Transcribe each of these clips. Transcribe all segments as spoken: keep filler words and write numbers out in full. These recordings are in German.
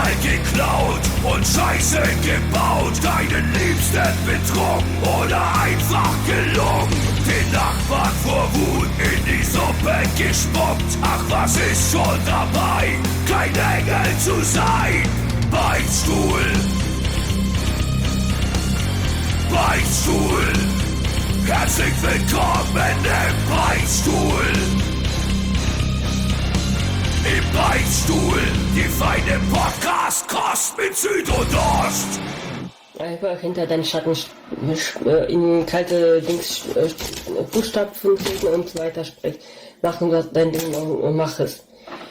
mal geklaut und Scheiße gebaut, deinen Liebsten betrogen oder einfach gelungen, den Nachbarn vor Wut in die Suppe gespuckt. Ach, was ist schon dabei, kein Engel zu sein? Beichtstuhl, Beichtstuhl, herzlich willkommen im Beichtstuhl. Im Beichtstuhl, die feine Podcast-Kost mit Süd und Ost. Einfach hinter deinen Schatten in kalte Dings Fußstapfen treten und weiter sprechen. Machen das dein Ding und mach es.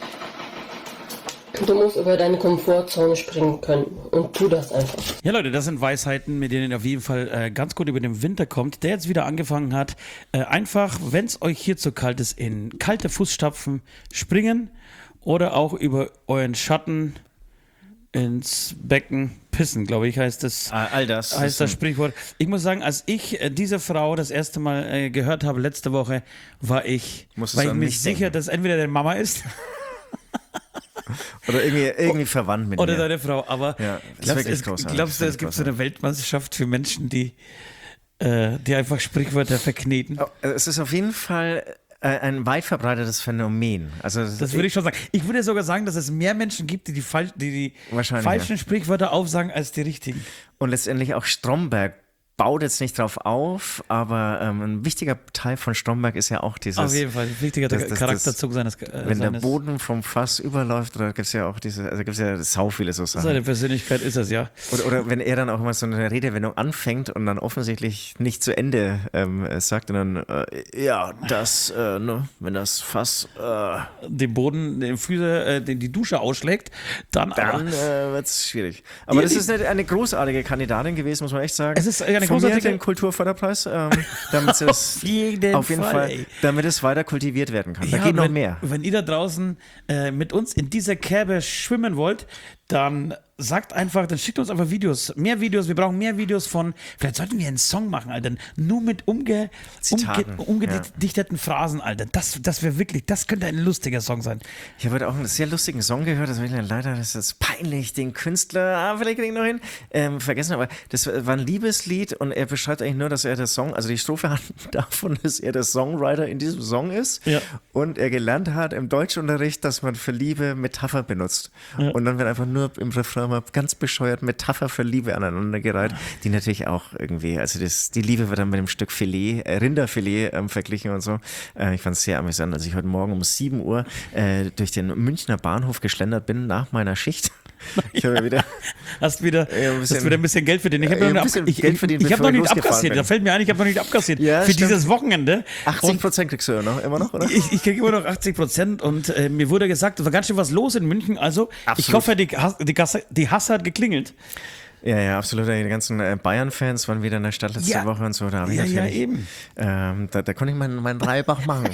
Du musst über deine Komfortzone springen können und tu das einfach. Ja Leute, das sind Weisheiten, mit denen ihr auf jeden Fall äh, ganz gut über den Winter kommt, der jetzt wieder angefangen hat. Äh, einfach, wenn es euch hier zu kalt ist, in kalte Fußstapfen springen oder auch über euren Schatten ins Becken pissen, glaube ich, heißt das. All das. Heißt das Sprichwort. Ich muss sagen, als ich äh, diese Frau das erste Mal äh, gehört habe, letzte Woche, war ich, war ich mir sicher, denken. dass entweder deine Mama ist oder irgendwie, irgendwie verwandt mit oder mir. deine Frau. Aber ja, glaubst, es, glaubst du, es gibt so eine Weltmeisterschaft für Menschen, die, äh, die einfach Sprichwörter verkneten? Oh, es ist auf jeden Fall ein weit verbreitetes Phänomen. Also das, das würde ich schon sagen. Ich würde sogar sagen, dass es mehr Menschen gibt, die die, fal- die, die falschen ja. Sprichwörter aufsagen, als die richtigen. Und letztendlich auch Stromberg baut jetzt nicht drauf auf, aber ähm, ein wichtiger Teil von Stromberg ist ja auch dieses... Auf jeden Fall, ein wichtiger das, das, Charakterzug das, seines... Äh, wenn seines der Boden vom Fass überläuft, oder gibt es ja auch diese, also gibt es ja sau viele so Sachen. Seine Persönlichkeit ist es, ja. Oder, oder wenn er dann auch immer so eine Redewendung anfängt und dann offensichtlich nicht zu Ende ähm, sagt und dann, äh, ja, das, äh, ne, wenn das Fass... Äh, den Boden, den Füße, äh, den die Dusche ausschlägt, dann... Dann äh, wird es schwierig. Aber ja, das ist eine, eine großartige Kandidatin gewesen, muss man echt sagen. Es ist eine Von großartige... mir den Kulturförderpreis, ähm, damit es auf jeden, auf jeden Fall, Fall damit es weiter kultiviert werden kann. Da ja, geht noch wenn, mehr. Wenn ihr da draußen äh, mit uns in dieser Kerbe schwimmen wollt, dann sagt einfach, dann schickt uns einfach Videos, mehr Videos, wir brauchen mehr Videos von, vielleicht sollten wir einen Song machen, Alter, nur mit umge, umge, umgedichteten ja. Phrasen, Alter, das, das wäre wirklich, das könnte ein lustiger Song sein. Ich habe heute auch einen sehr lustigen Song gehört, das will ich leider, das ist peinlich, den Künstler, ah, vielleicht kriege ich noch hin, ähm, vergessen, aber das war ein Liebeslied und er beschreibt eigentlich nur, dass er der Song, also die Strophe hat davon, dass er der Songwriter in diesem Song ist ja. und er gelernt hat im Deutschunterricht, dass man für Liebe Metapher benutzt ja. und dann wird einfach nur im Refrain mal ganz bescheuert Metapher für Liebe aneinandergereiht, ja. die natürlich auch irgendwie, also das, die Liebe wird dann mit einem Stück Filet, äh, Rinderfilet ähm, verglichen und so. Äh, ich fand es sehr amüsant, als ich heute Morgen um sieben Uhr äh, durch den Münchner Bahnhof geschlendert bin nach meiner Schicht. Ich habe ja wieder, hast wieder, ja, ein bisschen, hast wieder ein bisschen Geld verdient. Ich habe noch, ab, ich, ich, ich hab noch nicht abkassiert. Bin. Da fällt mir ein, ich habe noch nicht abkassiert ja, für stimmt. dieses Wochenende. achtzig Prozent kriegst du ja noch, immer noch, oder? Ich, ich kriege immer noch achtzig Prozent und äh, mir wurde gesagt, es war ganz schön was los in München. Also Absolut. Ich hoffe, die, die, Gasse, die Hasse hat geklingelt. Ja, ja, absolut. Die ganzen äh, Bayern-Fans waren wieder in der Stadt letzte ja. Woche und so. Da habe ich ja, natürlich, ja, eben. Ähm, da, da konnte ich meinen mein Reibach machen.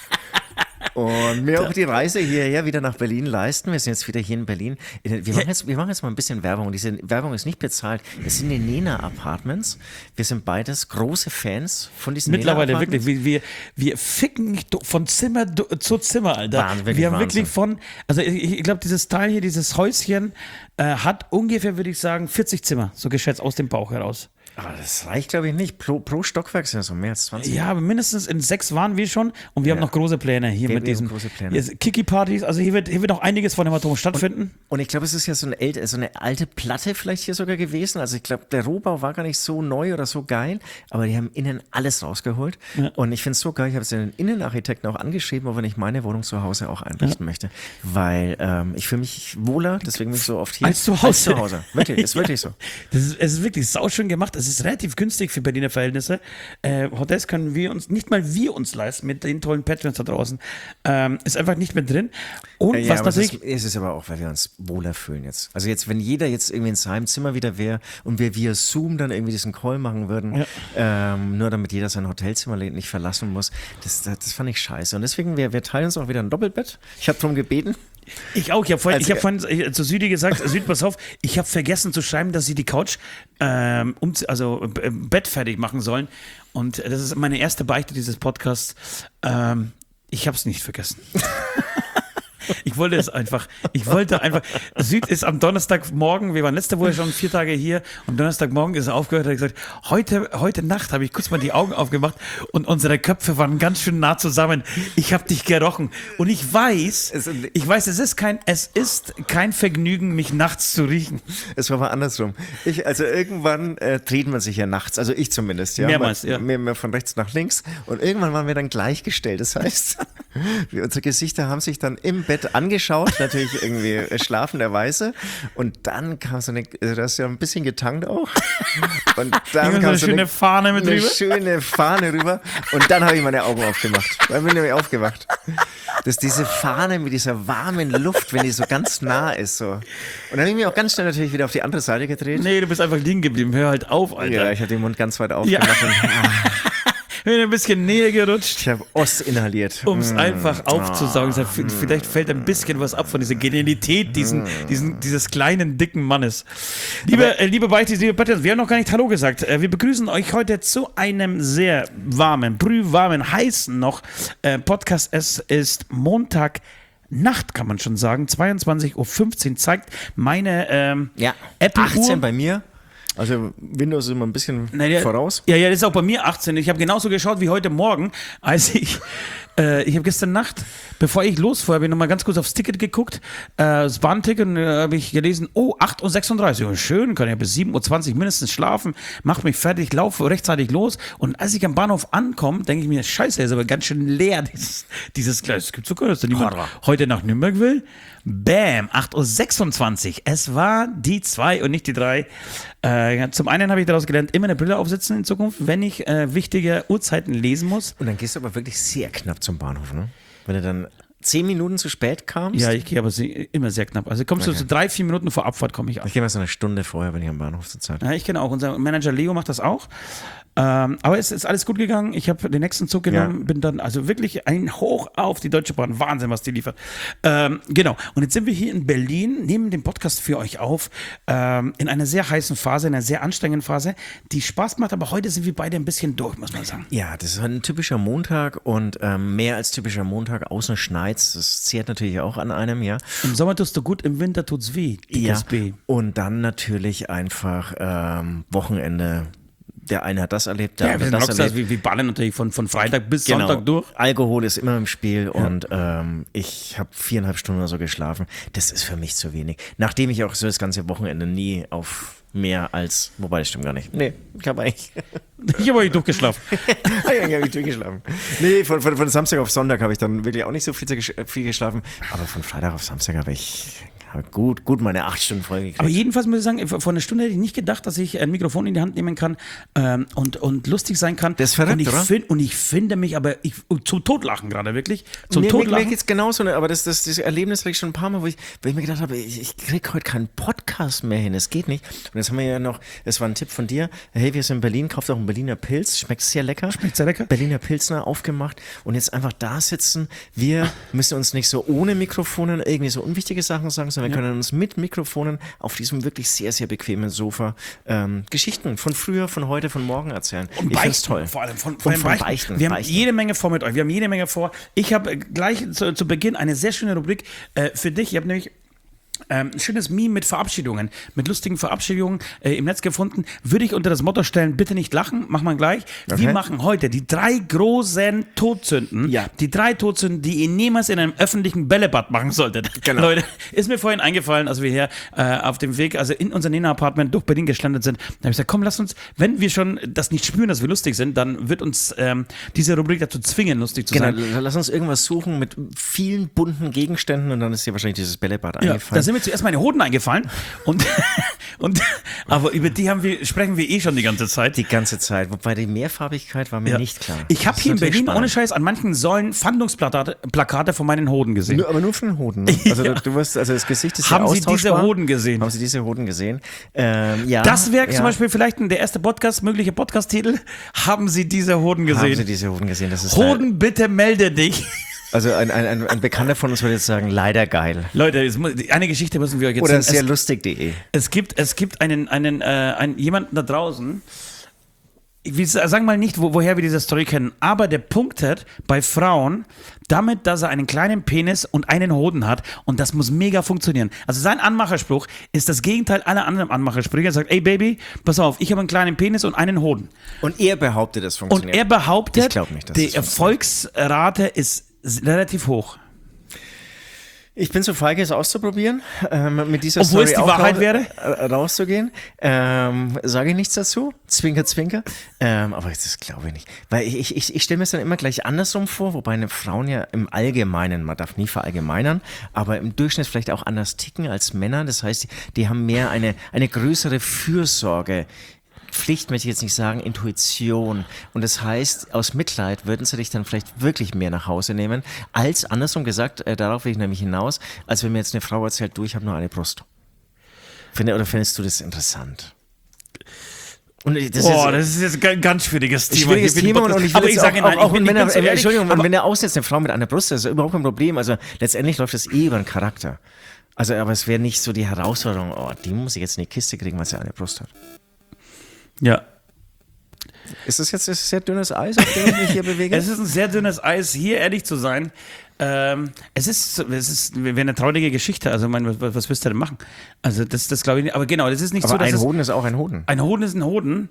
Und mir auch die Reise hierher wieder nach Berlin leisten. Wir sind jetzt wieder hier in Berlin. Wir machen jetzt, wir machen jetzt mal ein bisschen Werbung. Diese Werbung ist nicht bezahlt. Es sind die Nena Apartments. Wir sind beides große Fans von diesen Mittlerweile Nena Apartments. wirklich. Wir, wir, wir ficken von Zimmer zu Zimmer, Alter. Wahnsinn, wirklich wir haben Wahnsinn. wirklich von, also ich, ich glaube, dieses Teil hier, dieses Häuschen, äh, hat ungefähr, würde ich sagen, vierzig Zimmer, so geschätzt aus dem Bauch heraus. Aber das reicht, glaube ich, nicht. Pro, pro Stockwerk sind das so mehr als zwanzig. Ja, aber mindestens in sechs waren wir schon und wir ja. haben noch große Pläne hier wir mit diesen Kiki-Partys. Also hier wird, hier wird noch einiges von Hämatom stattfinden. Und, und ich glaube, es ist ja so eine, älte, so eine alte Platte vielleicht hier sogar gewesen. Also ich glaube, der Rohbau war gar nicht so neu oder so geil, aber die haben innen alles rausgeholt. Ja. Und ich finde es so geil, ich habe es den Innenarchitekten auch angeschrieben, ob er nicht meine Wohnung zu Hause auch einrichten ja. möchte. Weil ähm, ich fühle mich wohler, deswegen bin ich so oft hier. Als zu Hause. Als zu Hause. Wirklich, ist ja. wirklich so. Das ist, es ist wirklich sauschön gemacht. Es ist relativ günstig für Berliner Verhältnisse. Äh, Hotels können wir uns, nicht mal wir uns leisten mit den tollen Patrons da draußen. Ähm, ist einfach nicht mehr drin. Und ja, was ja, natürlich... Es ist, es ist aber auch, weil wir uns wohler fühlen jetzt. Also jetzt, wenn jeder jetzt irgendwie in seinem Zimmer wieder wäre und wir via Zoom dann irgendwie diesen Call machen würden, ja. ähm, nur damit jeder sein Hotelzimmer nicht verlassen muss, das, das, das fand ich scheiße. Und deswegen, wir, wir teilen uns auch wieder ein Doppelbett. Ich habe darum gebeten. Ich auch. Ich habe vorhin, also, ich hab vorhin zu Südi gesagt, Süd, pass auf, ich habe vergessen zu schreiben, dass sie die Couch ähm, um, also äh, Bett fertig machen sollen. Und das ist meine erste Beichte dieses Podcasts. Ähm, ich habe es nicht vergessen. Ich wollte es einfach. Ich wollte einfach. Süd ist am Donnerstagmorgen, wir waren letzte Woche schon vier Tage hier, und Donnerstagmorgen ist er aufgehört und hat gesagt, heute, heute Nacht habe ich kurz mal die Augen aufgemacht und unsere Köpfe waren ganz schön nah zusammen. Ich habe dich gerochen. Und ich weiß, ich weiß, es ist kein, es ist kein Vergnügen, mich nachts zu riechen. Es war mal andersrum. Ich, also irgendwann äh, dreht man sich ja nachts, also ich zumindest, ja. Mehrmals, mal, ja. Mehr, mehr von rechts nach links, und irgendwann waren wir dann gleichgestellt. Das heißt, wir, unsere Gesichter haben sich dann im Bett angeschaut, natürlich irgendwie äh, schlafenderweise, und dann kam so eine, also du hast ja ein bisschen getankt auch, und dann so kam eine so schöne Fahne mit eine rüber. schöne Fahne rüber, und dann habe ich meine Augen aufgemacht. Dann bin ich nämlich aufgewacht. Das ist diese Fahne mit dieser warmen Luft, wenn die so ganz nah ist. So. Und dann habe ich mich auch ganz schnell natürlich wieder auf die andere Seite gedreht. Nee, du bist einfach liegen geblieben. Hör halt auf, Alter. Ja, ich hatte den Mund ganz weit aufgemacht. Ja. Und, ah, Bin ein bisschen näher gerutscht, ich habe Ost inhaliert. um es Mm. einfach aufzusaugen. Oh. Vielleicht fällt ein bisschen was ab von dieser Genialität diesen, diesen, dieses kleinen, dicken Mannes. Liebe, äh, liebe Beichtis, liebe Patriots, wir haben noch gar nicht Hallo gesagt. Äh, wir begrüßen euch heute zu einem sehr warmen, brühwarmen, heißen noch äh, Podcast. Es ist Montag. Nacht, kann man schon sagen, zweiundzwanzig Uhr fünfzehn zeigt meine ähm, Ja, Apple-Uhr. achtzehn bei mir. Also Windows ist immer ein bisschen Na, ja, voraus. Ja, ja, das ist auch bei mir achtzehn. Ich habe genauso geschaut wie heute Morgen, als ich, äh, ich habe gestern Nacht, bevor ich losfuhr, habe ich nochmal ganz kurz aufs Ticket geguckt, äh, das Bahnticket, und äh, habe ich gelesen, oh, acht Uhr sechsunddreißig, oh, schön, kann ja bis sieben Uhr zwanzig mindestens schlafen, mach mich fertig, laufe rechtzeitig los, und als ich am Bahnhof ankomme, denke ich mir, scheiße, ist aber ganz schön leer, dieses, dieses Gleis. Es gibt sogar, dass da niemand Horror. heute nach Nürnberg will. Bam, acht Uhr sechsundzwanzig. Es war die zwei und nicht die drei. Äh, zum einen habe ich daraus gelernt, immer eine Brille aufsetzen in Zukunft, wenn ich äh, wichtige Uhrzeiten lesen muss. Und dann gehst du aber wirklich sehr knapp zum Bahnhof, ne? Wenn du dann zehn Minuten zu spät kamst. Ja, ich gehe aber se- immer sehr knapp. Also kommst Okay. du so drei, vier Minuten vor Abfahrt, komme ich an. Ich gehe mal so eine Stunde vorher, wenn ich am Bahnhof zur Zeit. Ja, ich kenne auch. Unser Manager Leo macht das auch. Ähm, aber es ist alles gut gegangen. Ich habe den nächsten Zug genommen, Ja. bin dann also wirklich ein Hoch auf die Deutsche Bahn. Wahnsinn, was die liefert. Ähm, genau. Und jetzt sind wir hier in Berlin, nehmen den Podcast für euch auf, ähm, in einer sehr heißen Phase, in einer sehr anstrengenden Phase, die Spaß macht. Aber heute sind wir beide ein bisschen durch, muss man sagen. Ja, das ist ein typischer Montag, und ähm, mehr als typischer Montag. Außen schneit's, das zehrt natürlich auch an einem, ja. Im Sommer tust du gut, im Winter tut's weh. Ja, Dickes B. und dann natürlich einfach ähm, Wochenende. Der eine hat das erlebt, der Ja, wir andere sind das Rockstars, erlebt. wir, wir ballern natürlich von, von Freitag bis Genau. Sonntag durch. Alkohol ist immer im Spiel, und ähm, ich habe viereinhalb Stunden oder so geschlafen. Das ist für mich zu wenig. Nachdem ich auch so das ganze Wochenende nie auf mehr als, wobei das stimmt gar nicht. Nee, ich habe eigentlich, Ich habe euch durchgeschlafen. eigentlich habe ich durchgeschlafen. Nee, von, von, von Samstag auf Sonntag habe ich dann wirklich auch nicht so viel, zu gesch- viel geschlafen, aber von Freitag auf Samstag habe ich habe gut, gut meine acht Stunden voll gekriegt. Aber jedenfalls muss ich sagen, vor einer Stunde hätte ich nicht gedacht, dass ich ein Mikrofon in die Hand nehmen kann ähm, und, und lustig sein kann. Das ist verrückt, und ich oder? Find, und ich finde mich aber ich, zum Totlachen gerade, wirklich. Zum Mir, mir, mir Totlachen. geht's genauso, ne? Aber das, das, das Erlebnis hatte ich schon ein paar Mal, wo ich, wo ich mir gedacht habe, ich, ich krieg heute keinen Podcast mehr hin, es geht nicht. Und jetzt haben wir ja noch, das war ein Tipp von dir, hey, wir sind in Berlin, kauft auch einen Berliner Pilz, schmeckt sehr lecker. Schmeckt sehr lecker. Berliner Pilsner aufgemacht, und jetzt einfach da sitzen, wir müssen uns nicht so ohne Mikrofonen irgendwie so unwichtige Sachen sagen, sondern wir Ja. können uns mit Mikrofonen auf diesem wirklich sehr, sehr bequemen Sofa ähm, Geschichten von früher, von heute, von morgen erzählen. Und ich find's beichten, toll. vor allem von, Und von, von beichten. Beichten, Wir haben Beichten. jede Menge vor mit euch. Wir haben jede Menge vor. Ich habe gleich zu, zu Beginn eine sehr schöne Rubrik äh, für dich. Ich habe nämlich ähm, ein schönes Meme mit Verabschiedungen, mit lustigen Verabschiedungen äh, im Netz gefunden. Würde ich unter das Motto stellen, bitte nicht lachen, machen wir gleich. Wir Okay. machen heute die drei großen Todsünden. Ja. Die drei Todsünden, die ihr niemals in einem öffentlichen Bällebad machen solltet. Genau. Leute, ist mir vorhin eingefallen, als wir hier äh, auf dem Weg, also in unser Nena-Apartment durch Berlin geschlandet sind. Da habe ich gesagt, komm, lass uns, wenn wir schon das nicht spüren, dass wir lustig sind, dann wird uns ähm, diese Rubrik dazu zwingen, lustig zu Genau, sein. lass uns irgendwas suchen mit vielen bunten Gegenständen, und dann ist dir wahrscheinlich dieses Bällebad Ja, eingefallen. da sind mir zuerst meine Hoden eingefallen. Und, und, aber über die haben wir, sprechen wir eh schon die ganze Zeit. die ganze Zeit, wobei die Mehrfarbigkeit war mir Ja. nicht klar. Ich habe Das hier in ist natürlich Berlin ohne spannend. Scheiß an manchen Säulen Fahndungsplakate Plakate von meinen Hoden gesehen. Nur, aber nur von den Hoden. Ne? Also Ja. du, du wirst, also das Gesicht ist sehr Haben Sie diese austauschbar. Hoden gesehen? Haben Sie diese Hoden gesehen? Ähm, ja. Das wäre ja. zum Beispiel vielleicht der erste Podcast, mögliche Podcast-Titel. Haben Sie diese Hoden Haben Sie gesehen? diese Hoden gesehen? Das ist Hoden, bitte melde dich. Also ein, ein, ein, ein Bekannter von uns würde jetzt sagen, leider geil. Leute, es muss, eine Geschichte müssen wir euch Oder erzählen. sehr lustig.de. Es, es gibt, es gibt einen, einen, äh, einen, jemanden da draußen, wir sagen mal nicht, wo, woher wir diese Story kennen, aber der punktet bei Frauen damit, dass er einen kleinen Penis und einen Hoden hat und das muss mega funktionieren. Also sein Anmacherspruch ist das Gegenteil aller anderen Anmachersprüche. Er sagt, ey Baby, pass auf, ich habe einen kleinen Penis und einen Hoden. Und er behauptet, es funktioniert. Und er behauptet, ich glaub nicht, dass die Erfolgsrate ist relativ hoch. Ich bin so feige, es auszuprobieren, ähm, mit dieser Obwohl Story es die auch Wahrheit raus, wäre? äh, rauszugehen. Ähm, sage ich nichts dazu, zwinker, zwinker. Ähm, aber das glaube ich nicht. Weil ich, ich, ich stelle mir es dann immer gleich andersrum vor, wobei eine Frauen ja im Allgemeinen, man darf nie verallgemeinern, aber im Durchschnitt vielleicht auch anders ticken als Männer. Das heißt, die, die haben mehr eine, eine größere Fürsorge. Pflicht möchte ich jetzt nicht sagen, Intuition. Und das heißt, aus Mitleid würden sie dich dann vielleicht wirklich mehr nach Hause nehmen, als andersrum gesagt, äh, darauf will ich nämlich hinaus, als wenn mir jetzt eine Frau erzählt, du, ich habe nur eine Brust. Finde, oder findest du das interessant? Und das Boah, ist, das ist jetzt ein ganz schwieriges Thema. schwieriges Ich bin- Thema und, und ich will aber jetzt ich sage auch, nein, auch, ich bin- und wenn ich er, bin so ehrlich, Entschuldigung, und aber- wenn er aussetzt, eine Frau mit einer Brust, das ist überhaupt kein Problem. Also letztendlich läuft das eh über den Charakter. Also, aber es wäre nicht so die Herausforderung, oh, die muss ich jetzt in die Kiste kriegen, weil sie eine Brust hat. Ja. Ist das jetzt ein sehr dünnes Eis, auf dem ich mich hier bewege? Es ist ein sehr dünnes Eis, hier ehrlich zu sein. Ähm, es ist, es ist wäre eine traurige Geschichte. Also, ich meine, was, was willst du denn machen? Also, das, das glaube ich nicht. Aber genau, das ist nicht Aber so, dass ein es, Hoden ist auch ein Hoden. ein Hoden ist ein Hoden.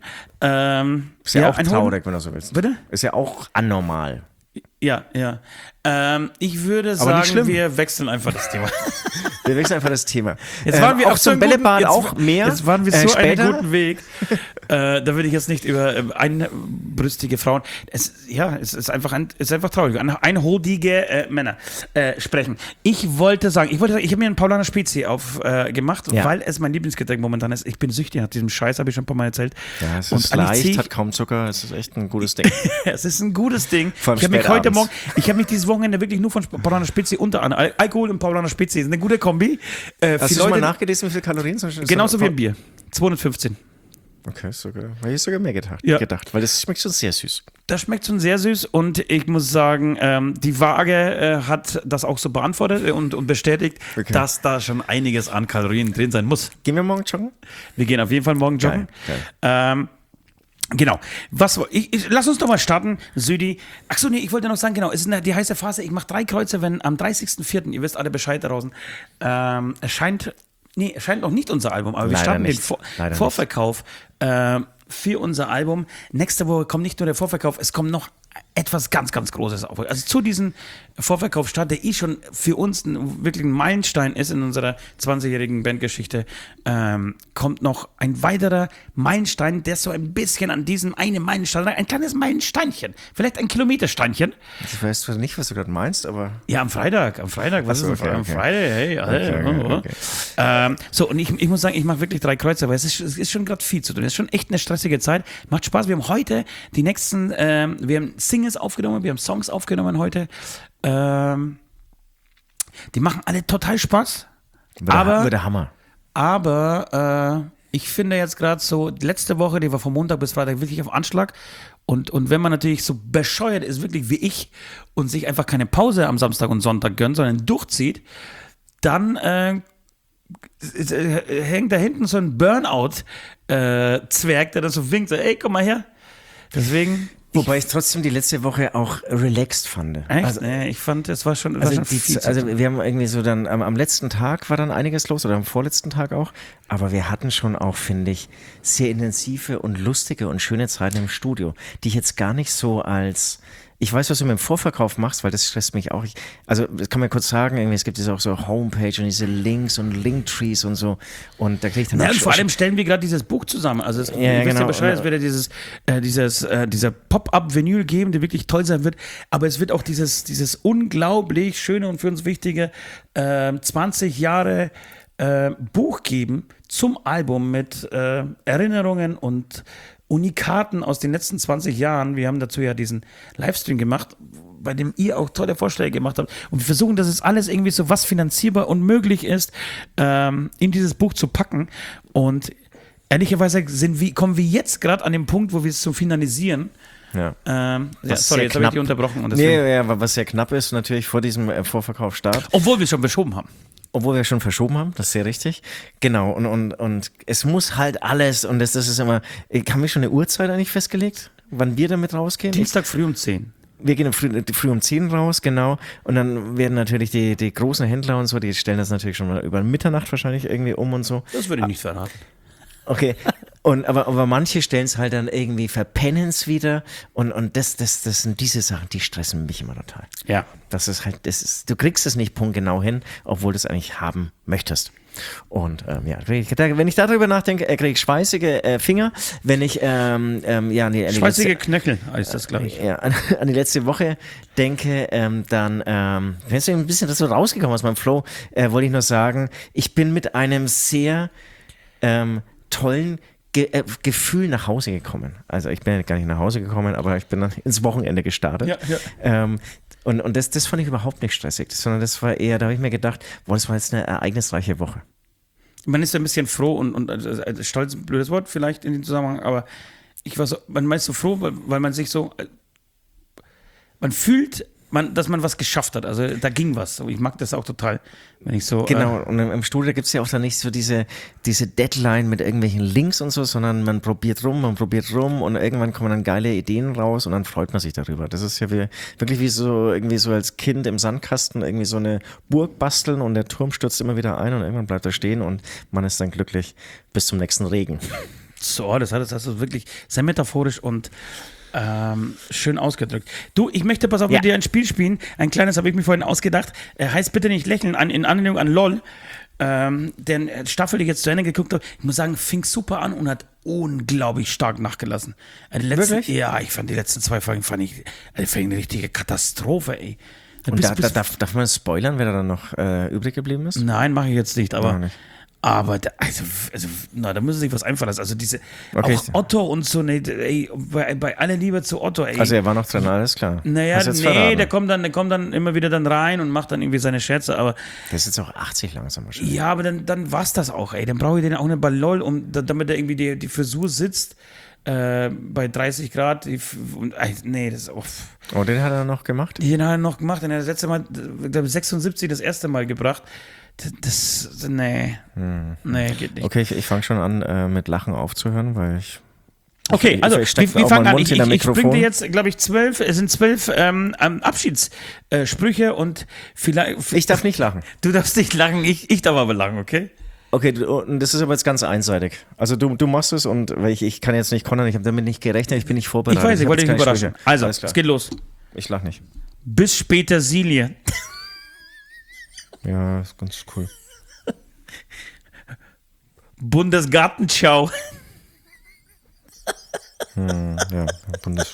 Ähm, Ist ja, auch ein traurig, Hoden. wenn du so willst. Bitte? Ist ja auch anormal. Ja, ja. Ähm, ich würde Aber nicht sagen, schlimm. wir wechseln einfach das Thema. Wir wechseln einfach das Thema. Jetzt waren wir auch auf so zum einem Bällebad guten, auch jetzt, mehr. Jetzt waren wir äh, so einen später. guten Weg. äh, da würde ich jetzt nicht über äh, einbrüstige Frauen. Es, ja, es ist einfach, ein, es ist einfach traurig. Ein, einhodige äh, Männer äh, sprechen. Ich wollte sagen, ich wollte sagen, ich habe mir einen Paulaner Spezi aufgemacht, äh, gemacht, Ja. weil es mein Lieblingsgetränk momentan ist. Ich bin süchtig nach diesem Scheiß, habe ich schon ein paar Mal erzählt. Ja, es Und ist eigentlich zieh leicht, ich- hat kaum Zucker, es ist echt ein gutes Ding. Es ist ein gutes Ding. Vor allem Ich habe mich spät heute abends. Morgen, ich habe mich dieses Wochenende wirklich nur von Paulaner Spezi unter anderem, Al Alkohol und Paulaner Spezi ist eine gute Kombi. Äh, Hast für du schon mal Leute, nachgelesen, wie viele Kalorien sind? genauso wie ein Bier. zweihundertfünfzehn. Okay, sogar. Habe ich sogar mehr gedacht, Ja. gedacht, weil das schmeckt schon sehr süß. Das schmeckt schon sehr süß und ich muss sagen, ähm, die Waage äh, hat das auch so beantwortet und, und bestätigt, Okay. dass da schon einiges an Kalorien drin sein muss. Gehen wir morgen joggen? Wir gehen auf jeden Fall morgen joggen. Geil, Ähm, genau. Was, ich, ich, lass uns doch mal starten, Südi. Achso, nee, ich wollte noch sagen, genau, es ist eine, die heiße Phase. Ich mache drei Kreuze, wenn am dreißigsten vierten, ihr wisst alle Bescheid da draußen, ähm, erscheint, nee, erscheint noch nicht unser Album, aber wir Leider starten nicht. den Vor Leider Vorverkauf äh, für unser Album. Nächste Woche kommt nicht nur der Vorverkauf, es kommt noch etwas ganz, ganz Großes auf. Also zu diesem Vorverkaufsstart, der eh schon für uns ein, wirklich ein Meilenstein ist in unserer zwanzigjährigen Bandgeschichte, ähm, kommt noch ein weiterer Meilenstein, der so ein bisschen an diesem einen Meilenstein, ein kleines Meilensteinchen, vielleicht ein Kilometersteinchen. Ich weiß zwar nicht, was du gerade meinst, aber Ja, am Freitag, am Freitag, was Ach so, ist denn okay, am okay. Freitag? Hey, hey, okay, oh, oh. okay. Ähm, so, und ich, ich muss sagen, ich mache wirklich drei Kreuze, weil es ist, es ist schon gerade viel zu tun. Es ist schon echt eine stressige Zeit. Macht Spaß. Wir haben heute die nächsten, ähm, wir haben Singles aufgenommen, wir haben Songs aufgenommen heute. Ähm, die machen alle total Spaß. wird, Aber- der, wird der Hammer. Aber äh, ich finde jetzt gerade so, letzte Woche, die war von Montag bis Freitag wirklich auf Anschlag. Und, und wenn man natürlich so bescheuert ist, wirklich wie ich, und sich einfach keine Pause am Samstag und Sonntag gönnt, sondern durchzieht, dann äh, es- äh, hängt da hinten so ein Burnout-Zwerg, der dann so winkt, so, ey, komm mal her. Deswegen, Wobei ich trotzdem die letzte Woche auch relaxed fand. echt? Also, nee, ich fand, es war schon, war Also, schon die, viel zu also tun. wir haben irgendwie so dann, am, am letzten Tag war dann einiges los oder am vorletzten Tag auch, aber wir hatten schon auch, finde ich, sehr intensive und lustige und schöne Zeiten im Studio, die ich jetzt gar nicht so als, ich weiß, was du mit dem Vorverkauf machst, weil das stresst mich auch. Ich, also das kann man kurz sagen, irgendwie, es gibt jetzt auch so Homepage und diese Links und Linktrees und so und da kriege ich dann Ja, auch und schon- vor allem stellen wir gerade dieses Buch zusammen. Also es, Ja, ihr wisst ja genau. Bescheid, es Und- wird ja dieses, äh, dieses, äh, dieser Pop-Up-Vinyl geben, der wirklich toll sein wird. Aber es wird auch dieses, dieses unglaublich schöne und für uns wichtige äh, zwanzig Jahre äh, Buch geben zum Album mit äh, Erinnerungen und Unikaten aus den letzten zwanzig Jahren. Wir haben dazu ja diesen Livestream gemacht, bei dem ihr auch tolle Vorschläge gemacht habt. Und wir versuchen, dass es alles irgendwie so was finanzierbar und möglich ist, ähm, in dieses Buch zu packen. Und ehrlicherweise sind wir, kommen wir jetzt gerade an den Punkt, wo wir es zum Finalisieren. Ja. Ähm, ja, Was sorry, sehr jetzt habe ich knapp- dich unterbrochen. Und deswegen, Nee, ja, was sehr knapp ist, natürlich vor diesem äh, Vorverkaufsstart. obwohl wir es schon verschoben haben. Obwohl wir schon verschoben haben, das ist sehr richtig. Genau, und, und, und es muss halt alles, und das, das ist immer, haben wir schon eine Uhrzeit eigentlich festgelegt, wann wir damit rausgehen? Dienstag früh um zehn. Wir gehen früh, früh um zehn raus, genau. Und dann werden natürlich die, die großen Händler und so, die stellen das natürlich schon mal über Mitternacht wahrscheinlich irgendwie um und so. Das würde ich nicht verraten. Okay. Und, aber, aber manche stellen es halt dann irgendwie, verpennen es wieder. Und, und das, das, das sind diese Sachen, die stressen mich immer total. Ja. Das ist halt, das ist, du kriegst es nicht punktgenau hin, obwohl du es eigentlich haben möchtest. Und ähm, ja, wenn ich darüber nachdenke, äh, kriege ich schweißige äh, Finger. Wenn ich ähm, ähm, ja, an die, an die Schweißige letzte, Knöchel heißt das, glaube ich. Ja, an, an die letzte Woche denke, ähm, dann, ähm, wenn es ein bisschen das so rausgekommen aus meinem Flow, äh, wollte ich nur sagen, ich bin mit einem sehr ähm, tollen Ge- äh, Gefühl nach Hause gekommen. Also ich bin ja gar nicht nach Hause gekommen, aber ich bin dann ins Wochenende gestartet. Ja, ja. Ähm, und und das, das fand ich überhaupt nicht stressig, sondern das war eher, da habe ich mir gedacht, boah, das war jetzt eine ereignisreiche Woche. Man ist ja ein bisschen froh und, und also, stolz, ein blödes Wort vielleicht in dem Zusammenhang, aber ich war so, man meist so froh, weil, weil man sich so, man fühlt, man, dass man was geschafft hat. Also da ging was. Ich mag das auch total, wenn ich so. Genau, äh, und im, im Studio gibt es ja auch dann nicht so diese, diese Deadline mit irgendwelchen Links und so, sondern man probiert rum, man probiert rum und irgendwann kommen dann geile Ideen raus und dann freut man sich darüber. Das ist ja wie, wirklich wie so, irgendwie so als Kind im Sandkasten irgendwie so eine Burg basteln und der Turm stürzt immer wieder ein und irgendwann bleibt er stehen und man ist dann glücklich bis zum nächsten Regen. So, das hat das ist wirklich sehr metaphorisch und Ähm, schön ausgedrückt. Du, ich möchte, pass auf, Ja. mit dir ein Spiel spielen. Ein kleines habe ich mir vorhin ausgedacht. Äh, heißt bitte nicht lächeln, an, in Anlehnung an LOL. Ähm, denn Staffel, die ich jetzt zu Ende geguckt habe, ich muss sagen, fing super an und hat unglaublich stark nachgelassen. Äh, die letzten, Wirklich? Ja, ich fand die letzten zwei Folgen fand ich, äh, fand ich eine richtige Katastrophe, ey. Und Bis- da, bis- da, darf, darf man spoilern, wer da dann noch äh, übrig geblieben ist? Nein, mache ich jetzt nicht, aber. Auch nicht. Aber da, also, also, na, da müssen sie sich was einfallen lassen. Also diese Okay. auch Otto und so, ne, ey, bei, bei aller Liebe zu Otto, ey. Also er war noch drin, alles klar. naja, Hast du jetzt nee, verraten? der kommt dann, der kommt dann immer wieder dann rein und macht dann irgendwie seine Scherze, aber Der ist jetzt auch achtzig langsam wahrscheinlich. ja, aber dann, dann war's das auch, ey. Dann brauche ich den auch nicht bei LOL, um, da- damit er irgendwie die, die Frisur sitzt, äh, bei dreißig Grad. Die, F- und, ey, nee, das ist auch. Oh, den hat er noch gemacht? Den hat er noch gemacht, den hat er das letzte Mal, ich glaube, sechsundsiebzig das erste Mal gebracht. Das, das nee, nee, geht nicht. Okay, ich, ich fange schon an, äh, mit Lachen aufzuhören, weil ich. Okay, ich, also ich steck wir, wir auch fangen meinen an. Mund Ich, hinter ich, ich Mikrofon. bringe dir jetzt, glaube ich, zwölf, es sind zwölf ähm, ähm, Abschiedssprüche und vielleicht. Ich darf nicht lachen. Du darfst nicht lachen, ich, ich darf aber lachen, okay? Okay, du, und das ist aber jetzt ganz einseitig. Also du, du machst es und weil ich, ich kann jetzt nicht kontern, ich habe damit nicht gerechnet, ich bin nicht Ich vorbereitet. weiß, ich hab wollte dich jetzt keine überraschen. Sprüche. Also, Alles klar. es geht los. Ich lach nicht. Bis später, Silie. Ja, ist ganz cool. Bundesgartenschau. Hm, ja, Bundes.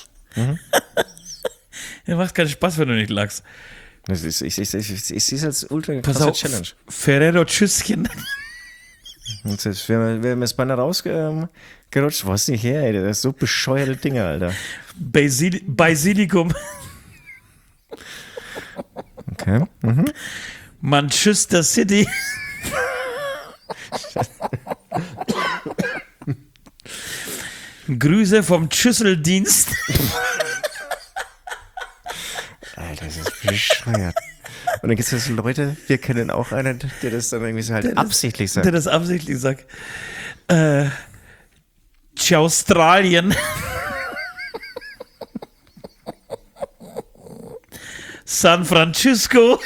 Ja, macht keinen Spaß, wenn du nicht lachst. Das ist, ich, ich, ich, ich, ich sehe es als ultra Pass krasse auf, Challenge. Ferrero Tschüsschen. Und jetzt wäre wär mir das Bein rausgerutscht. Ähm, was nicht her, ey, das ist so bescheuerte Dinge, Alter. Basil Basilikum. Okay. Mhm. Manchester City. Grüße vom Schüsseldienst. Alter, das ist bescheuert. Und dann gibt es Leute, wir kennen auch einen, der das dann irgendwie so halt Der das- absichtlich sagt. Der das absichtlich sagt. Äh, Australien. San Francisco.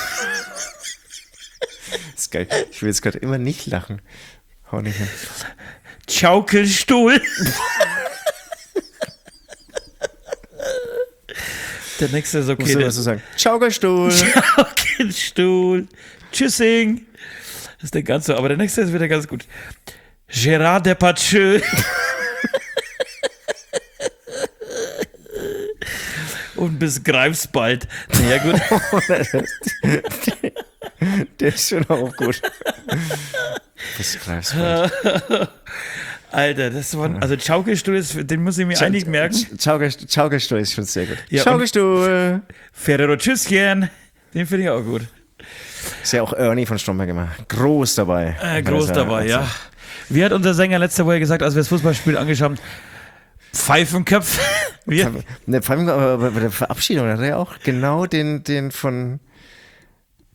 Das ist geil. Ich will jetzt gerade immer nicht lachen. Hau nicht hin. Schaukelstuhl. Der nächste ist okay. Musst du Der was zu sagen? Schaukelstuhl. Schaukelstuhl. Tschüssing. Das ist der ganze, aber der nächste ist wieder ganz gut. Gérard Depardieu. Und bis Greifswald. Na ja, gut. Der ist schon auch gut. Das greifst du. Alter, das war, also Schaukelstuhl ist, den muss ich mir eigentlich merken. Schaukelstuhl Schaukelstuhl ist schon sehr gut. Ja, Schaukelstuhl. Ferrero Tschüsschen. Den finde ich auch gut. Ist ja auch Ernie von Stromberg immer groß dabei. Äh, groß dabei, ja. Wie hat unser Sänger letzte Woche gesagt, als wir das Fußballspiel angeschaut haben? Pfeifenköpfe. Wir, Ne, vor allem aber bei der Verabschiedung hat er ja auch genau den, den von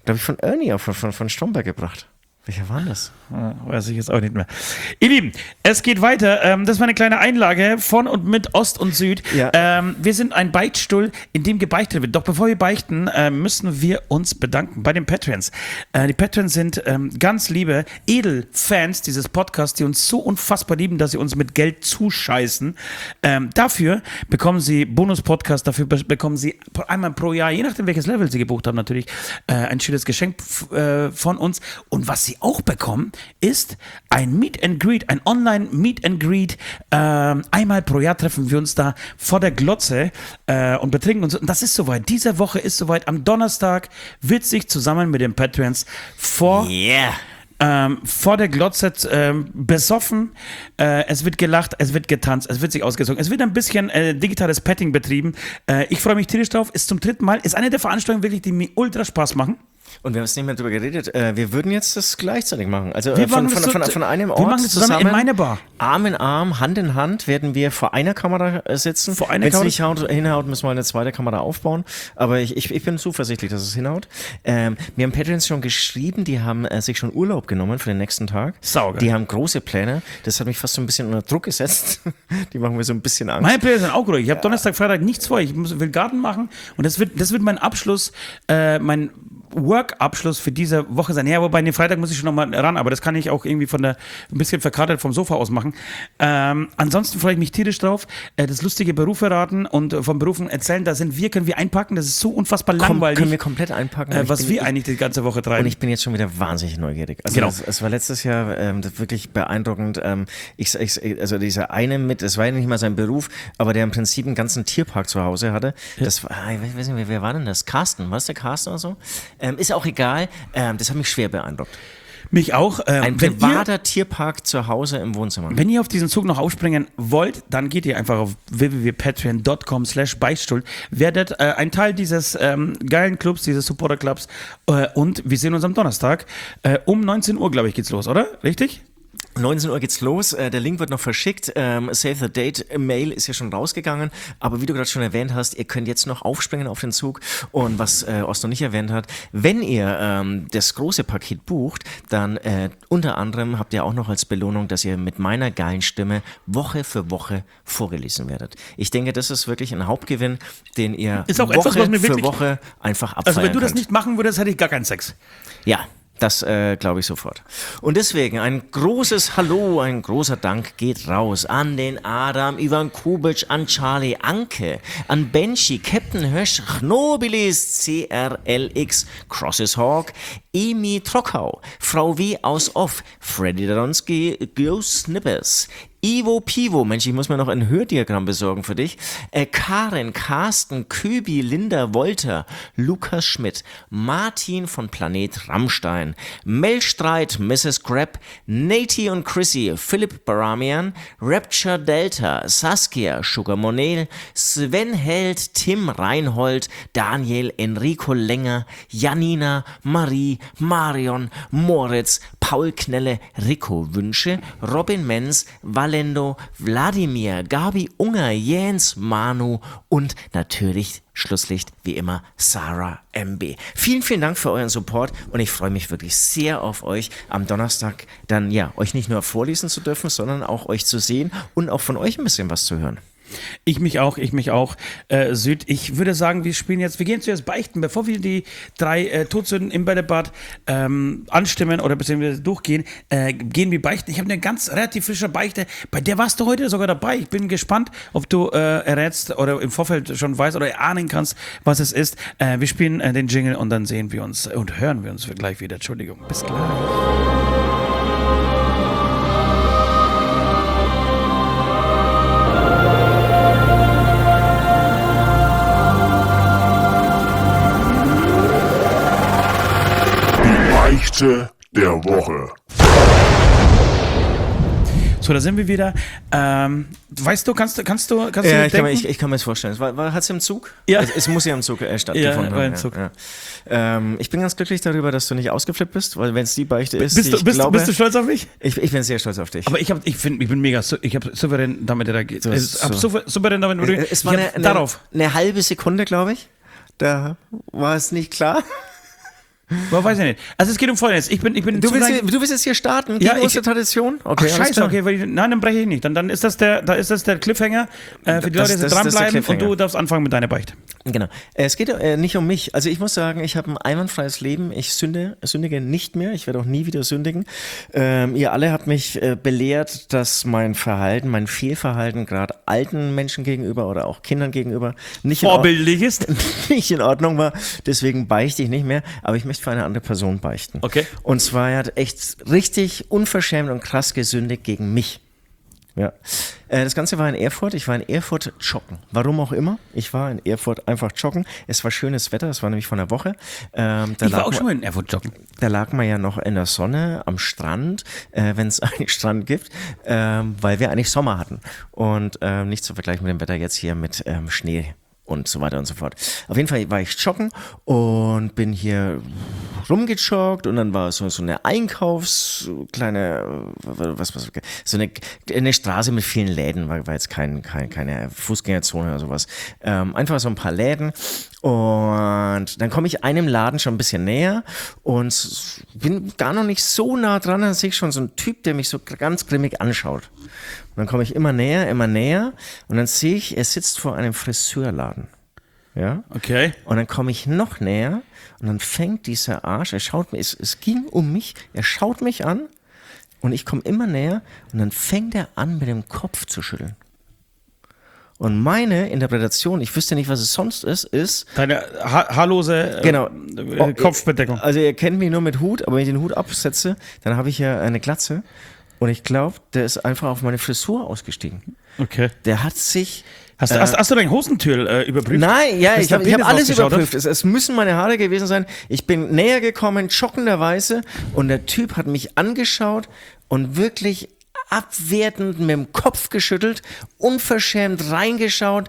glaube ich, von Ernie, auch von, von, von Stromberg gebracht. Welcher war das? Ah, weiß ich jetzt auch nicht mehr. Ihr Lieben, es geht weiter. Ähm, das war eine kleine Einlage von und mit Ost und Süd. Ja. Ähm, wir sind ein Beichtstuhl, in dem gebeichtet wird. Doch bevor wir beichten, äh, müssen wir uns bedanken bei den Patreons. Äh, die Patreons sind ähm, ganz liebe Edelfans dieses Podcasts, die uns so unfassbar lieben, dass sie uns mit Geld zuscheißen. Ähm, dafür bekommen sie Bonus-Podcast, dafür be- bekommen sie einmal pro Jahr, je nachdem welches Level sie gebucht haben, natürlich äh, ein schönes Geschenk f- äh, von uns. Und was sie auch bekommen, ist ein Meet and Greet, ein Online Meet and Greet. Ähm, einmal pro Jahr treffen wir uns da vor der Glotze äh, und betrinken uns. Und das ist soweit. Diese Woche ist soweit. Am Donnerstag wird sich zusammen mit den Patreons vor... Yeah. Ähm, vor der Glotze ähm, besoffen, äh, es wird gelacht, es wird getanzt, es wird sich ausgezogen, es wird ein bisschen äh, digitales Petting betrieben. Äh, ich freue mich tierisch drauf, ist zum dritten Mal, ist eine der Veranstaltungen wirklich, die mir ultra Spaß machen. Und wir haben es nicht mehr drüber geredet. Äh, wir würden jetzt das gleichzeitig machen. Also Wir äh, von, machen von, das von, so- von einem wir Ort machen das zusammen in meine Bar. Arm in Arm, Hand in Hand werden wir vor einer Kamera äh, sitzen. Vor einer Wenn es Kamera? nicht haut, hinhaut, müssen wir eine zweite Kamera aufbauen. Aber ich, ich, ich bin zuversichtlich, dass es hinhaut. Ähm, mir haben Patreons schon geschrieben, die haben äh, sich schon Urlaub genommen für den nächsten Tag. Saugeil. Die haben große Pläne. Das hat mich fast so ein bisschen unter Druck gesetzt. Die machen mir so ein bisschen Angst. Meine Pläne sind auch ruhig. Ich habe Donnerstag, Freitag nichts vor. Ich muss, will Garten machen und das wird, das wird mein Abschluss, äh, mein Work-Abschluss für diese Woche sein. Ja, wobei, den Freitag muss ich schon nochmal ran, aber das kann ich auch irgendwie von der, ein bisschen verkatert vom Sofa aus machen. Ähm, ansonsten freue ich mich tierisch drauf. Äh, das lustige Berufe raten und äh, von Berufen erzählen, da sind wir, können wir einpacken. Das ist so unfassbar Komm, langweilig. können wir komplett einpacken. äh, Ich was bin- wir ich- eigentlich die ganze Woche Und treiben. ich bin jetzt schon wieder wahnsinnig neugierig. Also Genau. es, es war letztes Jahr ähm, das wirklich beeindruckend. Ähm, ich, ich, also dieser eine mit, es war ja nicht mal sein Beruf, aber der im Prinzip einen ganzen Tierpark zu Hause hatte. Das war, ah, ich weiß nicht, wer, wer war denn das? Carsten, war es der Carsten oder so? Ähm, ist auch egal. Ähm, das hat mich schwer beeindruckt. Mich auch. Ähm, Ein wenn ihr- privater Tierpark zu Hause im Wohnzimmer. Wenn ihr auf diesen Zug noch aufspringen wollt, dann geht ihr einfach auf w w w punkt patreon punkt com slash beichtstuhl, werdet äh, ein Teil dieses ähm, geilen Clubs, dieses Supporter-Clubs äh, und wir sehen uns am Donnerstag. Äh, um neunzehn Uhr, glaube ich, geht's los, oder? Richtig? neunzehn Uhr geht's los, äh, der Link wird noch verschickt, ähm, Save the Date Mail ist ja schon rausgegangen, aber wie du gerade schon erwähnt hast, ihr könnt jetzt noch aufspringen auf den Zug und was äh, Ost noch nicht erwähnt hat, wenn ihr ähm, das große Paket bucht, dann äh, unter anderem habt ihr auch noch als Belohnung, dass ihr mit meiner geilen Stimme Woche für Woche vorgelesen werdet. Ich denke, das ist wirklich ein Hauptgewinn, den ihr Ist auch Woche etwas, was mir für wirklich- Woche einfach abfeiern Also wenn du das könnt. nicht machen würdest, hätte ich gar keinen Sex. Ja, das äh, glaube ich sofort. Und deswegen ein großes Hallo, ein großer Dank geht raus an den Adam, Ivan Kubic, an Charlie Anke, an Benji, Captain Hösch, Chnobilis, C R L X, Crosses Hawk, Emi Trockau, Frau W. aus Off, Freddy Daronski, Go Snippers, Ivo Pivo, Mensch, ich muss mir noch ein Hördiagramm besorgen für dich. Äh, Karen, Carsten, Köbi, Linda Wolter, Lukas Schmidt, Martin von Planet Rammstein, Melstreit, Misses Grab, Nati und Chrissy, Philipp Baramian, Rapture Delta, Saskia, Sugar Monel, Sven Held, Tim Reinhold, Daniel, Enrico Länger, Janina, Marie, Marion, Moritz, Paul Knelle, Rico Wünsche, Robin Menz, Valendo, Wladimir, Gabi Unger, Jens, Manu und natürlich Schlusslicht wie immer Sarah M B. Vielen, vielen Dank für euren Support und ich freue mich wirklich sehr auf euch am Donnerstag dann ja euch nicht nur vorlesen zu dürfen, sondern auch euch zu sehen und auch von euch ein bisschen was zu hören. Ich mich auch, ich mich auch. Äh, Süd, ich würde sagen, wir spielen jetzt, wir gehen zuerst beichten, bevor wir die drei äh, Todsünden im Bällebad ähm, anstimmen oder beziehungsweise durchgehen, äh, gehen wir beichten. Ich habe eine ganz relativ frische Beichte, bei der warst du heute sogar dabei. Ich bin gespannt, ob du äh, errätst oder im Vorfeld schon weißt oder erahnen kannst, was es ist. Äh, wir spielen äh, den Jingle und dann sehen wir uns und hören wir uns gleich wieder. Entschuldigung, bis gleich. Beichte der Woche. So, da sind wir wieder. Ähm, weißt du, kannst du, kannst du, kannst Ja, du ich kann, mir, denken? ich, ich kann mir das vorstellen. War, war, hat es im Zug? Ja. Es, es muss ja im Zug äh, stattgefunden Ja, war im haben. Zug. Ja, ja. Ähm, ich bin ganz glücklich darüber, dass du nicht ausgeflippt bist, weil wenn es die Beichte ist, bist, die du, ich bist, glaube, du, bist du stolz auf mich? ich, ich bin sehr stolz auf dich. Aber ich, hab, ich, find, ich bin mega, sou- ich habe souverän damit reagiert. So, Ich hab so. souver- souverän damit reagiert. es war Ich eine, hab eine, darauf. eine halbe Sekunde, glaube ich. Da war es nicht klar. Aber weiß ich nicht. Also es geht um Folgendes. Ich bin, ich bin Du zu willst, lange- hier, du willst jetzt hier starten gegen Ja, ich- unsere Tradition? Okay, Ach, alles scheiße, klar. okay, weil ich, nein, dann breche ich nicht. Dann, dann ist das der, da ist das der Cliffhanger äh, für die Das- Leute, die das- das ist der dranbleiben und Cliffhanger. du darfst anfangen mit deiner Beichte. Genau. Äh, Es geht äh, nicht um mich. Also ich muss sagen, ich habe ein einwandfreies Leben. Ich sünde, sündige nicht mehr. Ich werde auch nie wieder sündigen. Ähm, ihr alle habt mich äh, belehrt, dass mein Verhalten, mein Fehlverhalten gerade alten Menschen gegenüber oder auch Kindern gegenüber nicht in, Or- Vorbildlich ist. nicht in Ordnung war. Deswegen beichte ich nicht mehr. Aber ich möchte für eine andere Person beichten. Okay. Und zwar, er hat echt richtig unverschämt und krass gesündigt gegen mich. Ja. Äh, Das Ganze war in Erfurt. Ich war in Erfurt joggen. Warum auch immer. Ich war in Erfurt einfach joggen. Es war schönes Wetter. Es war nämlich von der Woche. Ähm, da Ich war lag auch man- schon mal in Erfurt joggen. Da lag man ja noch in der Sonne am Strand, äh, wenn es einen Strand gibt, ähm, weil wir eigentlich Sommer hatten. Und ähm, nicht zu vergleichen mit dem Wetter jetzt hier mit ähm, Schnee und so weiter und so fort. Auf jeden Fall war ich joggen und bin hier rumgejoggt und dann war so, so eine Einkaufs-, kleine, äh, was, was, so eine, eine Straße mit vielen Läden, war, war jetzt kein, kein, keine Fußgängerzone oder sowas. Ähm, einfach so ein paar Läden. Und dann komme ich einem Laden schon ein bisschen näher und bin gar noch nicht so nah dran, dann sehe ich schon so einen Typ, der mich so ganz grimmig anschaut. Und dann komme ich immer näher, immer näher und dann sehe ich, er sitzt vor einem Friseurladen. Ja? Okay. Und dann komme ich noch näher und dann fängt dieser Arsch, er schaut mir, es, es ging um mich, er schaut mich an und ich komme immer näher und dann fängt er an, mit dem Kopf zu schütteln. Und meine Interpretation, ich wüsste nicht, was es sonst ist, ist, Deine ha haarlose äh, Genau. äh, Kopfbedeckung. also ihr kennt mich nur mit Hut, aber wenn ich den Hut absetze, dann habe ich ja eine Glatze und ich glaube, der ist einfach auf meine Frisur ausgestiegen. Okay. Der hat sich... Hast, äh, hast, hast du dein Hosentür äh, überprüft? Nein, ja, Dass ich der habe ich hab Penis alles rausgeschaut hat? überprüft. Es, es müssen meine Haare gewesen sein. Ich bin näher gekommen, schockenderweise, und der Typ hat mich angeschaut und wirklich abwertend mit dem Kopf geschüttelt, unverschämt reingeschaut.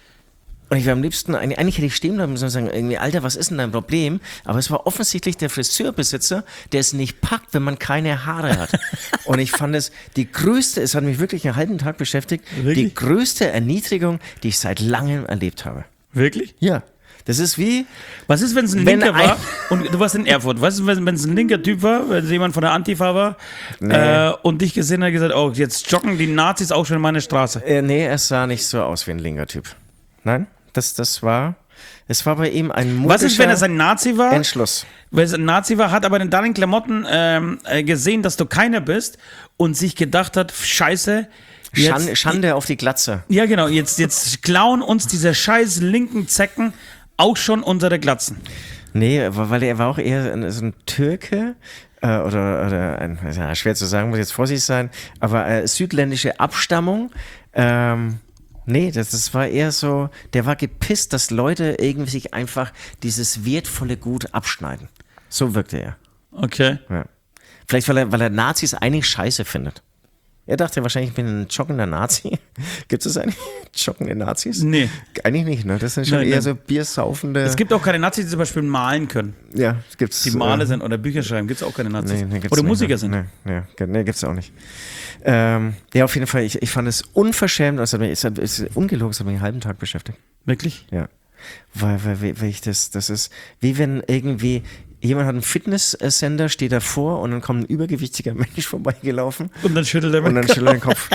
Und ich wäre am liebsten, eigentlich, eigentlich hätte ich stehen bleiben müssen und sagen, irgendwie, Alter, was ist denn dein Problem? Aber es war offensichtlich der Friseurbesitzer, der es nicht packt, wenn man keine Haare hat. Und ich fand es die größte, es hat mich wirklich einen halben Tag beschäftigt, Wirklich? die größte Erniedrigung, die ich seit langem erlebt habe. Wirklich? Ja. Das ist wie, Was ist, wenn es ein Wenn Linker ein- war und du warst in Erfurt? Was ist, wenn es ein linker Typ war, wenn es jemand von der Antifa war Nee. äh, und dich gesehen hat und gesagt, oh, jetzt joggen die Nazis auch schon in meine Straße. äh, nee, es sah nicht so aus wie ein linker Typ. Nein, das, das war, es war bei ihm ein Was ist, wenn modischer es ein Nazi war? Entschluss. Wenn es ein Nazi war, hat aber in deinen Klamotten ähm, äh, gesehen, dass du keiner bist und sich gedacht hat, scheiße, jetzt, Schande, Schande auf die Glatze. ja genau, jetzt, jetzt klauen uns diese scheiß linken Zecken auch schon unsere Glatzen. Nee, weil er war auch eher ein- so ein Türke äh, oder, oder ein, ja, schwer zu sagen, muss jetzt vorsichtig sein, aber äh, südländische Abstammung. Ähm, nee, das, das war eher so, der war gepisst, dass Leute irgendwie sich einfach dieses wertvolle Gut abschneiden. So wirkte er. Okay. Ja. Vielleicht, weil er, weil er Nazis eigentlich scheiße findet. Er dachte wahrscheinlich, ich bin ein joggender Nazi. Gibt es eigentlich joggende Nazis? Nee. Eigentlich nicht, ne? Das sind schon Nein, eher nein. so biersaufende. Es gibt auch keine Nazis, die zum Beispiel malen können. ja, gibt's. Die Maler sind oder Bücher schreiben, gibt es auch keine Nazis. Nee, nee, gibt's oder nicht, Musiker ne? sind. Nee, nee, ge- nee, gibt's auch nicht. Ähm, ja, auf jeden Fall, ich, ich fand es unverschämt, also es hat mich, es ist ungelogen, es hat mich einen halben Tag beschäftigt. Wirklich? Ja. Weil, weil, weil ich das, das ist, wie wenn irgendwie jemand hat einen Fitnesssender, steht davor und dann kommt ein übergewichtiger Mensch vorbeigelaufen Und dann schüttelt er mit und dann schüttelt er den Kopf.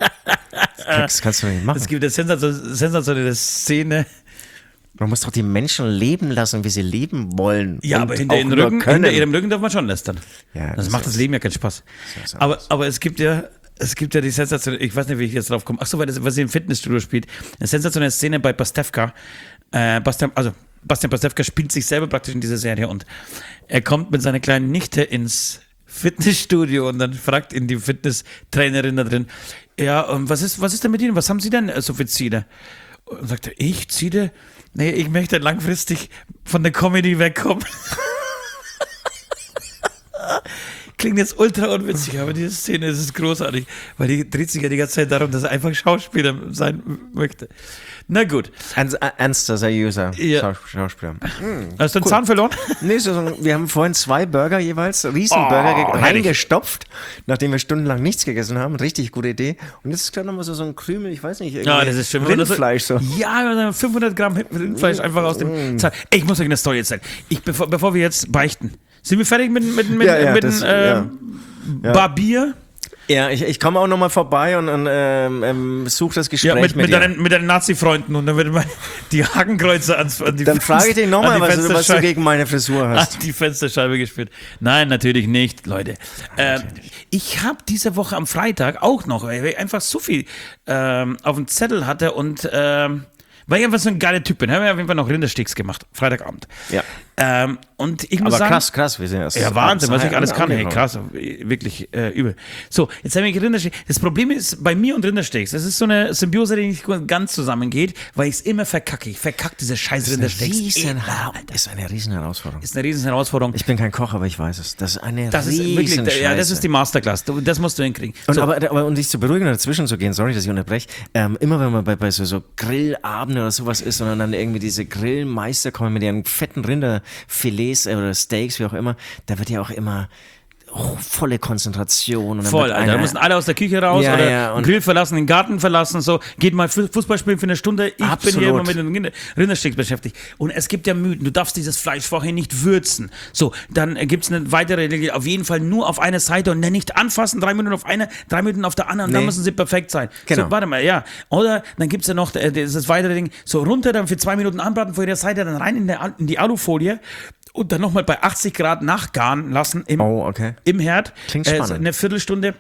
Das kannst du doch nicht machen. Es gibt eine sensation- sensationelle Szene. Man muss doch die Menschen leben lassen, wie sie leben wollen. Ja, und aber hinter, auch ihrem nur Rücken, können. hinter ihrem Rücken darf man schon lästern. Ja, das das macht ist- das Leben ja keinen Spaß. ist Aber, anders. aber es gibt ja, es gibt ja die Sensation, ich weiß nicht, wie ich jetzt drauf komme. Ach so, weil das, was sie im Fitnessstudio spielt. Eine sensationelle Szene bei Pastewka. Äh, Bastian, also Bastian Pastewka spielt sich selber praktisch in dieser Serie und er kommt mit seiner kleinen Nichte ins Fitnessstudio und dann fragt ihn die Fitnesstrainerin da drin, ja, und was ist, was ist denn mit Ihnen? Was haben Sie denn äh, so für Ziele? Und dann sagt er, ich Ziele? Nee, ich möchte langfristig von der Comedy wegkommen. klingt jetzt ultra unwitzig, aber diese Szene ist, ist großartig, weil die dreht sich ja die ganze Zeit darum, dass er einfach Schauspieler sein möchte. Na gut. Ein ernster, seriöser Ja. Schaus- Schauspieler. Hast du einen Zahn verloren? Nee, so, so, wir haben vorhin zwei Burger jeweils, Riesenburger, Oh, ge- herrlich. reingestopft, nachdem wir stundenlang nichts gegessen haben. Richtig gute Idee. Und jetzt ist gerade nochmal so, so ein Krümel, ich weiß nicht, irgendwie Ja, das ist schön. Rindfleisch so. Ja, fünfhundert Gramm Rindfleisch einfach aus dem Zahn. Ey, ich muss euch eine Story erzählen. Ich, bevor, bevor wir jetzt beichten. Sind wir fertig mit, mit, mit, Ja, ja, mit das- dem ähm, ja. Barbier? Ja, ich, ich komme auch nochmal vorbei und, und ähm, ähm, suche das Gespräch Ja, mit, mit, mit, dir. deinen, mit deinen Nazi-Freunden und dann wird mal die Hakenkreuze ans, an die Dann frage ich dich nochmal, an die was, du- was du Fensterscheibe- gegen meine Frisur hast. an die Fensterscheibe gespielt. Nein, natürlich nicht, Leute. Ähm, ich habe diese Woche am Freitag auch noch, weil ich einfach so viel ähm, auf dem Zettel hatte und ähm, weil ich einfach so ein geiler Typ bin, habe ich auf jeden Fall noch Rindersteaks gemacht, Freitagabend. Ja. Ähm, und ich muss Aber sagen, krass, krass, wir sind erst. ja, Wahnsinn, was ich alles kann. Hey, angekommen. krass, wirklich äh, übel. So, jetzt haben wir Rindersteaks. Das Problem ist bei mir und Rindersteaks, das ist so eine Symbiose, die nicht ganz zusammengeht, weil ich es immer verkacke. Ich verkacke diese scheiß Rindersteaks. Riesen, immer, Alter. ist eine riesen Herausforderung. Ist eine riesen Herausforderung. Ich bin kein Koch, aber ich weiß es. Das ist eine Das ist riesen wirklich, ja, das Scheiße. ist die Masterclass. Du- Das musst du hinkriegen. Und So, aber, aber um dich zu beruhigen und dazwischen zu gehen, sorry, dass ich unterbreche, ähm, immer wenn man bei, bei so, so Grillabenden oder sowas ist und dann irgendwie diese Grillmeister kommen mit ihren fetten Rinderfilets äh, oder Steaks, wie auch immer, da wird ja auch immer oh, volle Konzentration. Und dann voll, wird Alter. Da einer- müssen alle aus der Küche raus Ja, oder ja, den und- Grill verlassen, den Garten verlassen. So, geht mal Fu- Fußball spielen für eine Stunde. Ich bin hier immer Absolut. mit den Rinder- Rindersteaks beschäftigt. Und es gibt ja Mythen. Du darfst dieses Fleisch vorher nicht würzen. So, dann gibt es eine weitere Regel. Auf jeden Fall nur auf eine Seite und dann nicht anfassen. Drei Minuten auf einer, drei Minuten auf der anderen. Und dann Nee. müssen sie perfekt sein. Genau. So, warte mal, ja. Oder dann gibt es ja noch äh, dieses weitere Ding. So, runter, dann für zwei Minuten anbraten vor jeder Seite, dann rein in, der, Al- in die Alufolie. Und dann nochmal bei achtzig Grad nachgaren lassen im, Oh, okay. im Herd. Klingt Äh, spannend. eine Viertelstunde.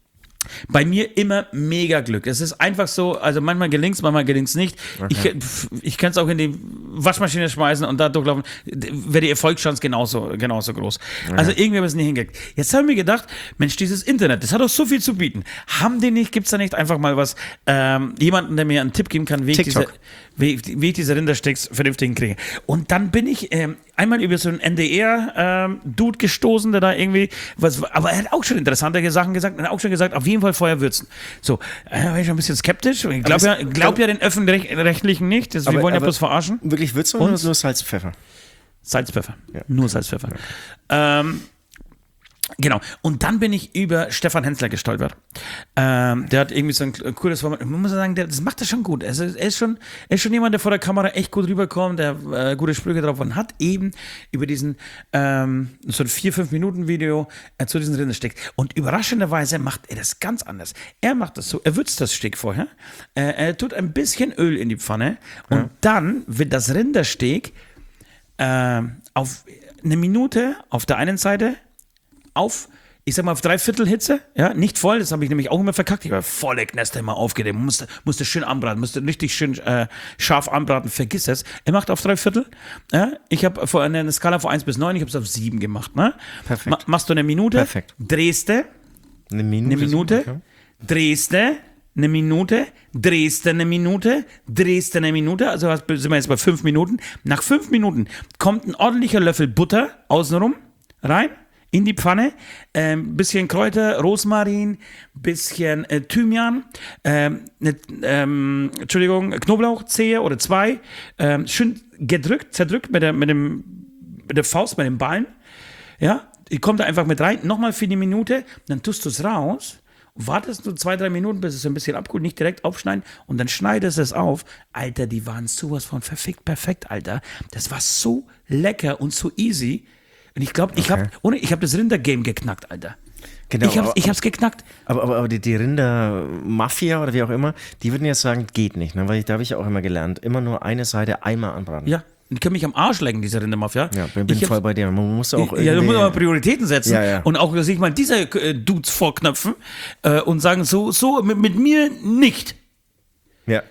Bei mir immer mega Glück. Es ist einfach so, also manchmal gelingt es, manchmal gelingt es nicht. Ich, ich kann es auch in die Waschmaschine schmeißen und da durchlaufen, wäre die Erfolgschance genauso, genauso groß. Also irgendwie haben wir es nicht hingekriegt. Jetzt haben wir gedacht, Mensch, dieses Internet, das hat doch so viel zu bieten. Haben die nicht, gibt es da nicht einfach mal was, ähm, jemanden, der mir einen Tipp geben kann, wie ich, diese, TikTok. wie, wie ich diese Rindersteaks vernünftig hinkriege. Und dann bin ich ähm, einmal über so einen N D R-Dude gestoßen, der da irgendwie, was, aber er hat auch schon interessante Sachen gesagt, er hat auch schon gesagt, auf jeden Fall vorher würzen. So, äh, war ich schon ein bisschen skeptisch. Ich glaube ja, glaub ja den Öffentlich-Rechtlichen nicht, das, wir wollen ja bloß verarschen. Wirklich Würzung Und? oder nur Salz, Pfeffer? Salz, Pfeffer. Nur Salz, Pfeffer. Ähm, genau. Und dann bin ich über Stefan Hensler gestolpert. Ähm, der hat irgendwie so ein cooles Format. Man muss sagen, der, das macht er schon gut. Also, er, ist schon, er ist schon jemand, der vor der Kamera echt gut rüberkommt, der äh, gute Sprüche drauf und hat eben über diesen ähm, so ein vier fünf Minuten Video äh, zu diesen Rindersteak. Und überraschenderweise macht er das ganz anders. Er macht das so, er würzt das Steak vorher, äh, er tut ein bisschen Öl in die Pfanne und dann wird das Rindersteak ähm, auf eine Minute auf der einen Seite auf, ich sag mal, auf Dreiviertel Hitze, ja, nicht voll, das habe ich nämlich auch immer verkackt. Ich war volle Kneste immer aufgedreht, musste, musste schön anbraten, musste richtig schön äh, scharf anbraten, vergiss es. Er macht auf Dreiviertel, ja, ich habe vor eine Skala von eins bis neun, ich habe es auf sieben gemacht, ne? Perfekt. Ma machst du eine Minute, Perfekt. drehst du, Eine Minute. eine Minute, Okay. drehst du, eine Minute, drehst du eine Minute, drehst du eine Minute, also hast- sind wir jetzt bei fünf Minuten. Nach fünf Minuten kommt ein ordentlicher Löffel Butter außenrum rein in die Pfanne, ähm, bisschen Kräuter, Rosmarin, bisschen äh, Thymian, ähm, ne, ähm, Entschuldigung, Knoblauchzehe oder zwei, ähm, schön gedrückt, zerdrückt mit der, mit dem, mit der Faust, mit dem Ballen, ja, die kommt da einfach mit rein, nochmal für die Minute, dann tust du es raus, wartest du zwei, drei Minuten, bis es ein bisschen abkühlt, nicht direkt aufschneiden und dann schneidest du es auf. Alter, die waren sowas von perfekt, perfekt, Alter. Das war so lecker und so easy. Und ich glaube, ich habe ich hab das Rinder-Game geknackt, Alter. Genau, ich, hab's, aber- ich hab's geknackt. Aber, aber, aber die, die Rinder-Mafia oder wie auch immer, die würden jetzt sagen, geht nicht, ne? Weil ich, da habe ich ja auch immer gelernt, immer nur eine Seite einmal anbraten. Ja, die können mich am Arsch lecken, diese Rindermafia. Ja, bin, bin Ich voll hab's- bei dir. Man muss auch Ja, du musst irgendwie- aber Prioritäten setzen Ja, ja. und auch sich mal diese äh, Dudes vorknöpfen äh, und sagen, so, so mit, mit mir nicht. Ja.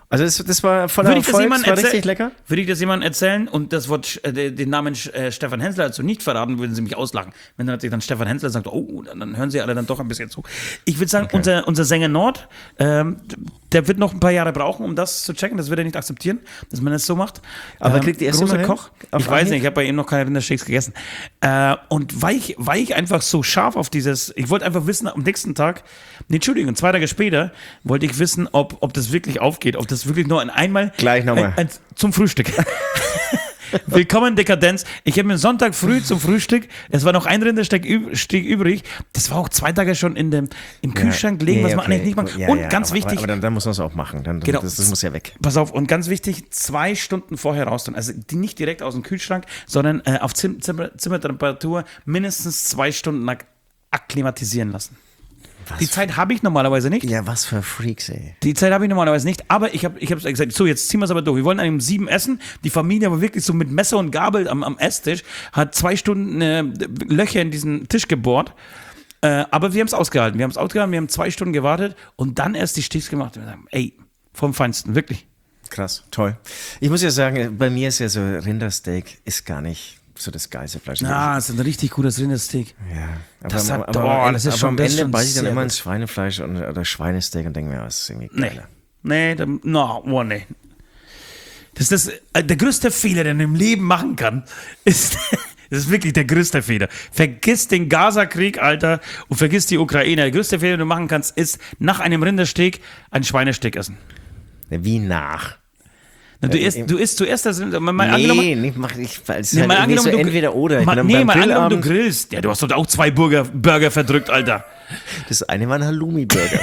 Also das, das war voller Würde ich das Erfolg, jemandem das war erzähl- richtig lecker. Würde ich das jemandem erzählen und das Wort, äh, den Namen äh, Stefan Hensler dazu nicht verraten, würden sie mich auslachen. Wenn dann natürlich dann Stefan Hensler sagt, oh, dann, dann hören sie alle dann doch ein bisschen zu. Ich würde sagen, Okay. unser, unser Sänger Nord, ähm, der wird noch ein paar Jahre brauchen, um das zu checken. Das wird er nicht akzeptieren, dass man das so macht. Aber kriegt ihr es großer immer hin? Koch. Auf Ich weiß Anhieb? nicht, ich habe bei ihm noch keine Rindersteaks gegessen. Äh, und weil ich, weil ich einfach so scharf auf dieses, ich wollte einfach wissen, am nächsten Tag, nee, Entschuldigung, zwei Tage später, wollte ich wissen, ob, ob das wirklich aufgeht, ob das wirklich nur ein einmal Gleich nochmal. ein, ein, zum Frühstück. Willkommen Dekadenz. Ich habe mir Sonntag früh zum Frühstück, es war noch ein Rindersteak üb- Steak übrig, das war auch zwei Tage schon in dem, im Kühlschrank gelegen, was man eigentlich nicht macht. Ja, und ja, ganz aber, wichtig, Aber dann, dann muss man es auch machen. Dann, Genau. das, das muss ja weg. pass auf, und ganz wichtig, zwei Stunden vorher raus tun. Also die nicht direkt aus dem Kühlschrank, sondern äh, auf Zim Zimmer Zimmertemperatur mindestens zwei Stunden ak- akklimatisieren lassen. Was Die Zeit habe ich normalerweise nicht. Ja, was für Freaks, ey. Die Zeit habe ich normalerweise nicht, aber ich habe ich hab gesagt, so, jetzt ziehen wir es aber durch. Wir wollen eigentlich um sieben essen. Die Familie aber wirklich so mit Messer und Gabel am, am Esstisch, hat zwei Stunden äh, Löcher in diesen Tisch gebohrt. Äh, aber wir haben es ausgehalten. Wir haben es ausgehalten, wir haben zwei Stunden gewartet und dann erst die Steaks gemacht. Und wir sagen, ey, vom Feinsten, wirklich. Krass, toll. Ich muss ja sagen, bei mir ist ja so Rindersteak ist gar nicht so das geilste Fleisch. Ah, es ist ein richtig gutes Rindersteak. Ja, aber, Das hat- aber, oh, aber, das ist aber schon- am das ist Ende schon beiße ich dann sehr immer gut. ins Schweinefleisch und, oder Schweinesteak und denke mir, das ist irgendwie Nee. geiler. Nee, da, no, oh nee. Das ist das, äh, der größte Fehler, den man im Leben machen kann, ist, das ist wirklich der größte Fehler. Vergiss den Gaza-Krieg, Alter, und vergiss die Ukraine. Der größte Fehler, den du machen kannst, ist nach einem Rindersteak ein Schweinesteak essen. Wie nach? Na, Du Äh, isst, im- du isst zuerst das Rinder- mal, mal Nee, angenommen, nicht, mach ich, weil es nee, halt mal irgendwie so angenommen, du, entweder oder. Ich mal, bin nee, beim mal angenommen, du Grillabend, grillst. Ja, du hast doch auch zwei Burger, Burger verdrückt, Alter. das eine war ein Halloumi-Burger.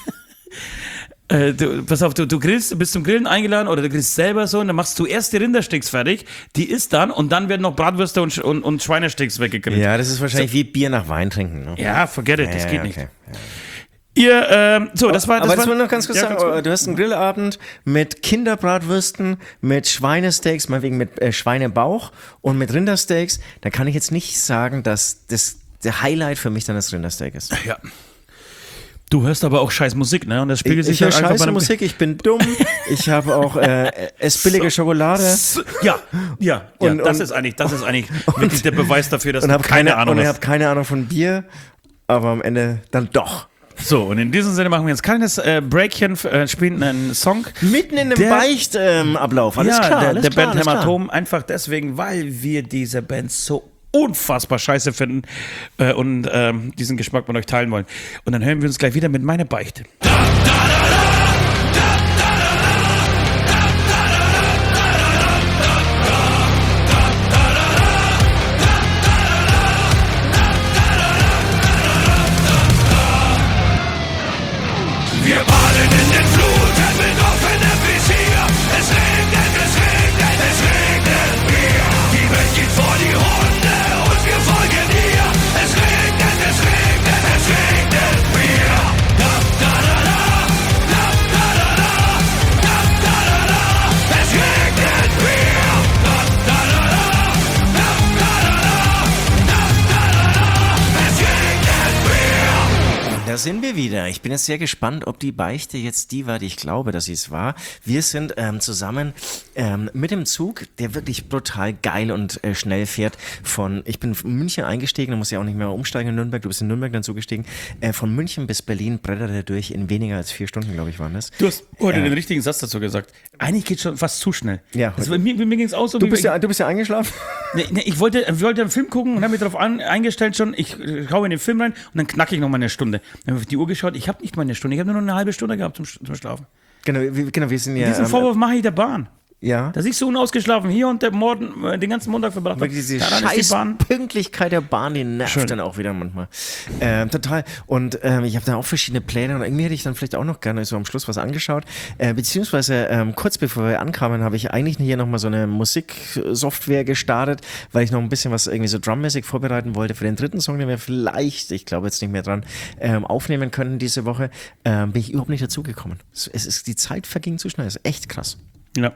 Äh, du, pass auf, du, du grillst, du bist zum Grillen eingeladen oder du grillst selber so und dann machst du erst die Rindersteaks fertig, die isst dann und dann werden noch Bratwürste und, Sch- und, und Schweinesteaks weggegrillt. Ja, das ist wahrscheinlich wie Bier nach Wein trinken. Ne? Ja, forget it, Ja, das ja, geht ja, nicht. okay. Ja. Ihr, ähm, so, das war das Aber war, das wollte ich noch ganz kurz ja, sagen, ganz kurz. du hast einen Grillabend mit Kinderbratwürsten, mit Schweinesteaks, meinetwegen mit äh, Schweinebauch und mit Rindersteaks. Da kann ich jetzt nicht sagen, dass das der Highlight für mich dann das Rindersteak ist. Ja. Du hörst aber auch scheiß Musik, ne? Und das spiegelt Ich, sich ich höre dann einfach bei scheiße einem- Musik, ich bin dumm, ich habe auch äh, ess billige Schokolade Ja, ja, Und- ja das und- ist eigentlich, das ist eigentlich wirklich der Beweis dafür, dass und du habe keine, keine, Ahnung und ich hast. habe keine Ahnung von Bier, aber am Ende dann doch. So, und in diesem Sinne machen wir jetzt kleines äh, Breakchen, äh, spielen einen Song. Mitten in dem Der- Beichtablauf, alles ja, klar, der, alles der klar, Band alles klar. Hämatom, einfach deswegen, weil wir diese Band so unfassbar scheiße finden äh, und ähm, diesen Geschmack mit euch teilen wollen. Und dann hören wir uns gleich wieder mit meiner Beichte. Wir baden in den Fluten mit offenem Visier. Es regnet, es regnet, es regnet mir. Die Welt geht vor die Hunde und wir folgen ihr. Es regnet, es regnet, es regnet mir. Da, da, da, da, da, da, da, da, da, da, da, da. Es regnet mir. Da, da, da, da, da, da, da, da, da, da, da, da. Es regnet mir. Da sind wir wieder. Ich bin jetzt sehr gespannt, ob die Beichte jetzt die war, die ich glaube, dass sie es war. Wir sind ähm, zusammen ähm, mit dem Zug, der wirklich brutal geil und äh, schnell fährt. Von, ich bin in München eingestiegen, da muss ich auch nicht mehr umsteigen in Nürnberg. Du bist in Nürnberg dann zugestiegen. Äh, von München bis Berlin brettert er durch in weniger als vier Stunden, glaube ich, waren das. Du hast heute Äh, den richtigen Satz dazu gesagt. Eigentlich geht schon fast zu schnell. Ja, also heute- bei mir, mir ging es auch so. Du wie- bist ja, du bist ja eingeschlafen? Nee, nee, ich wollte, ich wollte einen Film gucken und habe mich darauf an, eingestellt schon, ich äh, schaue in den Film rein und dann knacke ich noch mal eine Stunde. Dann habe ich auf die Uhr geschaut, ich habe nicht mal eine Stunde, ich habe nur noch eine halbe Stunde gehabt zum, zum Schlafen. Genau, wir, genau, wir sind ja. Diesen ähm, Vorwurf mache ich der Bahn. ja. Da siehst du unausgeschlafen hier und der Morgen, äh, den ganzen Montag verbracht. Wirklich diese Daran ist die scheiß Bahn. Pünktlichkeit der Bahn, die nervt Schön. dann auch wieder manchmal. Ähm, total. Und ähm, ich habe da auch verschiedene Pläne und irgendwie hätte ich dann vielleicht auch noch gerne so am Schluss was angeschaut. Äh, beziehungsweise ähm, kurz bevor wir ankamen, habe ich eigentlich hier nochmal so eine Musiksoftware gestartet, weil ich noch ein bisschen was irgendwie so drummäßig vorbereiten wollte für den dritten Song, den wir vielleicht, ich glaube jetzt nicht mehr dran, ähm, aufnehmen können diese Woche. Ähm, bin ich überhaupt nicht dazugekommen. Es ist, die Zeit verging zu schnell. Das ist echt krass. Ja.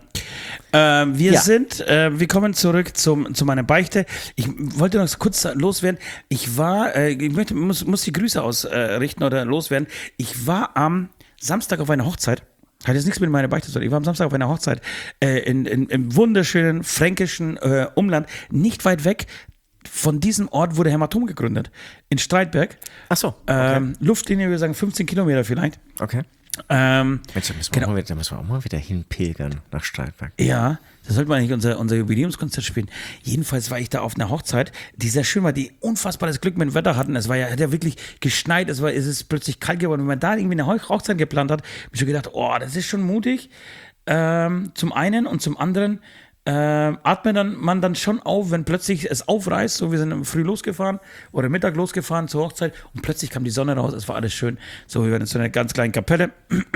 Ähm, wir Ja. sind, äh, wir kommen zurück zum, zu meiner Beichte. Ich wollte noch kurz loswerden. Ich war, äh, ich möchte, muss, muss die Grüße ausrichten äh, oder loswerden. Ich war am Samstag auf einer Hochzeit. Hat jetzt nichts mit meiner Beichte zu tun. Ich war am Samstag auf einer Hochzeit äh, in, in, im wunderschönen fränkischen äh, Umland, nicht weit weg. Von diesem Ort wurde Hämatom gegründet. In Streitberg. Ach so. Okay. Ähm, Luftlinie, wir sagen fünfzehn Kilometer vielleicht. Okay. Ähm, Mensch, da müssen, wir genau. auch mal, da müssen wir auch mal wieder hinpilgern nach Streitberg. Ja, da sollte man eigentlich unser, unser Jubiläumskonzert spielen. Jedenfalls war ich da auf einer Hochzeit, die sehr schön war, die unfassbares Glück mit dem Wetter hatten. Es war ja, hat ja wirklich geschneit, es war, es ist plötzlich kalt geworden. Wenn man da irgendwie eine Hochzeit geplant hat, habe ich schon gedacht, oh, das ist schon mutig. Ähm, zum einen und zum anderen Ähm, atmet dann, man dann schon auf, wenn plötzlich es aufreißt, so wir sind früh losgefahren oder Mittag losgefahren zur Hochzeit und plötzlich kam die Sonne raus, es war alles schön, so wir waren in so einer ganz kleinen Kapelle,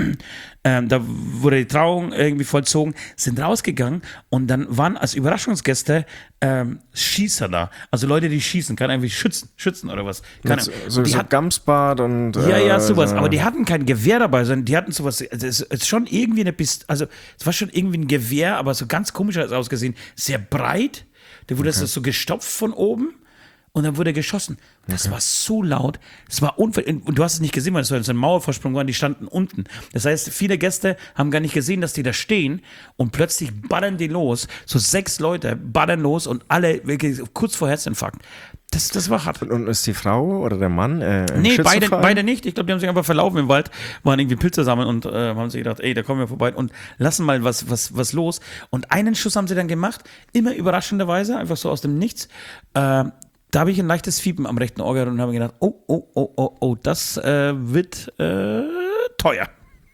ähm, da wurde die Trauung irgendwie vollzogen, sind rausgegangen und dann waren als Überraschungsgäste ähm, Schießer da, also Leute, die schießen, kann irgendwie schützen, schützen oder was. Keine, so so, die so hat, Gamsbad und ja, ja, äh, sowas, so. aber die hatten kein Gewehr dabei, sondern die hatten sowas, es ist, ist schon irgendwie eine Pist also es war schon irgendwie ein Gewehr, aber so ganz komisch ausgesehen, sehr breit, da wurde okay. das so gestopft von oben und dann wurde geschossen. Das okay. war so laut, es war unver und du hast es nicht gesehen, weil es so ein Mauervorsprung war, die standen unten. Das heißt, viele Gäste haben gar nicht gesehen, dass die da stehen und plötzlich ballern die los, so sechs Leute ballern los und alle wirklich kurz vor Herzinfarkt. Das, das war hart. Und ist die Frau oder der Mann? Äh, nee, beide, beide nicht. Ich glaube, die haben sich einfach verlaufen im Wald, waren irgendwie Pilze sammeln und äh, haben sich gedacht, ey, da kommen wir vorbei und lassen mal was, was, was los. Und einen Schuss haben sie dann gemacht, immer überraschenderweise, einfach so aus dem Nichts. Äh, da habe ich ein leichtes Fiepen am rechten Ohr gehabt und habe gedacht, oh, oh, oh, oh, oh, das äh, wird äh, teuer.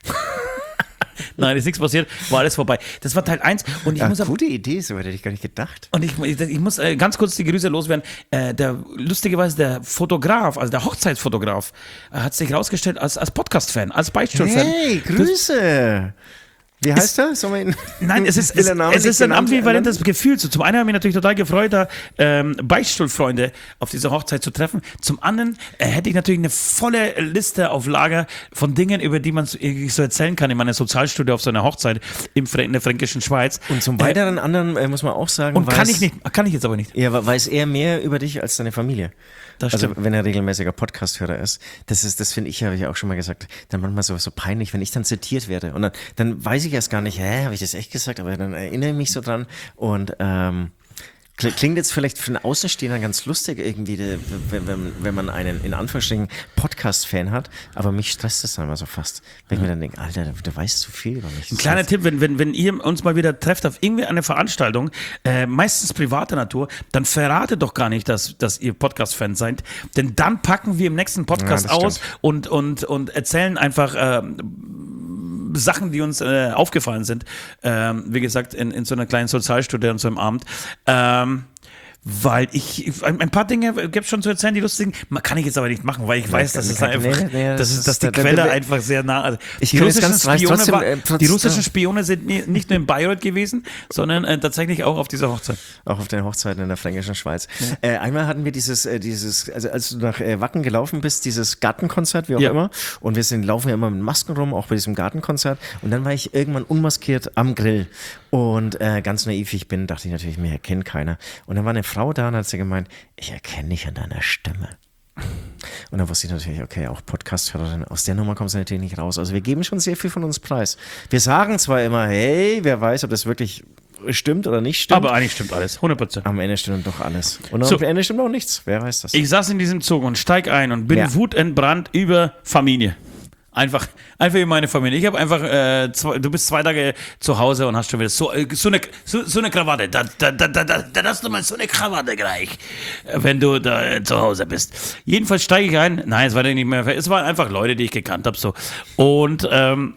Nein, ist nichts passiert, war alles vorbei. Das war Teil eins und ich ja, muss aber, gute Idee, so hätte ich gar nicht gedacht. und ich, ich, ich muss äh, ganz kurz die Grüße loswerden. Äh, der lustigerweise der Fotograf, also der Hochzeitsfotograf, äh, hat sich rausgestellt als, als Podcast-Fan, als Beichtstuhl-Fan. Hey, Grüße! Wie heißt er? Sollen wir ihn, Nein, es ist, es, es ist ein ambivalentes Gefühl. So, zum einen habe ich mich natürlich total gefreut, da ähm, Beichtstuhlfreunde auf dieser Hochzeit zu treffen. Zum anderen äh, hätte ich natürlich eine volle Liste auf Lager von Dingen, über die man so, so erzählen kann in meiner Sozialstudie auf so einer Hochzeit im, in der fränkischen Schweiz. Und zum weiteren äh, anderen äh, muss man auch sagen, und weiß, kann ich nicht, kann ich jetzt aber nicht. Ja, weiß er mehr über dich als deine Familie. Das also stimmt. wenn er regelmäßiger Podcast-Hörer ist, das ist, das finde ich, habe ich auch schon mal gesagt, dann manchmal so, so peinlich, wenn ich dann zitiert werde und dann, dann weiß ich erst gar nicht, hä, habe ich das echt gesagt, aber dann erinnere ich mich so dran und ähm, klingt jetzt vielleicht für einen Außenstehender ganz lustig irgendwie, wenn, wenn, wenn man einen in Anführungsstrichen Podcast-Fan hat, aber mich stresst das dann immer so fast, wenn ich mir dann denke, Alter, du weißt zu viel über mich. Ein kleiner heißt, Tipp, wenn, wenn, wenn ihr uns mal wieder trefft auf irgendwie eine Veranstaltung, äh, meistens privater Natur, dann verratet doch gar nicht, dass, dass ihr Podcast-Fan seid, denn dann packen wir im nächsten Podcast ja, aus und, und, und erzählen einfach ähm, Sachen, die uns äh, aufgefallen sind. Ähm, wie gesagt, in, in so einer kleinen Sozialstudie und so einem Abend. Ähm, weil ich, ein, ein paar Dinge gibt es schon zu erzählen, die lustigen, kann ich jetzt aber nicht machen, weil ich weiß, dass es einfach, nee, nee, das ist, dass die da, Quelle da, da, einfach sehr nah, also ich die russischen ganz Spione, trotzdem, war, äh, trotzdem, die russischen Spione sind nie, nicht nur in Bayreuth gewesen, sondern äh, tatsächlich auch auf dieser Hochzeit. Auch auf den Hochzeiten in der fränkischen Schweiz. Ja. Äh, einmal hatten wir dieses, äh, dieses, also als du nach äh, Wacken gelaufen bist, dieses Gartenkonzert, wie auch ja. immer, und wir sind, laufen ja immer mit Masken rum, auch bei diesem Gartenkonzert, und dann war ich irgendwann unmaskiert am Grill und äh, ganz naiv ich bin, dachte ich natürlich, mir erkennt keiner. Und dann war eine Frau da und hat sie gemeint, ich erkenne dich an deiner Stimme. Und dann wusste ich natürlich, okay, auch Podcast-Hörerin, aus der Nummer kommst du natürlich nicht raus. Also wir geben schon sehr viel von uns preis. Wir sagen zwar immer, hey, wer weiß, ob das wirklich stimmt oder nicht stimmt. Aber eigentlich stimmt alles, hundert Prozent. Am Ende stimmt doch alles. Und so, am Ende stimmt auch nichts. Wer weiß das? Ich saß in diesem Zug und steig ein und bin ja. wutentbrannt über Familie. Einfach, einfach wie meine Familie. Ich habe einfach, äh, zwei, du bist zwei Tage zu Hause und hast schon wieder so, so, eine, so, so eine Krawatte. Da, da, da, da, da hast du mal so eine Krawatte gleich, wenn du da äh, zu Hause bist. Jedenfalls steige ich ein. Nein, es war nicht mehr. Es waren einfach Leute, die ich gekannt habe. So. Und, ähm,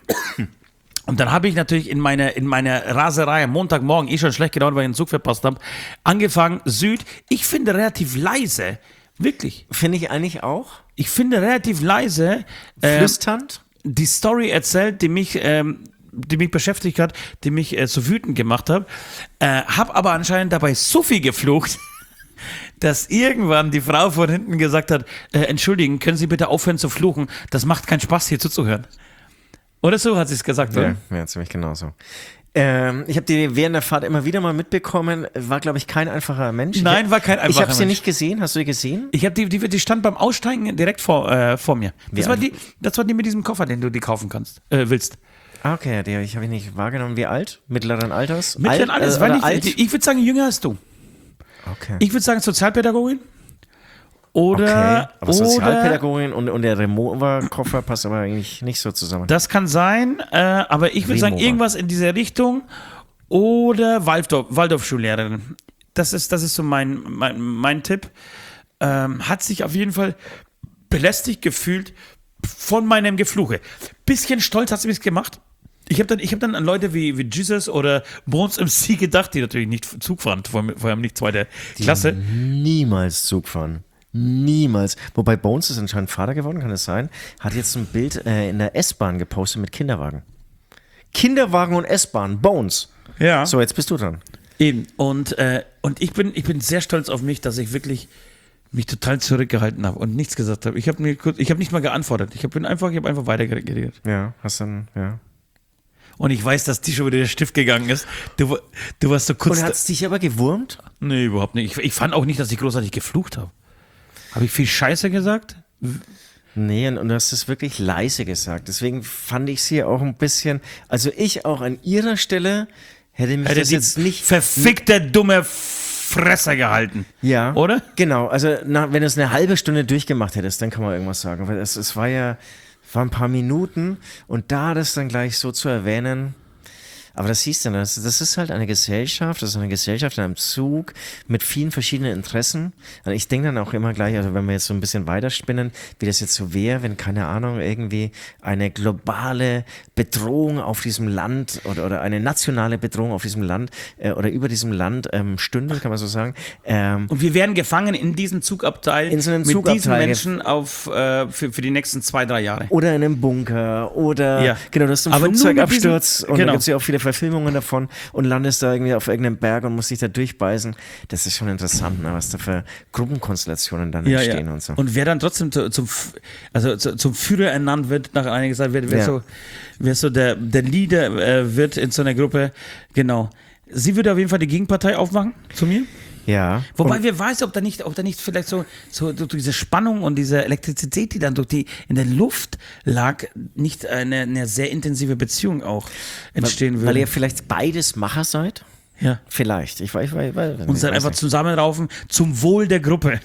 und dann habe ich natürlich in meiner in meine Raserei am Montagmorgen, eh schon schlecht gelaunt, weil ich den Zug verpasst habe, angefangen, Süd, ich finde relativ leise. Wirklich. Finde ich eigentlich auch. Ich finde relativ leise. Äh, Flüsternd? Die Story erzählt, die mich, ähm, die mich beschäftigt hat, die mich äh, so wütend gemacht hat. Äh, hab aber anscheinend dabei so viel geflucht, dass irgendwann die Frau von hinten gesagt hat, äh, entschuldigen, können Sie bitte aufhören zu fluchen? Das macht keinen Spaß, hier zuzuhören. Oder so hat sie es gesagt, ja, oder? Ja, ziemlich genauso. Ähm, ich habe die während der Fahrt immer wieder mal mitbekommen, war, glaube ich, kein einfacher Mensch. Nein, ich, war kein einfacher Mensch. Ich habe sie nicht gesehen. Hast du sie gesehen? Ich habe die, die, die stand beim Aussteigen direkt vor, äh, vor mir. Das Wie war, alt? die, das war die mit diesem Koffer, den du die kaufen kannst, äh, willst. Ah, okay, die ich habe ich nicht wahrgenommen. Wie alt? Mittleren Alters? Mittleren alt, Alters, äh, weil oder ich, alt? ich, ich würde sagen, jünger als du. Okay. Ich würde sagen Sozialpädagogin. Oder, okay. Aber oder Sozialpädagogin und, und der Remover-Koffer passt aber eigentlich nicht so zusammen. das kann sein, äh, aber ich würde sagen, Remover. irgendwas in diese Richtung. Oder Waldorf, Waldorfschullehrerin. Das ist, das ist so mein, mein, mein Tipp. Ähm, hat sich auf jeden Fall belästigt gefühlt von meinem Gefluche. Bisschen stolz hat sie mich gemacht. Ich habe dann, ich hab dann an Leute wie, wie Jesus oder Bones M C gedacht, die natürlich nicht Zug fahren, vor, vor allem nicht zweite Klasse. Niemals Zug fahren. Niemals. Wobei Bones ist anscheinend Vater geworden, kann es sein? Hat jetzt ein Bild äh, in der S-Bahn gepostet mit Kinderwagen. Kinderwagen und S-Bahn, Bones. Ja. So, jetzt bist du dran. Eben. Und, äh, und ich, bin, ich bin sehr stolz auf mich, dass ich wirklich mich total zurückgehalten habe und nichts gesagt habe. Ich habe mir kurz, ich habe nicht mal geantwortet. Ich habe einfach, ich habe einfach weitergeredet. Ja, hast dann, ja. Und ich weiß, dass die schon wieder der Stift gegangen ist. Du, du warst so kurz. Und hat es dich aber gewurmt? Nee, überhaupt nicht. Ich, ich fand auch nicht, dass ich großartig geflucht habe. Habe ich viel Scheiße gesagt? Nee, und, und du hast es wirklich leise gesagt. Deswegen fand ich sie auch ein bisschen, also ich auch an ihrer Stelle hätte mich Hätte das die jetzt nicht... verfickte, dumme Fresser gehalten. Ja. Oder? Genau, also na, wenn du es eine halbe Stunde durchgemacht hättest, dann kann man irgendwas sagen. Weil es, es war ja, war ein paar Minuten und da das dann gleich so zu erwähnen, aber das siehst du, das, das ist halt eine Gesellschaft, das ist eine Gesellschaft in einem Zug mit vielen verschiedenen Interessen. Und ich denke dann auch immer gleich, also wenn wir jetzt so ein bisschen weiterspinnen, wie das jetzt so wäre, wenn, keine Ahnung, irgendwie eine globale Bedrohung auf diesem Land oder, oder eine nationale Bedrohung auf diesem Land äh, oder über diesem Land ähm, stünde, kann man so sagen. Ähm, Und wir werden gefangen in diesem Zugabteil In so einem mit Zugabteil. diesen Menschen auf, äh, für, für die nächsten zwei, drei Jahre. Oder in einem Bunker oder Ja. genau, du hast einen Aber nur mit Flugzeugabsturz diesen- und genau. da gibt es ja auch viele Verfilmungen davon und landest da irgendwie auf irgendeinem Berg und musst dich da durchbeißen. Das ist schon interessant, ne, was da für Gruppenkonstellationen dann Ja, entstehen ja. und so. Und wer dann trotzdem zu, zum, F- also zu, zum Führer ernannt wird, nach einiger Zeit, wer, wer, Ja. so, wer so der, der Leader äh, wird in so einer Gruppe, genau. Sie würde auf jeden Fall die Gegenpartei aufmachen zu mir. ja. Wobei und, wir weiß, ob da nicht, ob da nicht vielleicht so, so durch diese Spannung und diese Elektrizität, die dann durch die in der Luft lag, nicht eine, eine sehr intensive Beziehung auch entstehen würde. weil ihr vielleicht beides Macher seid? ja. Vielleicht. Ich weiß, ich weiß, ich weiß Und dann einfach zusammenraufen zum Wohl der Gruppe.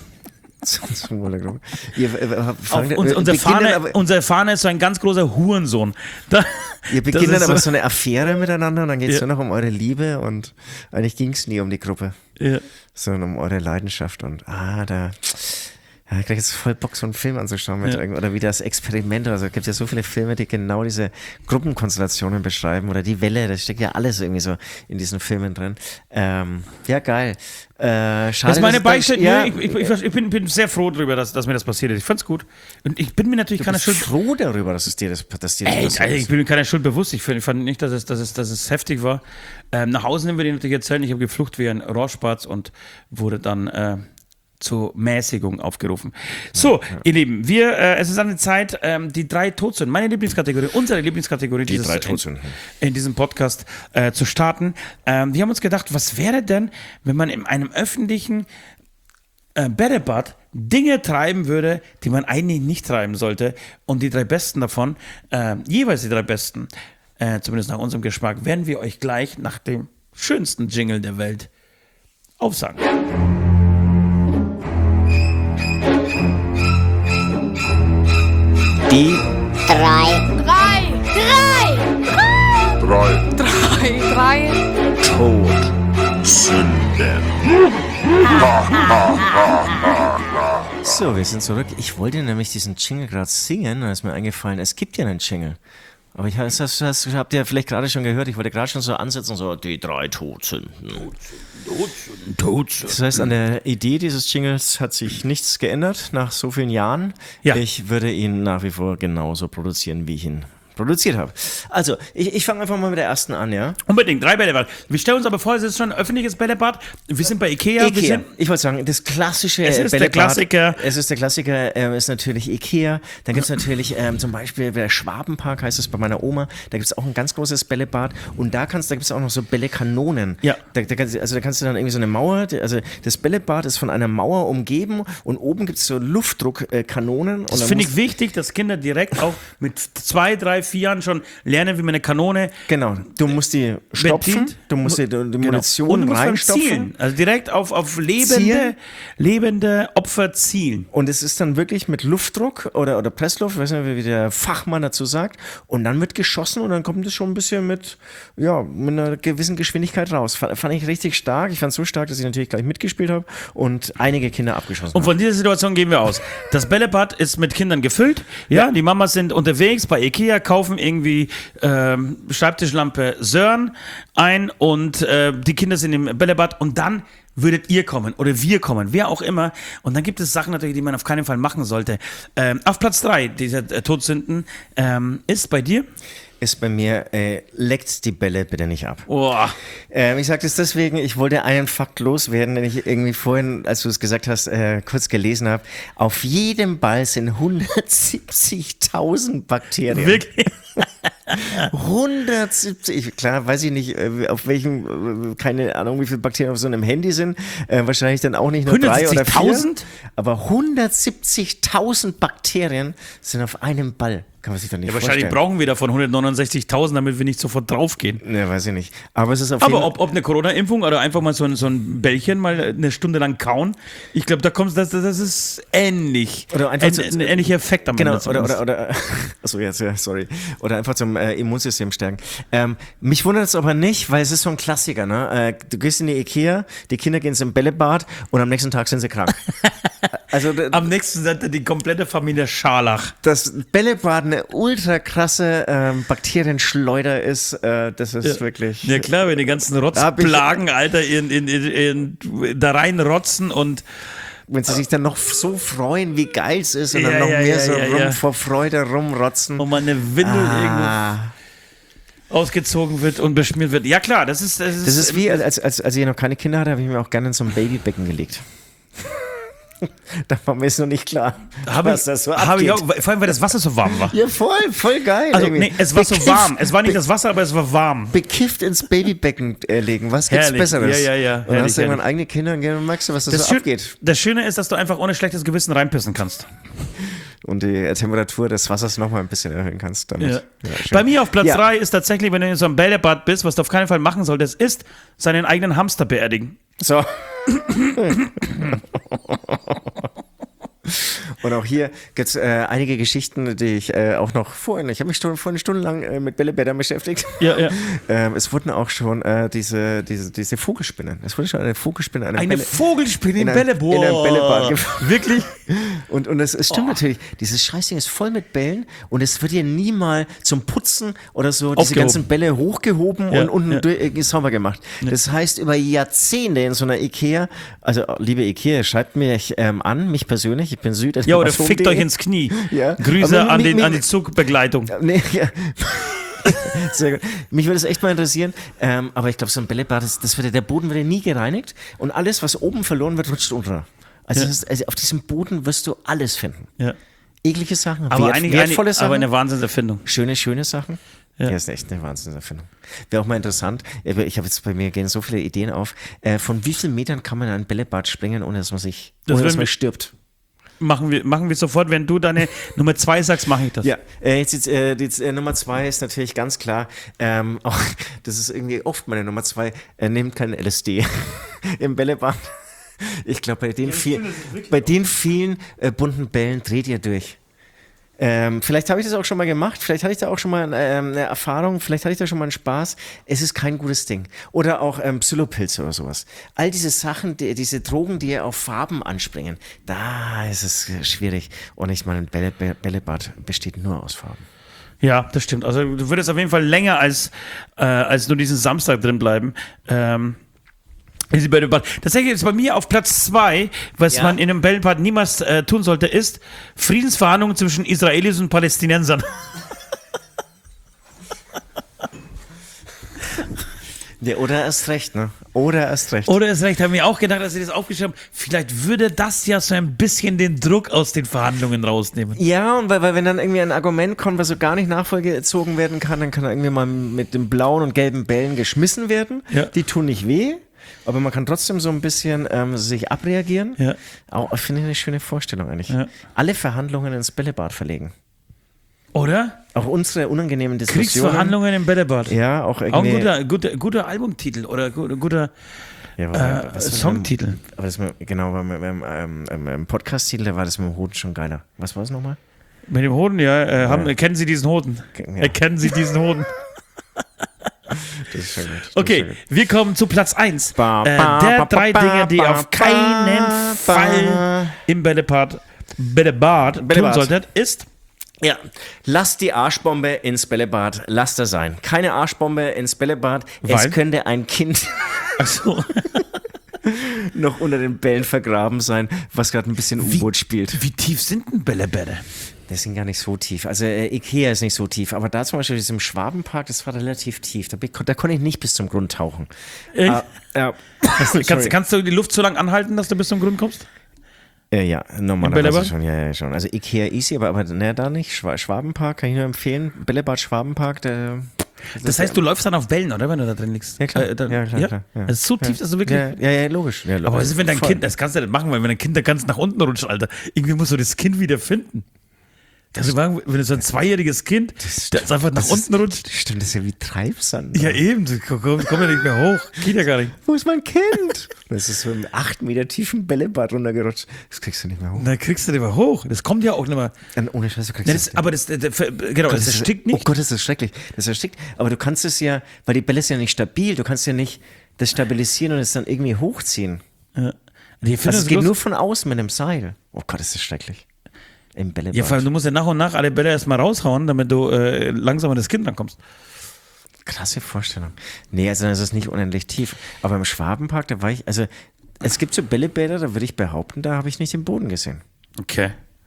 Zum Wohl der Gruppe. Ihr, äh, Auf, fangt, uns, äh, unser, beginnt Fahne, dann aber, unser Fahne ist so ein ganz großer Hurensohn. Da, ihr das beginnt ist dann aber so- so eine Affäre miteinander und dann geht es Ja. nur noch um eure Liebe und eigentlich ging es nie um die Gruppe, ja. sondern um eure Leidenschaft und ah, da... Ja, ich krieg jetzt voll Bock, so einen Film anzuschauen mit Ja. irgend- oder wie das Experiment. Also es gibt ja so viele Filme, die genau diese Gruppenkonstellationen beschreiben oder die Welle, das steckt ja alles irgendwie so in diesen Filmen drin. Ähm, ja, geil. Äh, schade, Das ist meine dass dann- Beichte. Ja, Nee, ich, ich, ich bin, bin sehr froh darüber, dass, dass mir das passiert ist. Ich fand's gut. Und ich bin mir natürlich du keine bist Schuld. froh darüber, dass es dir das, dass dir das Ey, passiert Alter, ich ist. bin mir keine Schuld bewusst. Ich fand, ich fand nicht, dass es, dass, es, dass es heftig war. Ähm, nach Hause nehmen wir den natürlich erzählen. Ich habe geflucht wie ein Rohrspatz und wurde dann äh, zur Mäßigung aufgerufen. So, ihr Lieben, wir, äh, es ist an der Zeit, ähm, die drei Todsünden, meine Lieblingskategorie, unsere Lieblingskategorie Die dieses, drei Todsünden. In, in diesem Podcast äh, zu starten. Ähm, wir haben uns gedacht, was wäre denn, wenn man in einem öffentlichen äh, Bällebad Dinge treiben würde, die man eigentlich nicht treiben sollte. Und die drei besten davon, äh, jeweils die drei besten, äh, zumindest nach unserem Geschmack, werden wir euch gleich nach dem schönsten Jingle der Welt aufsagen. Die Drei. Drei. Drei. Drei Drei. Drei. Todsünden. So, wir sind zurück. Ich wollte nämlich diesen Jingle gerade singen, da ist mir eingefallen, es gibt ja einen Jingle. Aber ich das, das, das habt ihr vielleicht gerade schon gehört, ich wollte gerade schon so ansetzen, so die drei Todsünden. Das heißt, an der Idee dieses Jingles hat sich nichts geändert nach so vielen Jahren. Ja. Ich würde ihn nach wie vor genauso produzieren, wie ich ihn produziert habe. Also, ich, ich fange einfach mal mit der ersten an, ja? Unbedingt, drei Bällebad. Wir stellen uns aber vor, es ist schon ein öffentliches Bällebad. Wir sind bei Ikea. Wir Ikea. sind, Ich wollte sagen, das klassische Es ist der Bällebad. Klassiker. Es ist der Klassiker, ähm, ist natürlich Ikea. Dann gibt es natürlich ähm, zum Beispiel der Schwabenpark, heißt es bei meiner Oma. Da gibt es auch ein ganz großes Bällebad. Und da kannst, da gibt es auch noch so Bällekanonen. Ja. Da, da kannst, also da kannst du dann irgendwie so eine Mauer, also das Bällebad ist von einer Mauer umgeben und oben gibt es so Luftdruckkanonen. das finde ich wichtig, dass Kinder direkt auch mit zwei, drei, vier Jahren schon lernen, wie man eine Kanone Genau, du musst die stopfen, bedient. du musst die, die Genau. Munition Und du musst beim reinstopfen. Zielen. Also direkt auf, auf lebende, Zielen. lebende Opfer zielen. Und es ist dann wirklich mit Luftdruck oder, oder Pressluft, ich weiß nicht, wie der Fachmann dazu sagt. Und dann wird geschossen und dann kommt es schon ein bisschen mit, ja, mit einer gewissen Geschwindigkeit raus. Fand, fand ich richtig stark. Ich fand es so stark, dass ich natürlich gleich mitgespielt habe und einige Kinder abgeschossen Und habe. von dieser Situation gehen wir aus. Das Bällebad ist mit Kindern gefüllt. Ja, die Mamas sind unterwegs bei Ikea, kaufen irgendwie ähm, Schreibtischlampe Sören ein und äh, die Kinder sind im Bällebad und dann würdet ihr kommen oder wir kommen, wer auch immer. Und dann gibt es Sachen natürlich, die man auf keinen Fall machen sollte. Ähm, auf Platz drei dieser äh, Todsünden ähm, ist bei dir. Ist bei mir, äh, leckt die Bälle bitte nicht ab. Oh. Ähm, ich sage das deswegen, ich wollte einen Fakt loswerden, den ich irgendwie vorhin, als du es gesagt hast, äh, kurz gelesen habe. Auf jedem Ball sind hundertsiebzigtausend Bakterien. Wirklich? hundertsiebzig, klar, weiß ich nicht, äh, auf welchem, äh, keine Ahnung, wie viele Bakterien auf so einem Handy sind. Äh, wahrscheinlich dann auch nicht nur drei oder vier. hundertsiebzigtausend? Aber hundertsiebzigtausend Bakterien sind auf einem Ball. Kann man sich doch nicht Ja, wahrscheinlich vorstellen. brauchen wir davon hundertneunundsechzigtausend, damit wir nicht sofort draufgehen. Ja, weiß ich nicht. Aber es ist auf jeden Aber ob, ob eine Corona-Impfung oder einfach mal so ein, so ein Bällchen mal eine Stunde lang kauen, ich glaube, da kommt das, das ist ähnlich. Oder einfach ein, so- ein ähnlicher Effekt am Genau, Ende oder, zumindest. oder, oder, achso, jetzt, ja, sorry. Oder einfach zum äh, Immunsystem stärken. Ähm, mich wundert es aber nicht, weil es ist so ein Klassiker, ne? Äh, du gehst in die Ikea, die Kinder gehen ins Bällebad und am nächsten Tag sind sie krank. Also, d- Am nächsten Seite die komplette Familie Scharlach. dass Bällebad eine ultra krasse ähm, Bakterienschleuder ist, äh, das ist wirklich... Ja klar, wenn die ganzen Rotzplagen, Alter, in, in, in, in, da reinrotzen und Wenn sie sich dann noch so freuen, wie geil es ist und Ja, dann noch ja, mehr ja, so ja, rum ja. vor Freude rumrotzen. um eine Windel irgendwo Ah. ausgezogen wird und beschmiert wird. Ja klar, das ist... Das ist, Das ist wie, als, als, als ich noch keine Kinder hatte, habe ich mir auch gerne in so ein Babybecken gelegt. Da war mir jetzt noch nicht klar, Hab was ich, das so hab abgeht. ich auch, vor allem, weil das Wasser so warm war. Ja, voll, voll geil. Also, irgendwie. nee, es war so Bekifft- warm. Es war nicht das Wasser, aber es war warm. Bekifft ins Babybecken äh, legen. Was gibt's Herrlich. Besseres? Ja, ja, ja. Und dann Herrlich, hast du irgendwann herrlich. eigene Kinder und dann merkst du, was das, Das, so Schön, abgeht. das Schöne ist, dass du einfach ohne schlechtes Gewissen reinpissen kannst. Und die äh, Temperatur des Wassers nochmal ein bisschen erhöhen kannst. Damit. Ja. Ja, schön. Bei mir auf Platz Ja. drei ist tatsächlich, wenn du in so einem Bällebad bist, was du auf keinen Fall machen solltest, ist seinen eigenen Hamster beerdigen. So. Und auch hier gibt es äh, einige Geschichten, die ich äh, auch noch vorhin, ich habe mich schon vorhin stundenlang äh, mit Bällebädern beschäftigt. Ja, ja. Ähm, es wurden auch schon äh, diese, diese, diese Vogelspinnen, es wurde schon eine Vogelspinne an einem Eine Bälle- Vogelspinne in im ein- Bällebad. in einem Bällebad gefunden. Wirklich? Und, und es, es stimmt natürlich, dieses Scheißding ist voll mit Bällen und es wird hier nie mal zum Putzen oder so diese Aufgehoben. ganzen Bälle hochgehoben Ja, und unten ja. durch, äh, sauber gemacht. Das heißt, über Jahrzehnte in so einer Ikea, also liebe Ikea, schreibt mich ähm, an, mich persönlich, ich bin Süd. Ja, oder fickt euch ins Knie. Ja. Grüße Aber an, mi- den, mi- an die Zugbegleitung. Nee, ja. Sehr gut. Mich würde es echt mal interessieren, ähm, aber ich glaube, so ein Bällebad, das, das wird, der Boden wird ja nie gereinigt und alles, was oben verloren wird, rutscht unter. Also, Ja. das ist, also auf diesem Boden wirst du alles finden. Ja. Eklige Sachen, Aber wert, eigentlich wertvolle eine, Sachen, aber eine Wahnsinnserfindung. schöne, schöne Sachen. Ja. Ja, ist echt eine Wahnsinnserfindung. Wäre auch mal interessant, aber ich habe jetzt bei mir gehen so viele Ideen auf, äh, von wie vielen Metern kann man in ein Bällebad springen, ohne dass man sich, Das ohne dass würden man wir- stirbt? Machen wir, machen wir sofort, wenn du deine Nummer zwei sagst, mache ich das. Ja, äh, jetzt, jetzt, äh, jetzt äh, Nummer zwei ist natürlich ganz klar, ähm, auch, das ist irgendwie oft meine Nummer zwei, äh, nehmt kein L S D im Bällebad. Ich glaube, bei den, viel, bei den vielen äh, bunten Bällen dreht ihr durch. Ähm, vielleicht habe ich das auch schon mal gemacht, vielleicht hatte ich da auch schon mal ähm, eine Erfahrung, vielleicht hatte ich da schon mal einen Spaß. Es ist kein gutes Ding. Oder auch ähm, Psilopilze oder sowas. All diese Sachen, die, diese Drogen, die auf Farben anspringen, da ist es äh, schwierig. Und ich meine, ein Bälle, Bällebad besteht nur aus Farben. Ja, das stimmt. Also du würdest auf jeden Fall länger als, äh, als nur diesen Samstag drin bleiben. Ähm, ist bei dem Bad. Tatsächlich ist bei mir auf Platz zwei, was Ja. man in einem Bällebad niemals äh, tun sollte, ist Friedensverhandlungen zwischen Israelis und Palästinensern. Ja, oder erst recht, ne? Oder erst recht. Oder ist recht, haben wir auch gedacht, dass sie das aufgeschrieben haben. Vielleicht würde das ja so ein bisschen den Druck aus den Verhandlungen rausnehmen. Ja, und weil, weil wenn dann irgendwie ein Argument kommt, was so gar nicht nachvollgezogen werden kann, dann kann er irgendwie mal mit den blauen und gelben Bällen geschmissen werden. Ja. Die tun nicht weh, aber man kann trotzdem so ein bisschen ähm, sich abreagieren. Ja. Auch finde ich eine schöne Vorstellung eigentlich. Ja. Alle Verhandlungen ins Bällebad verlegen. Oder? Auch unsere unangenehmen Diskussionen. Kriegsverhandlungen im Bällebad. Ja, auch irgendwie. Auch ein guter, guter, guter Albumtitel oder guter, guter ja, äh, was war Songtitel. Beim, aber das mit, genau, beim, beim, ähm, ähm, Podcast-Titel, da war das mit dem Hoden schon geiler. Was war es nochmal? Mit dem Hoden, ja. Äh, haben, ja. Kennen Sie diesen Hoden? Ja. Erkennen Sie diesen Hoden? Das ist schon gut. Das Okay, schon gut. wir kommen zu Platz eins. Ba, Äh, ba, der ba, drei ba, Dinge, die ba, auf ba, keinen ba. Fall im Bällebad, Bällebad tun Bällebad. solltet, ist... Ja, lasst die Arschbombe ins Bällebad, lasst er sein. Keine Arschbombe ins Bällebad, Weil? es könnte ein Kind Ach so. noch unter den Bällen vergraben sein, was gerade ein bisschen U-Boot spielt. Wie tief sind denn Bällebäder? Die sind gar nicht so tief. Also äh, Ikea ist nicht so tief, aber da zum Beispiel in diesem Schwabenpark, das war relativ tief. Da, da konnte ich nicht bis zum Grund tauchen. Echt? Ah, ja. Kannst, kannst du die Luft so lange anhalten, dass du bis zum Grund kommst? Äh, ja, normalerweise Bällebad? schon, ja, ja, schon. Also Ikea easy, aber, aber ne, da nicht. Schwa Schwabenpark kann ich nur empfehlen. Bällebad Schwabenpark, der... Das, das heißt, du läufst dann auf Wellen, oder? Wenn du da drin liegst. Ja, klar. Äh, dann, ja, klar, ja? klar, ja. Das ist so tief, dass du wirklich... Ja, ja, ja logisch. Ja, Aber was ist, wenn dein voll. Kind, das kannst du nicht machen, weil wenn dein Kind da ganz nach unten rutscht, Alter, irgendwie musst du das Kind wieder finden. Also, wenn du so ein zweijähriges Kind, das einfach nach Das unten ist, rutscht. Stimmt, das ist ja wie Treibsand. Ja, eben, das kommt, kommt ja nicht mehr hoch. Geht ja gar nicht. Wo ist mein Kind? Das ist so im acht Meter tiefen Bällebad runtergerutscht. Das kriegst du nicht mehr hoch. Dann kriegst du den mal hoch. Das kommt ja auch nicht mehr. Dann ohne Scheiß, du kriegst Ja, das, aber das, das, das genau, Gott, das ist- erstickt Oh nicht. Gott, das ist schrecklich. Das erstickt. Aber du kannst es ja, weil die Bälle sind ja nicht stabil, du kannst ja nicht das stabilisieren und es dann irgendwie hochziehen. Ja. Die finden Also es das geht bloß- nur von außen mit einem Seil. Oh Gott, das ist schrecklich. Im Bällebad. Ja, vor allem, du musst ja nach und nach alle Bälle erstmal raushauen, damit du äh, langsam an das Kind rankommst. Krasse Vorstellung. Nee, also das ist nicht unendlich tief. Aber im Schwabenpark, da war ich, also es gibt so Bällebäder, da würde ich behaupten, da habe ich nicht den Boden gesehen. Okay.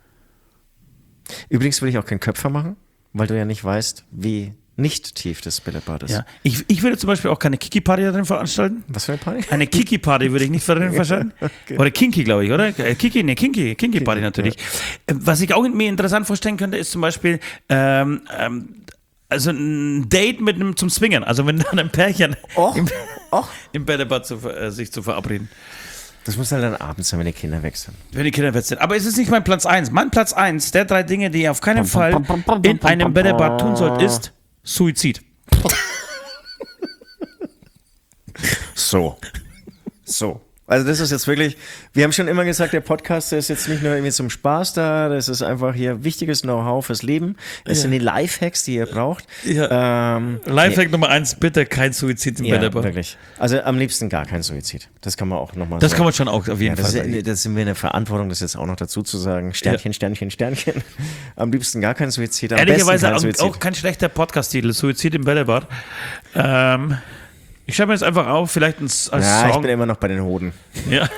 Übrigens würde ich auch keinen Köpfer machen, weil du ja nicht weißt, wie nicht tief das Bällebad ist. Ja. Ich, ich würde zum Beispiel auch keine Kiki-Party da drin veranstalten. Was für eine Party? Eine Kiki-Party würde ich nicht drin veranstalten. Oder Kinky, glaube ich, oder? Äh, Kiki, ne, Kinky, Kinky-Party natürlich. Äh, Was ich auch mir interessant vorstellen könnte, ist zum Beispiel, ähm, ähm, also ein Date mit einem zum Swingern. Also wenn dann ein Pärchen Och, im, och. im Bällebad zu, äh, sich zu verabreden. Das muss halt dann abends sein, wenn die Kinder weg sind. Wenn die Kinder wett sind. Aber es ist nicht mein Platz eins. Mein Platz eins der drei Dinge, die ihr auf keinen Fall in einem Bällebad tun sollt, ist Suizid. So. So. Also das ist jetzt wirklich, wir haben schon immer gesagt, der Podcast, der ist jetzt nicht nur irgendwie zum Spaß da, das ist einfach hier wichtiges Know-how fürs Leben. Es sind die Lifehacks, die ihr braucht. Ja. Ähm, Lifehack Nummer eins, bitte kein Suizid im ja, Bällebad. wirklich. Also am liebsten gar kein Suizid. Das kann man auch nochmal Das sagen. kann man schon auch auf jeden Ja, das, Fall ist, sagen. das sind wir in der Verantwortung, das jetzt auch noch dazu zu sagen. Sternchen, Sternchen, Sternchen. Am liebsten gar kein Suizid. Am Ehrlicherweise besten kein auch, Suizid. auch kein schlechter Podcast-Titel, Suizid im Bällebad. Ähm, ich schreibe mir jetzt einfach auf, vielleicht als als Ja, ich Song. bin immer noch bei den Hoden. Ja.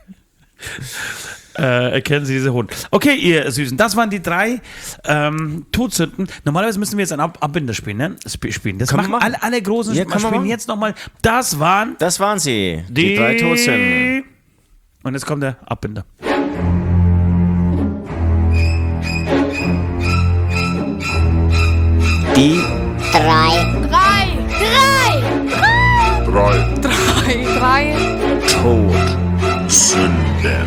äh, erkennen Sie diese Hunde. Okay, ihr Süßen, das waren die drei ähm, Todsünden. Normalerweise müssen wir jetzt ein Ab Abbinder spielen, ne? Sp spielen. Das Können wir machen machen. alle, alle großen Ja, Sp- können wir spielen machen. jetzt nochmal. Das waren Das waren sie. Die, die, drei Todsünden. Und jetzt kommt der Abbinder. Die Drei. Drei. Drei. Drei Drei. Drei. Todsünden.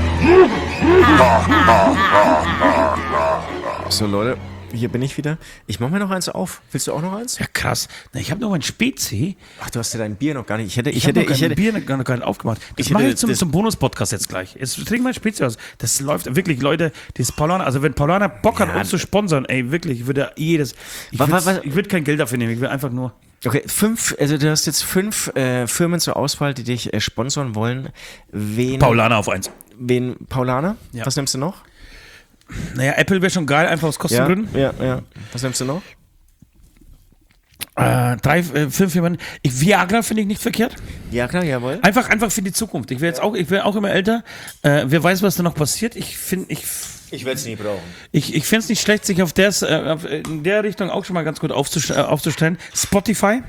So Leute, hier bin ich wieder. Ich mache mir noch eins auf. Willst du auch noch eins? Ja, krass. Na, ich habe noch ein Spezi. Ach, du hast ja dein Bier noch gar nicht. Ich hätte, ich, Ich, hätte, habe noch ich kein hätte, Bier noch gar noch gar nicht aufgemacht. Das ich mache hätte ich zum, das- zum Bonus-Podcast jetzt gleich. Jetzt trinke mein Spezi aus. Das läuft wirklich, Leute, das Paulaner, also wenn Paulaner Bock hat, Ja, uns zu sponsern, ey, wirklich, ich würde jedes, ich Was- würde was- was- ich würd kein Geld dafür nehmen, ich will einfach nur, okay, fünf, also du hast jetzt fünf äh, Firmen zur Auswahl, die dich äh, sponsern wollen. Wen? Paulaner auf eins. Wen? Paulaner? Ja. Was nimmst du noch? Naja, Apple wäre schon geil, einfach aus Ja, Kostengründen. ja, ja. Was nimmst du noch? Äh, drei, äh, fünf jemanden. Ich, Viagra finde ich nicht verkehrt. Ja, klar, jawohl. Einfach, einfach für die Zukunft. Ich werde jetzt auch, ich werde auch immer älter. Äh, wer weiß, was da noch passiert. Ich finde, ich, Ich werde es nie brauchen. ich, ich finde es nicht schlecht, sich auf der, äh, auf- in der Richtung auch schon mal ganz gut aufzust äh, aufzustellen. Spotify.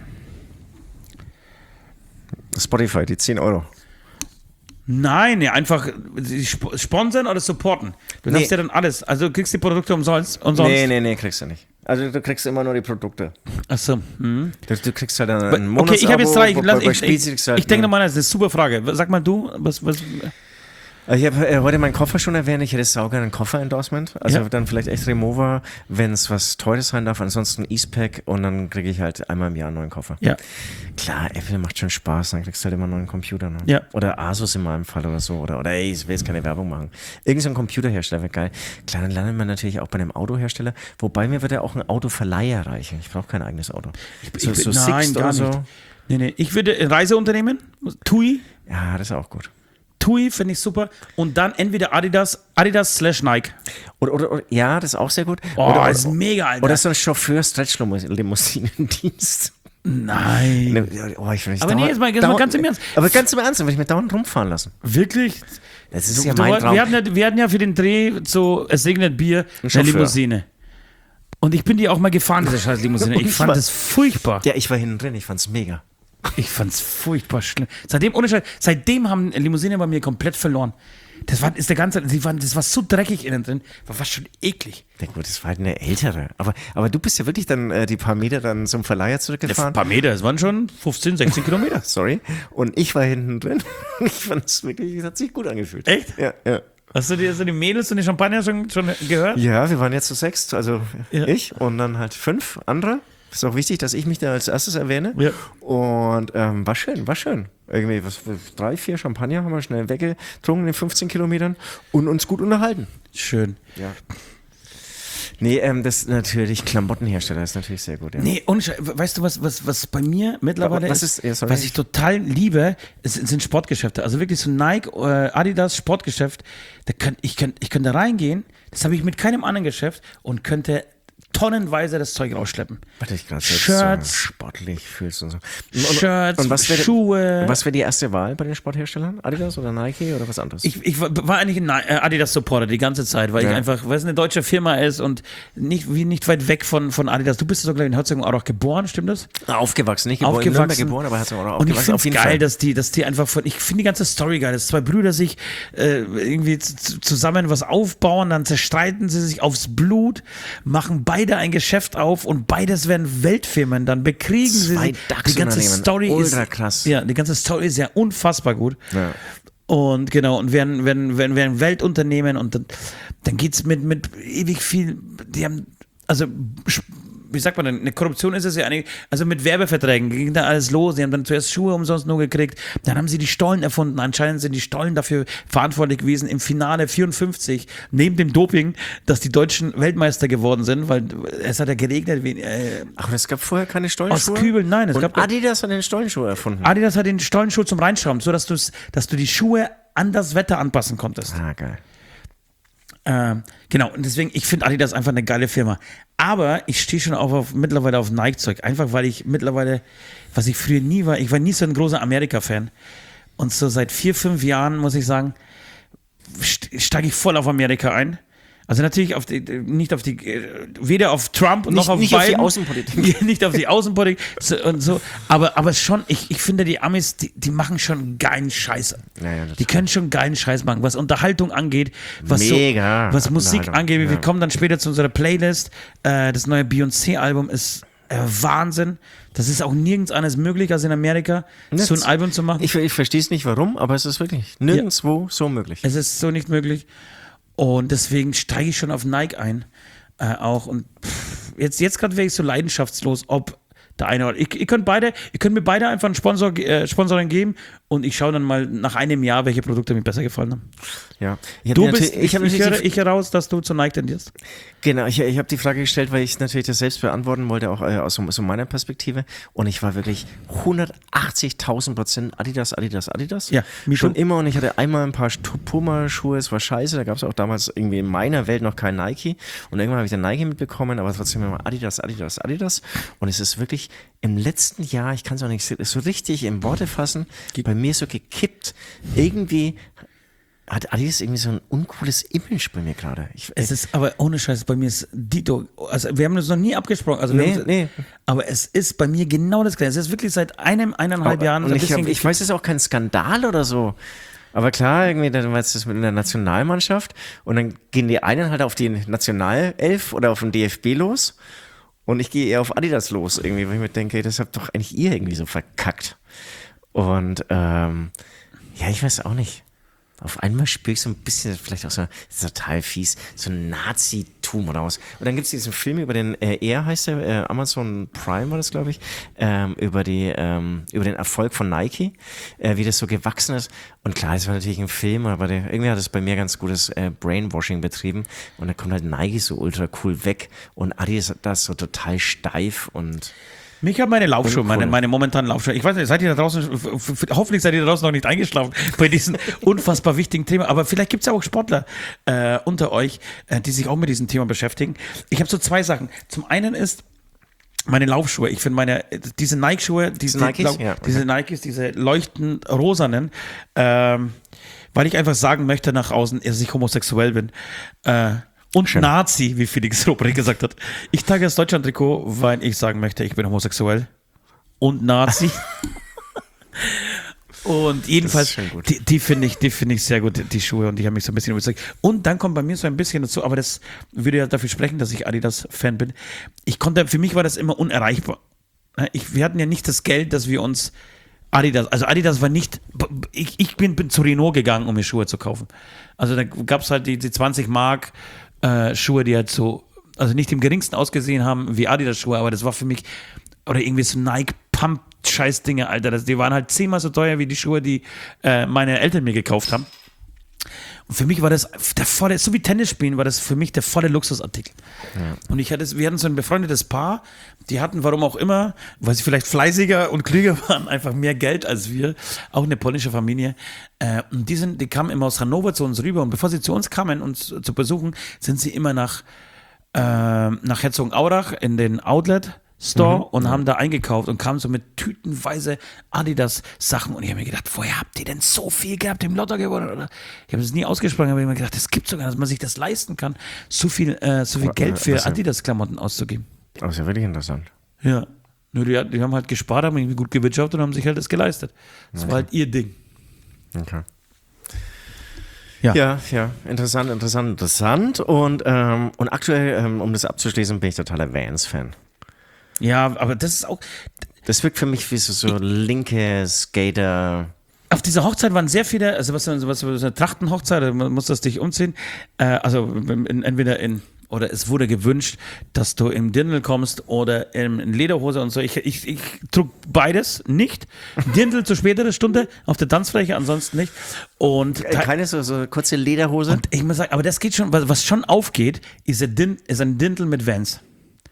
Spotify, die zehn Euro. Nein, ja, einfach die sp sponsern oder supporten. Du darfst Nee. ja dann alles. Also du kriegst die Produkte umsonst. umsonst. Nee, nee, nee, kriegst du nicht. Also du kriegst immer nur die Produkte. Achso. Hm. Du, du kriegst halt dann ein Monatsabo. Okay, ich habe jetzt drei. Ich, bei- lass, bei ich, Spezi ich, kriegst du halt ich denke eine- nochmal, das ist eine super Frage. Sag mal du, was, was Ich habe äh, heute meinen Koffer schon erwähnt. Ich hätte sauger ein Koffer-Endorsement. Also Ja. dann vielleicht echt Remover, wenn es was Teures sein darf. Ansonsten Eastpak und dann kriege ich halt einmal im Jahr einen neuen Koffer. Ja. Klar, Apple macht schon Spaß. Dann kriegst du halt immer einen neuen Computer. Ne? Ja. Oder Asus in meinem Fall oder so. Oder, oder ey, ich will jetzt keine Werbung machen. Irgend so ein Computerhersteller wäre geil. Klar, dann landet man natürlich auch bei einem Autohersteller. Wobei mir würde auch ein Autoverleiher reichen. Ich brauche kein eigenes Auto. So, Ich, so nein, Sixt gar oder so. nicht. Nee, nee. Ich würde ein Reiseunternehmen, TUI, Ja, das ist auch gut. TUI finde ich super. Und dann entweder Adidas, Adidas slash Nike. Oder, oder, oder, ja, das ist auch sehr gut. Oh, oder, das ist mega, Alter. Oder so ein Chauffeur-Stretch-Limousinendienst. Nein. Ne, oh, ich will nicht Aber nee, dauernd- jetzt mal- jetzt mal dauernd- ganz im Ernst. Aber ganz im Ernst, dann würde ich mir dauernd rumfahren lassen. Wirklich? Das ist Du, ja du, mein woll- Traum. wir, hatten ja, wir hatten ja für den Dreh so Es regnet Bier, eine Chauffeur. Limousine. Und ich bin die auch mal gefahren, diese scheiß Limousine. Ich Und fand zwar- das furchtbar. Ja, ich war hinten drin, ich fand's mega. Ich fand's furchtbar schlimm. Seitdem, ohne Scheiß, seitdem haben Limousinen bei mir komplett verloren. Das war, ist der ganze, die waren, das war so dreckig innen drin, war fast schon eklig. Ja gut, das war halt eine ältere. Aber, aber du bist ja wirklich dann äh, die paar Meter dann zum Verleiher Ein zurückgefahren. paar Meter, es waren schon fünfzehn, sechzehn Kilometer. Sorry. Und ich war hinten drin. Ich fand's wirklich, es hat sich gut angefühlt. Echt? Ja, ja. Hast du die, hast du die Mädels und die Champagner schon, schon gehört? Ja, wir waren jetzt zu sechs, also Ja. ich und dann halt fünf andere. Ist auch wichtig, dass ich mich da als erstes erwähne. Ja. Und ähm, war schön, war schön. Irgendwie was, drei, vier Champagner haben wir schnell weggetrunken in fünfzehn Kilometern und uns gut unterhalten. Schön. Ja. Nee, ähm, das natürlich, Klamottenhersteller ist natürlich sehr gut. Ja. Nee, und weißt du, was, was, was bei mir mittlerweile Was ist, ist- ja, sorry. was ich total liebe, ist, sind Sportgeschäfte. Also wirklich so Nike, äh, Adidas Sportgeschäft. Da könnt, ich, könnt, ich könnte reingehen, das habe ich mit keinem anderen Geschäft und könnte tonnenweise das Zeug rausschleppen. Warte, ich gerade so Shirts. sportlich fühlst und so. Shirts, und was wäre, Schuhe. Was wäre die erste Wahl bei den Sportherstellern? Adidas oder Nike oder was anderes? Ich, ich war war eigentlich ein Ni- äh, Adidas-Supporter die ganze Zeit, weil Ja. ich einfach, weil es eine deutsche Firma ist und nicht, wie nicht weit weg von, von Adidas. Du bist so, glaube ich, in Herzogenaurach geboren, stimmt das? Aufgewachsen, nicht geboren, in Nürnberg geboren, aber hat auch Und ich aufgewachsen. finde Auf es jeden geil, Fall. dass die, dass die einfach von, ich finde die ganze Story geil, dass zwei Brüder sich äh, irgendwie z- z- zusammen was aufbauen, dann zerstreiten sie sich aufs Blut, machen beide ein Geschäft auf und beides werden Weltfirmen, dann bekriegen sie Zwei sich. Die ganze DAX-Unternehmen, Story ultra ist, krass. ja, die ganze Story ist ja unfassbar gut. Ja. Und genau, und werden, werden, werden, werden Weltunternehmen und dann, dann geht's mit, mit ewig viel, die haben, also, wie sagt man denn, eine Korruption ist es ja eigentlich, also mit Werbeverträgen ging da alles los, die haben dann zuerst Schuhe umsonst nur gekriegt, dann haben sie die Stollen erfunden, anscheinend sind die Stollen dafür verantwortlich gewesen, im Finale vierundfünfzig, neben dem Doping, dass die Deutschen Weltmeister geworden sind, weil es hat ja geregnet, wie, äh, Ach, es gab vorher keine Stollenschuhe? aus Kübeln, nein, es und gab Adidas hat den Stollenschuh erfunden. Adidas hat den Stollenschuh zum Reinschrauben, so dass, du's, dass du die Schuhe an das Wetter anpassen konntest. Ah, geil. Ähm, genau, und deswegen, ich finde Adidas einfach eine geile Firma. Aber ich stehe schon auch auf, mittlerweile auf Nike-Zeug. Einfach weil ich mittlerweile, was ich früher nie war, ich war nie so ein großer Amerika-Fan. Und so seit vier, fünf Jahren, muss ich sagen, st- steige ich voll auf Amerika ein. Also natürlich auf die, nicht auf die, äh, weder auf Trump noch Nicht- auf nicht auf die Biden. Außenpolitik. Nicht auf die Außenpolitik so, und so. Aber, aber schon, ich, ich finde, die Amis, die, die machen schon geilen Scheiß. Ja, ja, das die können schon geilen Scheiß machen, was Unterhaltung angeht, was, Mega so, was Musik Unterhaltung, angeht. Wir ja. kommen dann später zu unserer Playlist. Äh, das neue Beyoncé-Album ist äh, Wahnsinn. Das ist auch nirgends anders möglich als in Amerika, so ein Album zu machen. Ich, ich verstehe es nicht warum, aber es ist wirklich nirgendwo so möglich. Es ist so nicht möglich. Und deswegen steige ich schon auf Nike ein. Äh, auch. Und pff, jetzt, jetzt gerade wäre ich so leidenschaftslos, ob der eine oder. Ich, ihr könnt beide, ihr könnt mir beide einfach ein Sponsor, äh, Sponsoring geben und ich schaue dann mal nach einem Jahr, welche Produkte mir besser gefallen haben. Ja. Ich hab Du mir bist, natürlich- ich, ich, hab ich, natürlich höre, die- ich heraus, dass du zu Nike tendierst. Genau, ich, ich habe die Frage gestellt, weil ich natürlich das selbst beantworten wollte, auch äh, aus, so- aus so meiner Perspektive. Und ich war wirklich hundertachtzigtausend Prozent Adidas, Adidas, Adidas. Ja, me schon too. immer. Und ich hatte einmal ein paar Stu- Puma-Schuhe, es war scheiße. Da gab es auch damals irgendwie in meiner Welt noch kein Nike. Und irgendwann habe ich dann Nike mitbekommen, aber trotzdem immer Adidas, Adidas, Adidas. Und es ist wirklich im letzten Jahr, ich kann es auch nicht so richtig in Worte fassen, bei mir so gekippt. Irgendwie hat Adidas irgendwie so ein uncooles Image bei mir gerade. Ich- Es ist aber ohne Scheiß, bei mir ist Dito, also wir haben das noch nie abgesprochen. Also wir Nee, haben, nee. Aber es ist bei mir genau das Gleiche. Es ist wirklich seit einem, eineinhalb Jahren Und ein ich, bisschen hab, ich weiß, es ist auch kein Skandal oder so. Aber klar, irgendwie, dann war es das mit einer Nationalmannschaft und dann gehen die einen halt auf die Nationalelf oder auf den D F B los und ich gehe eher auf Adidas los irgendwie, weil ich mir denke, das habt doch eigentlich ihr irgendwie so verkackt. Und ähm, ja, ich weiß auch nicht. auf einmal spüre ich so ein bisschen, vielleicht auch so, das ist total fies, so ein Nazitum raus. Und dann gibt es diesen Film über den, äh, er heißt der, äh, Amazon Prime war das, glaube ich, ähm, über die, ähm, über den Erfolg von Nike, äh, wie das so gewachsen ist. Und klar, es war natürlich ein Film, aber der, irgendwie hat es bei mir ganz gutes äh, Brainwashing betrieben. Und dann kommt halt Nike so ultra cool weg und Adidas das so total steif und Mich hat meine Laufschuhe, Cool. meine, meine momentanen Laufschuhe. Ich weiß nicht, seid ihr da draußen, f- f- hoffentlich seid ihr da draußen noch nicht eingeschlafen bei diesem unfassbar wichtigen Thema. Aber vielleicht gibt es ja auch Sportler äh, unter euch, äh, die sich auch mit diesem Thema beschäftigen. Ich habe so zwei Sachen. Zum einen ist meine Laufschuhe. Ich finde meine, diese Nike-Schuhe, diese, Nikes? Lau- Ja, okay. diese Nikes, diese leuchtend rosanen, ähm, weil ich einfach sagen möchte nach außen, dass ich homosexuell bin. Äh, Und Schön. Nazi, wie Felix Lobrecht gesagt hat. Ich trage das Deutschland-Trikot, weil ich sagen möchte, ich bin homosexuell. Und Nazi. Und jedenfalls, schon gut. die, die finde ich, die finde ich sehr gut, die Schuhe. Und die haben mich so ein bisschen überzeugt. Und dann kommt bei mir so ein bisschen dazu, aber das würde ja dafür sprechen, dass ich Adidas-Fan bin. Ich konnte, für mich war das immer unerreichbar. Ich, wir hatten ja nicht das Geld, dass wir uns Adidas, also Adidas war nicht, ich, ich bin, bin zu Renault gegangen, um mir Schuhe zu kaufen. Also da gab es halt die, die zwanzig Mark äh, Schuhe, die halt so, also nicht im geringsten ausgesehen haben wie Adidas Schuhe, aber das war für mich, oder irgendwie so Nike Pump Scheißdinge, Alter, das, die waren halt zehnmal so teuer wie die Schuhe, die äh, meine Eltern mir gekauft haben. Und für mich war das der volle, so wie Tennis spielen, war das für mich der volle Luxusartikel. Ja. Und ich hatte, wir hatten so ein befreundetes Paar, die hatten, warum auch immer, weil sie vielleicht fleißiger und klüger waren, einfach mehr Geld als wir, auch eine polnische Familie. Äh, und die, sind, die kamen immer aus Hannover zu uns rüber und bevor sie zu uns kamen, uns zu besuchen, sind sie immer nach, äh, nach Herzogenaurach in den Outlet Store mhm, und ja. haben da eingekauft und kamen so mit tütenweise Adidas-Sachen und ich habe mir gedacht, woher habt ihr denn so viel gehabt im Lotto gewonnen? Oder ich habe es nie ausgesprochen, aber ich habe mir gedacht, das gibt sogar, dass man sich das leisten kann, so viel, äh, so viel Geld für also, Adidas-Klamotten auszugeben. Das ist ja wirklich interessant. Ja, nur die, die haben halt gespart, haben irgendwie gut gewirtschaftet und haben sich halt das geleistet. Das okay. war halt ihr Ding. Okay. Ja. ja, ja, interessant, interessant, interessant. Und, ähm, und aktuell, ähm, um das abzuschließen, bin ich totaler Vans-Fan. Ja, aber das ist auch. Das wirkt für mich wie so, so linke Skater. Auf dieser Hochzeit waren sehr viele, also was, was, was eine Trachtenhochzeit, man muss das dich umziehen. Äh, also in, entweder in, oder es wurde gewünscht, dass du im Dirndl kommst oder in, in Lederhose und so. Ich, ich, ich trug beides nicht. Dirndl zu späterer Stunde auf der Tanzfläche, ansonsten nicht. Und keine so, so kurze Lederhose. Und ich muss sagen, aber das geht schon, was, was schon aufgeht, ist ein, Dirndl, ist ein Dirndl mit Vans.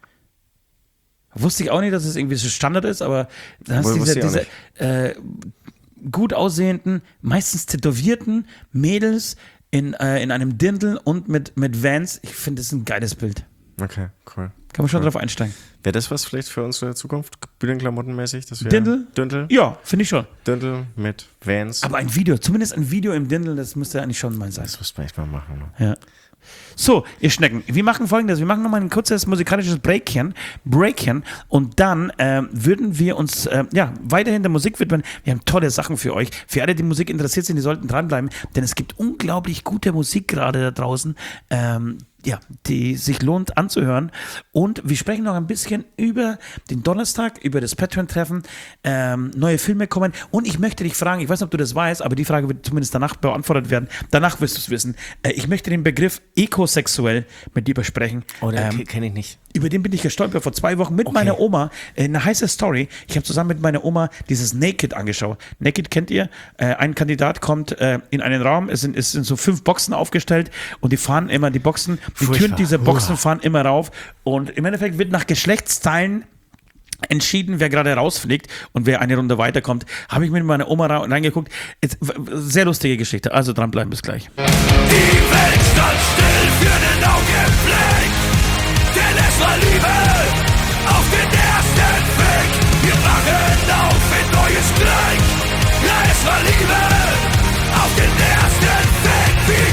Wusste ich auch nicht, dass es irgendwie so Standard ist, aber da hast du diese, diese äh, gut aussehenden, meistens tätowierten Mädels in, äh, in einem Dirndl und mit, mit Vans. Ich finde, das ist ein geiles Bild. Okay, cool. Kann man schon cool. drauf einsteigen. Wäre das was vielleicht für unsere Zukunft? Bühnenklamottenmäßig? Dirndl? Dirndl? Ja, finde ich schon. Dirndl mit Vans. Aber ein Video, zumindest ein Video im Dirndl, das müsste eigentlich schon mal sein. Das müsste man echt mal machen. Ne? Ja. So, ihr Schnecken, wir machen Folgendes, wir machen nochmal ein kurzes musikalisches Breakchen, Breakchen und dann ähm, würden wir uns äh, ja, weiterhin der Musik widmen. Wir haben tolle Sachen für euch. Für alle, die Musik interessiert sind, die sollten dranbleiben, denn es gibt unglaublich gute Musik gerade da draußen, ähm, ja, die sich lohnt anzuhören. Und wir sprechen noch ein bisschen über den Donnerstag, über das Patreon-Treffen, ähm, neue Filme kommen. Und ich möchte dich fragen, ich weiß nicht, ob du das weißt, aber die Frage wird zumindest danach beantwortet werden. Danach wirst du es wissen. Äh, ich möchte den Begriff ekosexuell mit dir besprechen. Oh, den ähm, kenne ich nicht. Über den bin ich gestolpert vor zwei Wochen mit okay. meiner Oma. Äh, eine heiße Story. Ich habe zusammen mit meiner Oma dieses Naked angeschaut. Naked kennt ihr? Äh, ein Kandidat kommt äh, in einen Raum, es sind, es sind so fünf Boxen aufgestellt und die fahren immer die Boxen, die Furchtbar. Türen dieser Boxen Uah. fahren immer rauf und im Endeffekt wird nach Geschlechtsteilen entschieden, wer gerade rausfliegt und wer eine Runde weiterkommt. Habe ich mit meiner Oma reingeguckt. Jetzt, sehr lustige Geschichte. Also dranbleiben, bis gleich. Die Welt stand still für einen Augenblick, denn es war Liebe auf den ersten Blick. Wir wachen auf in neues Glück. Ja, es war Liebe auf den ersten Blick wie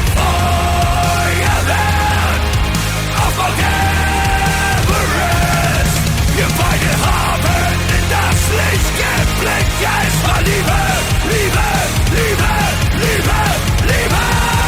Feuerwerk auf Mount Everest. Wir beide haben in das Licht geblickt. Ja, es war Liebe, Liebe, Liebe, Liebe, Liebe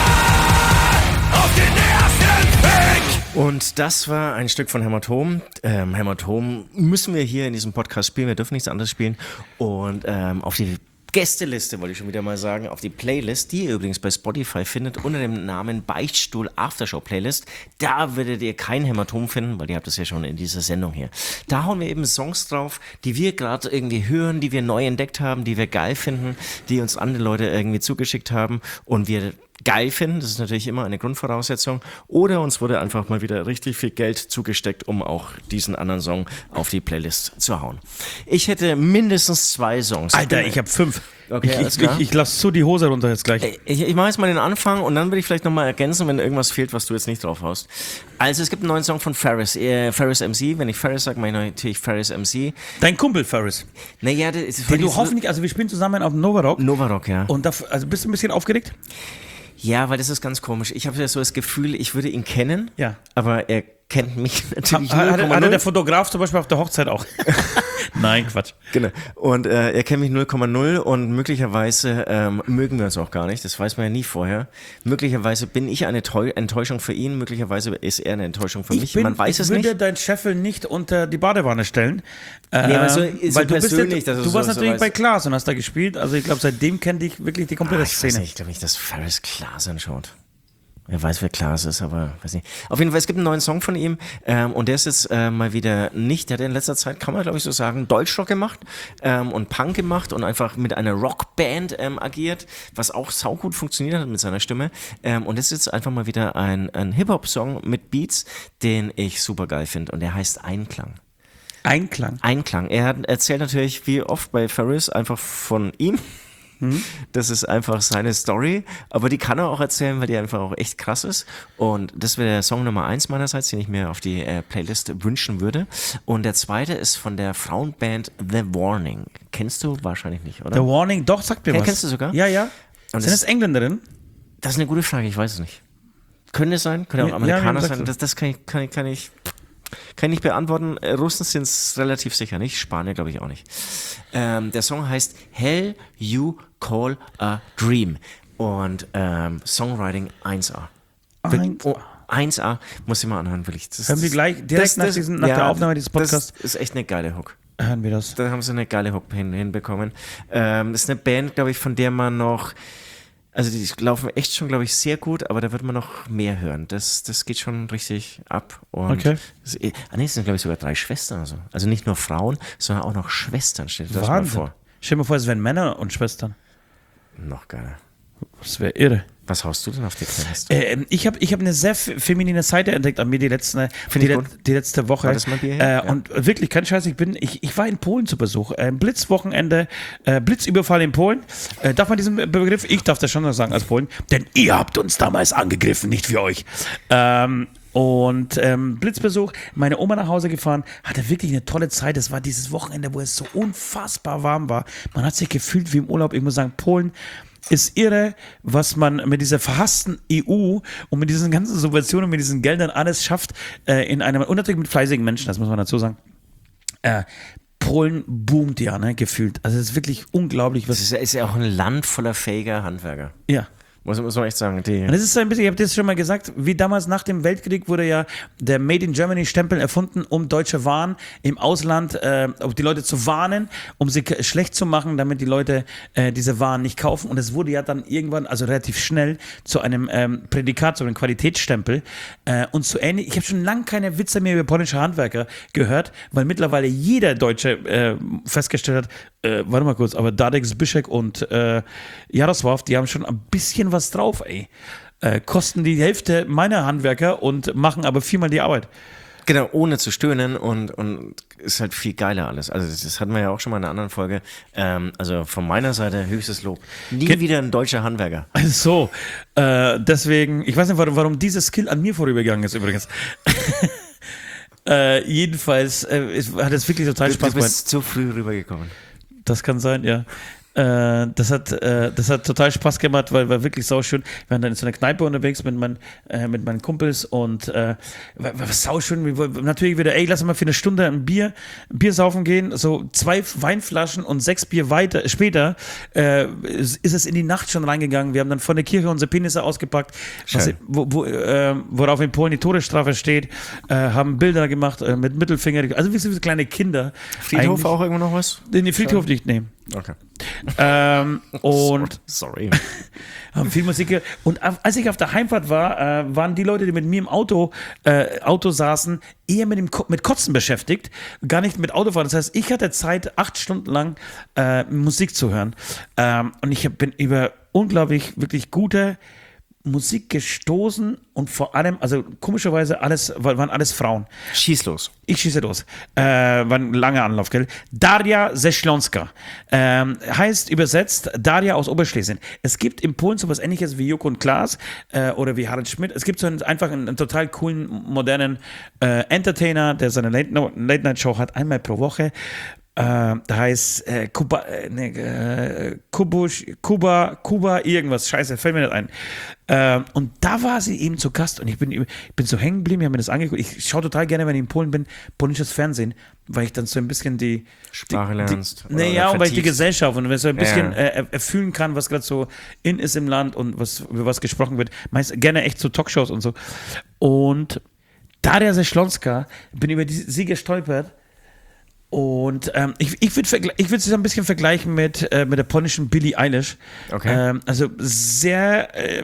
auf den ersten Blick. Und das war ein Stück von Hämatom. Ähm, Hämatom müssen wir hier in diesem Podcast spielen. Wir dürfen nichts anderes spielen. Und ähm, auf die Gästeliste, wollte ich schon wieder mal sagen, auf die Playlist, die ihr übrigens bei Spotify findet, unter dem Namen Beichtstuhl Aftershow Playlist. Da werdet ihr kein Hämatom finden, weil ihr habt das ja schon in dieser Sendung hier. Da hauen wir eben Songs drauf, die wir gerade irgendwie hören, die wir neu entdeckt haben, die wir geil finden, die uns andere Leute irgendwie zugeschickt haben und wir geil finden, das ist natürlich immer eine Grundvoraussetzung, oder uns wurde einfach mal wieder richtig viel Geld zugesteckt, um auch diesen anderen Song auf die Playlist zu hauen. Ich hätte mindestens zwei Songs. Alter, ich habe fünf. Okay, ich alles ich, klar. ich, ich lasse so die Hose runter jetzt gleich. Ich, ich mache jetzt mal den Anfang und dann würde ich vielleicht nochmal ergänzen, wenn irgendwas fehlt, was du jetzt nicht drauf haust. Also es gibt einen neuen Song von Ferris, äh, Ferris M C. Wenn ich Ferris sage, meine ich natürlich Ferris M C. Dein Kumpel Ferris. Naja, das ist Den du hoffentlich, also wir spielen zusammen auf dem Novarock. Novarock, ja. Und da, also bist du ein bisschen aufgeregt? Ja, weil das ist ganz komisch. Ich habe ja so das Gefühl, ich würde ihn kennen, Ja. aber er kennt mich natürlich Hat, hat, null Komma hat null. der Fotograf zum Beispiel auf der Hochzeit auch? Nein, Quatsch. Genau. Und äh, er kennt mich null Komma null und möglicherweise ähm, mögen wir uns auch gar nicht. Das weiß man ja nie vorher. Möglicherweise bin ich eine Teu- Enttäuschung für ihn, möglicherweise ist er eine Enttäuschung für mich. bin, Man weiß ich es würde nicht. deinen Scheffel nicht unter die Badewanne stellen. Äh, Nee, aber so- so weil du bist ja, persönlich, dass du du warst so- so natürlich weißt. bei Klaas und hast da gespielt. Also ich glaube, seitdem kennt dich wirklich die komplette Ah, ich weiß Szene. nicht, ich glaube nicht, dass Ferris Klaas anschaut. Wer weiß, wer Klaas ist, aber weiß nicht. Auf jeden Fall, es gibt einen neuen Song von ihm ähm, und der ist jetzt äh, mal wieder nicht, der hat in letzter Zeit, kann man glaube ich so sagen, Deutschrock gemacht ähm, und Punk gemacht und einfach mit einer Rockband ähm, agiert, was auch saugut funktioniert hat mit seiner Stimme. Ähm, und das ist jetzt einfach mal wieder ein, ein Hip-Hop-Song mit Beats, den ich super geil finde und der heißt Einklang. Einklang. Einklang. Er hat, erzählt natürlich, wie oft bei Ferris, einfach von ihm. Das ist einfach seine Story, aber die kann er auch erzählen, weil die einfach auch echt krass ist. Und das wäre der Song Nummer eins meinerseits, den ich mir auf die äh, Playlist wünschen würde. Und der zweite ist von der Frauenband The Warning. Kennst du wahrscheinlich nicht, oder? The Warning, doch, sagt mir Ja, was. kennst du sogar? Ja, ja. Und Sind das- das Engländerin? Das ist eine gute Frage, ich weiß es nicht. Könnte es sein, könnte auch Ja, Amerikaner ja, sein. sagst du. Das, das kann ich, kann ich, kann ich, kann ich nicht beantworten. Äh, Russen sind es relativ sicher nicht, Spanier glaube ich auch nicht. Ähm, der Song heißt Hell You Call a Dream und ähm, Songwriting eins A. Ein- Oh, eins A, muss ich mal anhören, will ich. Das, Hören wir gleich direkt nach diesen- nach der Aufnahme dieses Podcasts? Das ist echt eine geile Hook. Hören wir das. Da haben sie eine geile Hook hin, hinbekommen. Ähm, das ist eine Band, glaube ich, von der man noch, also die laufen echt schon, glaube ich, sehr gut, aber da wird man noch mehr hören. Das, das geht schon richtig ab. Und Okay. Das, ah, nee, es sind, glaube ich, sogar drei Schwestern. Also, also nicht nur Frauen, sondern auch noch Schwestern. Stell dir das mal Wahnsinn. vor. Stell dir mal vor, es wären Männer und Schwestern. Noch geiler. Das wäre irre. Was haust du denn auf die Playlist? Ähm, ich habe ich hab eine sehr f- feminine Seite entdeckt an mir die, letzten, die, ich le- gut. die letzte Woche. War das mal Bier her? Äh, Ja. Und wirklich, kein Scheiß, ich bin, ich, ich war in Polen zu Besuch. Äh, Blitzwochenende, äh, Blitzüberfall in Polen. Äh, darf man diesen Begriff? Ich darf das schon noch sagen als Polen. Denn ihr habt uns damals angegriffen, nicht für euch. Ähm, Und ähm, Blitzbesuch, meine Oma nach Hause gefahren, hatte wirklich eine tolle Zeit. Es war dieses Wochenende, wo es so unfassbar warm war. Man hat sich gefühlt wie im Urlaub. Ich muss sagen, Polen ist irre, was man mit dieser verhassten E U und mit diesen ganzen Subventionen, mit diesen Geldern alles schafft, äh, in einem, und natürlich mit fleißigen Menschen, das muss man dazu sagen. Äh, Polen boomt ja, ne, gefühlt. Also es ist wirklich unglaublich, was. Es ist, ja- ist ja auch ein Land voller fähiger Handwerker. Ja. Muss, muss man echt sagen. Die, Und das ist so ein bisschen, ich habe das schon mal gesagt, wie damals nach dem Weltkrieg wurde ja der Made in Germany Stempel erfunden, um deutsche Waren im Ausland, äh, um die Leute zu warnen, um sie k- schlecht zu machen, damit die Leute äh, diese Waren nicht kaufen. Und es wurde ja dann irgendwann, also relativ schnell, zu einem ähm, Prädikat, zu einem Qualitätsstempel. Äh, und so ähnlich, ich habe schon lange keine Witze mehr über polnische Handwerker gehört, weil mittlerweile jeder Deutsche äh, festgestellt hat, äh, warte mal kurz, aber Dadek, Zbyszek und äh, Jarosław, die haben schon ein bisschen was drauf, ey. Äh, kosten die Hälfte meiner Handwerker und machen aber viermal die Arbeit. Genau, ohne zu stöhnen und, und ist halt viel geiler alles. Also das, das hatten wir ja auch schon mal in einer anderen Folge. Ähm, also von meiner Seite höchstes Lob. Nie Ge- wieder ein deutscher Handwerker. So, äh, deswegen, ich weiß nicht, warum, warum dieser Skill an mir vorübergegangen ist übrigens. äh, jedenfalls äh, es, hat es wirklich total Du, Spaß du gemacht. bist zu früh rübergekommen. Das kann sein, ja. Äh, das, hat, äh, das hat total Spaß gemacht, weil war wirklich sauschön. Wir waren dann in so einer Kneipe unterwegs mit, mein, äh, mit meinen Kumpels und äh, war, war sauschön. Wir wollten natürlich wieder, ey, lass mal für eine Stunde ein Bier, Bier saufen gehen. So zwei Weinflaschen und sechs Bier weiter, später äh, ist, ist es in die Nacht schon reingegangen. Wir haben dann von der Kirche unsere Penisse ausgepackt, was, wo, wo, äh, worauf in Polen die Todesstrafe steht, äh, haben Bilder gemacht äh, mit Mittelfinger, also wie so kleine Kinder. Friedhof Eigentlich- auch irgendwo noch was? Den Friedhof nicht nehmen. Okay. Ähm, und Sorry. haben viel Musik gehört. Und als ich auf der Heimfahrt war, äh, waren die Leute, die mit mir im Auto, äh, Auto saßen, eher mit dem Ko- mit Kotzen beschäftigt, gar nicht mit Autofahren. Das heißt, ich hatte Zeit, acht Stunden lang äh, Musik zu hören. Ähm, und ich hab, bin über unglaublich, wirklich gute Musik gestoßen und vor allem, also komischerweise alles, waren alles Frauen. Schieß los. Ich schieße los. Äh, war ein langer Anlauf, gell? Daria Ześląska. Ähm, heißt übersetzt Daria aus Oberschlesien. Es gibt in Polen sowas ähnliches wie Joko und Klaas äh, oder wie Harald Schmidt. Es gibt so einen, einfach einen, einen total coolen, modernen äh, Entertainer, der seine Late-Night-Show hat, einmal pro Woche. Äh, da heißt äh, Kuba, äh, ne, äh, Kubusch, Kuba, Kuba, irgendwas, scheiße, fällt mir nicht ein. Äh, und da war sie eben zu Gast und ich bin, ich bin so hängen geblieben, ich habe mir das angeguckt. Ich schaue total gerne, wenn ich in Polen bin, polnisches Fernsehen, weil ich dann so ein bisschen die Sprache die, lernst. Die, naja, und weil ich die Gesellschaft und so ein bisschen ja. äh, erfühlen kann, was gerade so in ist im Land und was, über was gesprochen wird. Meist gerne echt so Talkshows und so. Und Daria Ześląska, bin über die, sie gestolpert. Und ähm, ich, ich würde ich würd sie so ein bisschen vergleichen mit, äh, mit der polnischen Billie Eilish. Okay. Ähm, also sehr, äh,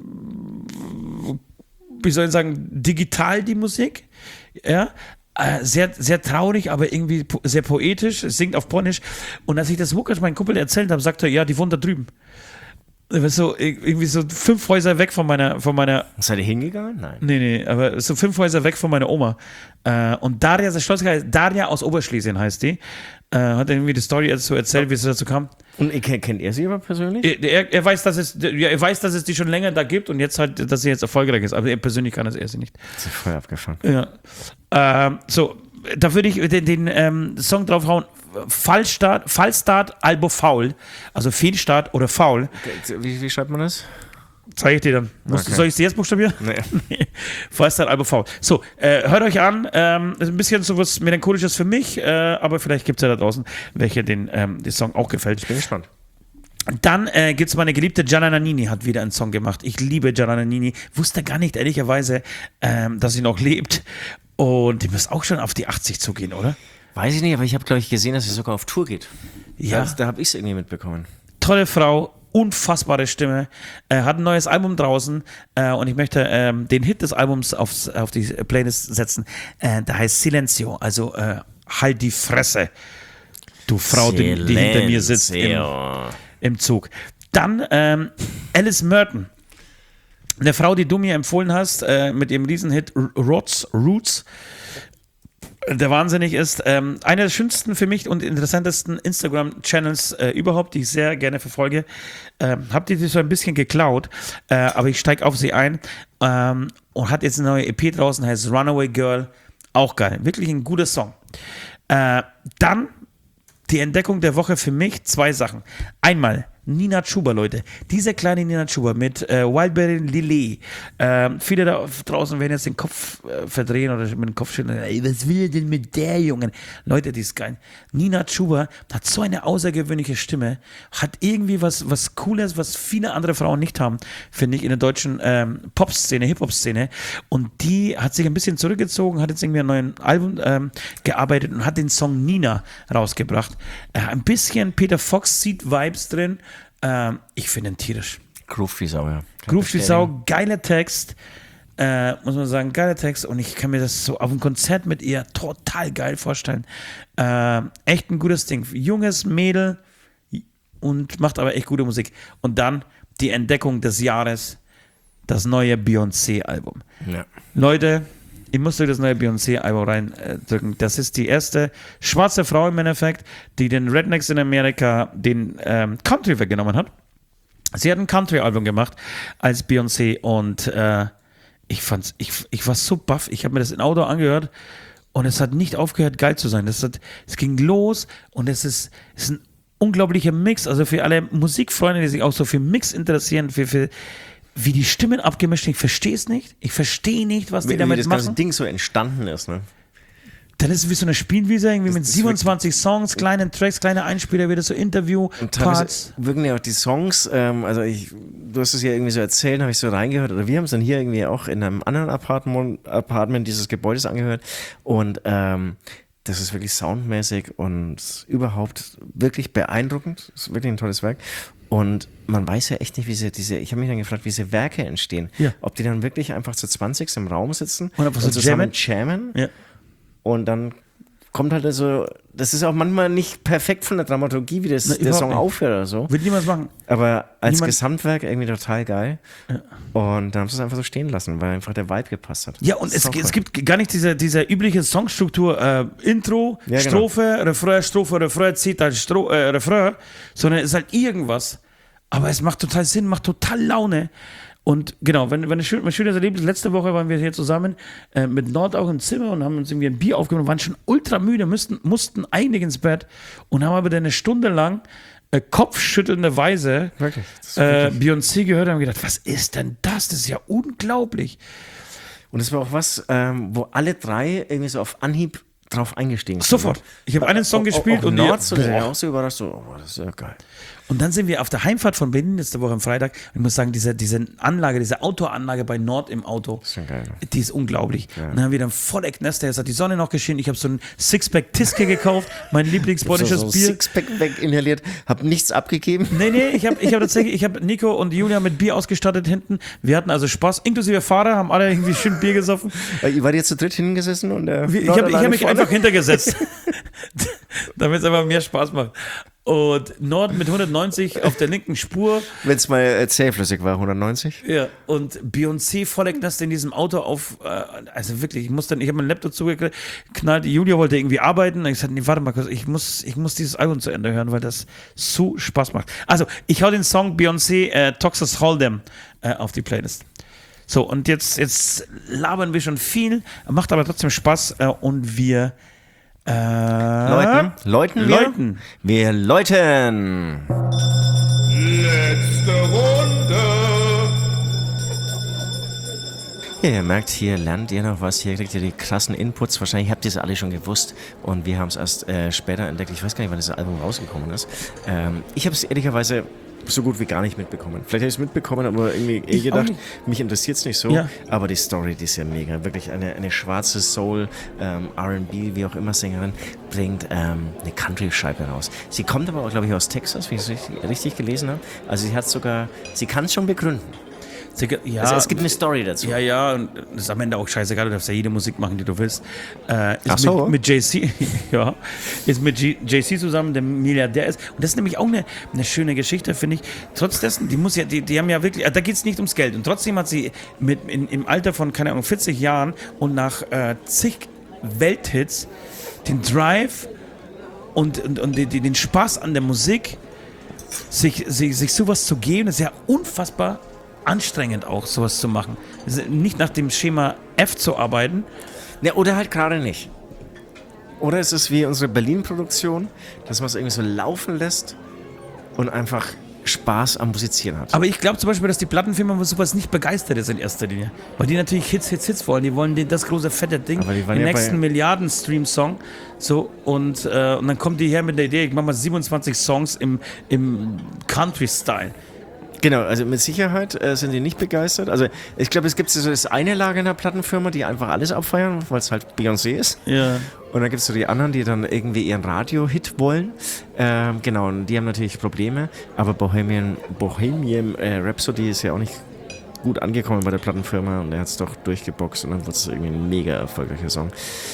wie soll ich sagen, digital die Musik. Ja. Äh, sehr, sehr traurig, aber irgendwie po- sehr poetisch. Singt auf Polnisch. Und als ich das Łukasz, mein Kumpel, erzählt habe, sagte er, ja, die wohnt da drüben. So, irgendwie so fünf Häuser weg von meiner, von meiner. Seid ihr hingegangen? Nein. Nee, nee, aber so fünf Häuser weg von meiner Oma. Äh, und Daria Ześląska heißt, Daria aus Oberschlesien heißt die. Äh, hat irgendwie die Story so erzählt, wie es dazu kam. Und kennt er sie aber persönlich? Er, er, er, weiß, dass es, ja, er weiß, dass es die schon länger da gibt und jetzt halt, dass sie jetzt erfolgreich ist. Aber er persönlich kann das er sie nicht. Das ist voll abgefangen. Ja. Ähm, so, da würde ich den, den ähm, Song draufhauen. Fallstart, Fallstart, Albo Faul. Also Fehlstart oder Faul. Wie, wie schreibt man das? Zeige ich dir dann. Musst, Okay. Soll ich es jetzt buchstabieren? Nee. Nee. Fallstart, Albo Faul. So, äh, hört euch an. Ähm, ist ein bisschen so was Melancholisches für mich, äh, aber vielleicht gibt es ja da draußen, welche den, ähm, den Song auch gefällt. Ich bin gespannt. Dann äh, gibt es meine geliebte Gianna Nannini, hat wieder einen Song gemacht. Ich liebe Gianna Nannini. Wusste gar nicht, ehrlicherweise, ähm, dass sie noch lebt. Und die muss auch schon auf die achtzig zugehen, oder? Weiß ich nicht, aber ich habe, glaube ich, gesehen, dass sie sogar auf Tour geht. Ja. Da, da habe ich es irgendwie mitbekommen. Tolle Frau, unfassbare Stimme, äh, hat ein neues Album draußen äh, und ich möchte ähm, den Hit des Albums aufs, auf die Playlist setzen. Äh, der heißt Silencio, also äh, halt die Fresse, du Frau, die, die hinter mir sitzt im, im Zug. Dann ähm, Alice Merton, eine Frau, die du mir empfohlen hast, äh, mit ihrem Riesenhit Roots, Roots. Der wahnsinnig ist, ähm, einer der schönsten für mich und interessantesten Instagram-Channels äh, überhaupt, die ich sehr gerne verfolge. Ähm, hab die so ein bisschen geklaut, äh, aber ich steige auf sie ein ähm, und hat jetzt eine neue E P draußen, heißt Runaway Girl, auch geil. Wirklich ein guter Song. Äh, dann die Entdeckung der Woche für mich, zwei Sachen. Einmal Nina Chuba, Leute. Diese kleine Nina Chuba mit äh, Wildberry Lillet. Ähm, viele da draußen werden jetzt den Kopf äh, verdrehen oder mit dem Kopf schütteln. Ey, was will er denn mit der Jungen? Leute, die ist geil. Nina Chuba hat so eine außergewöhnliche Stimme, hat irgendwie was, was Cooles, was viele andere Frauen nicht haben, finde ich, in der deutschen ähm, Pop-Szene, Hip-Hop-Szene. Und die hat sich ein bisschen zurückgezogen, hat jetzt irgendwie ein neues Album ähm, gearbeitet und hat den Song Nina rausgebracht. Äh, ein bisschen Peter Fox-Seed-Vibes drin. Ähm, ich finde ihn tierisch. Groove wie Sau, ja. Groove wie Sau, geiler Text, äh, muss man sagen, geiler Text und ich kann mir das so auf einem Konzert mit ihr total geil vorstellen. Äh, echt ein gutes Ding. Junges Mädel und macht aber echt gute Musik. Und dann die Entdeckung des Jahres, das neue Beyoncé-Album. Ja. Leute, ich muss euch das neue Beyoncé-Album reindrücken. Das ist die erste schwarze Frau im Endeffekt, die den Rednecks in Amerika den ähm, Country weggenommen hat. Sie hat ein Country-Album gemacht als Beyoncé und äh, ich fand's, ich, ich war so baff. Ich habe mir das im Auto angehört und es hat nicht aufgehört, geil zu sein. Das hat, es ging los und es ist, es ist ein unglaublicher Mix. Also für alle Musikfreunde, die sich auch so für Mix interessieren, für, für wie die Stimmen abgemischt sind, ich verstehe es nicht. Ich verstehe nicht, was die Wie, damit wie das machen. ganze Ding so entstanden ist, ne? Dann ist es wie so eine Spielwiese, irgendwie Das mit ist siebenundzwanzig Songs, kleinen Tracks, kleine Einspieler, wieder so Und Interview-Parts. teilweise wirken ja auch die Songs, ähm, also ich, du hast es ja irgendwie so erzählt, habe ich so reingehört, oder wir haben es dann hier irgendwie auch in einem anderen Apartment, Apartment dieses Gebäudes angehört und ähm, das ist wirklich soundmäßig und überhaupt wirklich beeindruckend. Das ist wirklich ein tolles Werk. Und man weiß ja echt nicht, wie sie diese, ich habe mich dann gefragt, wie diese Werke entstehen. Ja. Ob die dann wirklich einfach zu zwanzig im Raum sitzen und, und so zusammen jammen. Ja. Und dann kommt halt also, das ist auch manchmal nicht perfekt von der Dramaturgie, wie das, Na, der Song nicht. aufhört oder so. Wird niemals machen. Aber als Niemand. Gesamtwerk irgendwie total geil. Ja. Und dann haben sie es einfach so stehen lassen, weil einfach der Vibe gepasst hat. Ja, und es, es gibt gar nicht diese, diese übliche Songstruktur, äh, Intro, ja, Strophe, genau. Refrain, Strophe, Refrain, Zitat, Stro äh, Refrain, sondern es ist halt irgendwas. Aber es macht total Sinn, macht total Laune. Und genau, wenn, wenn ein schönes Erlebnis, letzte Woche waren wir hier zusammen äh, mit Nord auch im Zimmer und haben uns irgendwie ein Bier aufgenommen, waren schon ultra müde, müssten, mussten einig ins Bett und haben aber dann eine Stunde lang äh, kopfschüttelnde Weise wirklich, äh, Beyoncé gehört und haben gedacht, was ist denn das? Das ist ja unglaublich. Und es war auch was, ähm, wo alle drei irgendwie so auf Anhieb drauf eingestiegen sind. Sofort. Ich habe einen Song gespielt auch, auch und Nord, so, der auch so überrascht, so, oh, das ist ja geil. Und dann sind wir auf der Heimfahrt von Berlin letzte Woche am Freitag. Und ich muss sagen, diese, diese Anlage, diese Outdoor-Anlage bei Nord im Auto, ist schon geil, ne? Die ist unglaublich. Ja. Und dann haben wir dann voll Ecknester, es hat die Sonne noch geschienen. Ich habe so ein Sixpack Tiske gekauft, mein Lieblingsbordisches so, so Bier. Sixpack weg inhaliert, hab nichts abgegeben. Nee, nee, ich habe ich hab tatsächlich, ich habe Nico und Julia mit Bier ausgestattet hinten. Wir hatten also Spaß, inklusive Fahrer, haben alle irgendwie schön Bier gesoffen. Ihr wart jetzt zu dritt hingesessen und der Ich habe hab mich vorne? einfach hintergesetzt, damit es einfach mehr Spaß macht. Und Nord mit hundertneunzig auf der linken Spur. Wenn es mal äh, zähflüssig war, hundertneunzig. Ja, und Beyoncé voller Knast in diesem Auto auf, äh, also wirklich, ich muss dann, ich habe meinen Laptop zugeknallt, Julia wollte irgendwie arbeiten, und ich sagte, nee, warte mal kurz, ich muss, ich muss dieses Album zu Ende hören, weil das so Spaß macht. Also, ich hau den Song Beyoncé, äh, Texas Hold'em äh, auf die Playlist. So, und jetzt, jetzt labern wir schon viel, macht aber trotzdem Spaß äh, und wir Äh, Leuten? Läuten wir? Läuten. Wir läuten. Letzte Runde. Ja, ihr merkt, hier lernt ihr noch was, hier kriegt ihr die krassen Inputs. Wahrscheinlich habt ihr es alle schon gewusst und wir haben es erst äh, später entdeckt. Ich weiß gar nicht, wann das Album rausgekommen ist. Ähm, ich habe es ehrlicherweise so gut wie gar nicht mitbekommen. Vielleicht habe ich es mitbekommen, aber irgendwie eh gedacht, mich interessiert es nicht so. Ja. Aber die Story, die ist ja mega. Wirklich eine, eine schwarze Soul, ähm, R and B, wie auch immer Sängerin, bringt ähm, eine Country-Scheibe raus. Sie kommt aber auch, glaube ich, aus Texas, wie ich es richtig, richtig gelesen habe. Also sie hat sogar, sie kann es schon begründen. Ja, also es gibt eine Story dazu. Ja, ja, und das ist am Ende auch scheißegal, du darfst ja jede Musik machen, die du willst. Äh, ist Ach so. Mit, mit Jay-Z, ja, ist mit Jay-Z zusammen, der Milliardär ist. Und das ist nämlich auch eine, eine schöne Geschichte, finde ich. Trotz dessen, die muss ja, die, die haben ja wirklich, da geht es nicht ums Geld. Und trotzdem hat sie mit, in, im Alter von, keine Ahnung, vierzig Jahren und nach äh, zig Welthits den Drive und, und, und die, die, den Spaß an der Musik, sich, sich, sich sowas zu geben, das ist ja unfassbar anstrengend auch, sowas zu machen. Nicht nach dem Schema F zu arbeiten. Ja, oder halt gerade nicht. Oder es ist wie unsere Berlin-Produktion, dass man es irgendwie so laufen lässt und einfach Spaß am Musizieren hat. Aber ich glaube zum Beispiel, dass die Plattenfirma von sowas nicht begeistert ist in erster Linie. Weil die natürlich Hits, Hits, Hits wollen. Die wollen den, das große, fette Ding, den ja nächsten Milliarden-Stream-Song. So, und, äh, und dann kommt die her mit der Idee, ich mache mal siebenundzwanzig Songs im, im Country-Style. Genau, also mit Sicherheit äh, sind die nicht begeistert. Also ich glaube, es gibt so das eine Lager in der Plattenfirma, die einfach alles abfeiern, weil es halt Beyoncé ist. Ja. Und dann gibt es so die anderen, die dann irgendwie ihren Radio-Hit wollen. Ähm, genau, und die haben natürlich Probleme. Aber Bohemian, Bohemian äh, Rhapsody ist ja auch nicht gut angekommen bei der Plattenfirma und er hat es doch durchgeboxt und dann wurde es irgendwie ein mega erfolgreicher Song.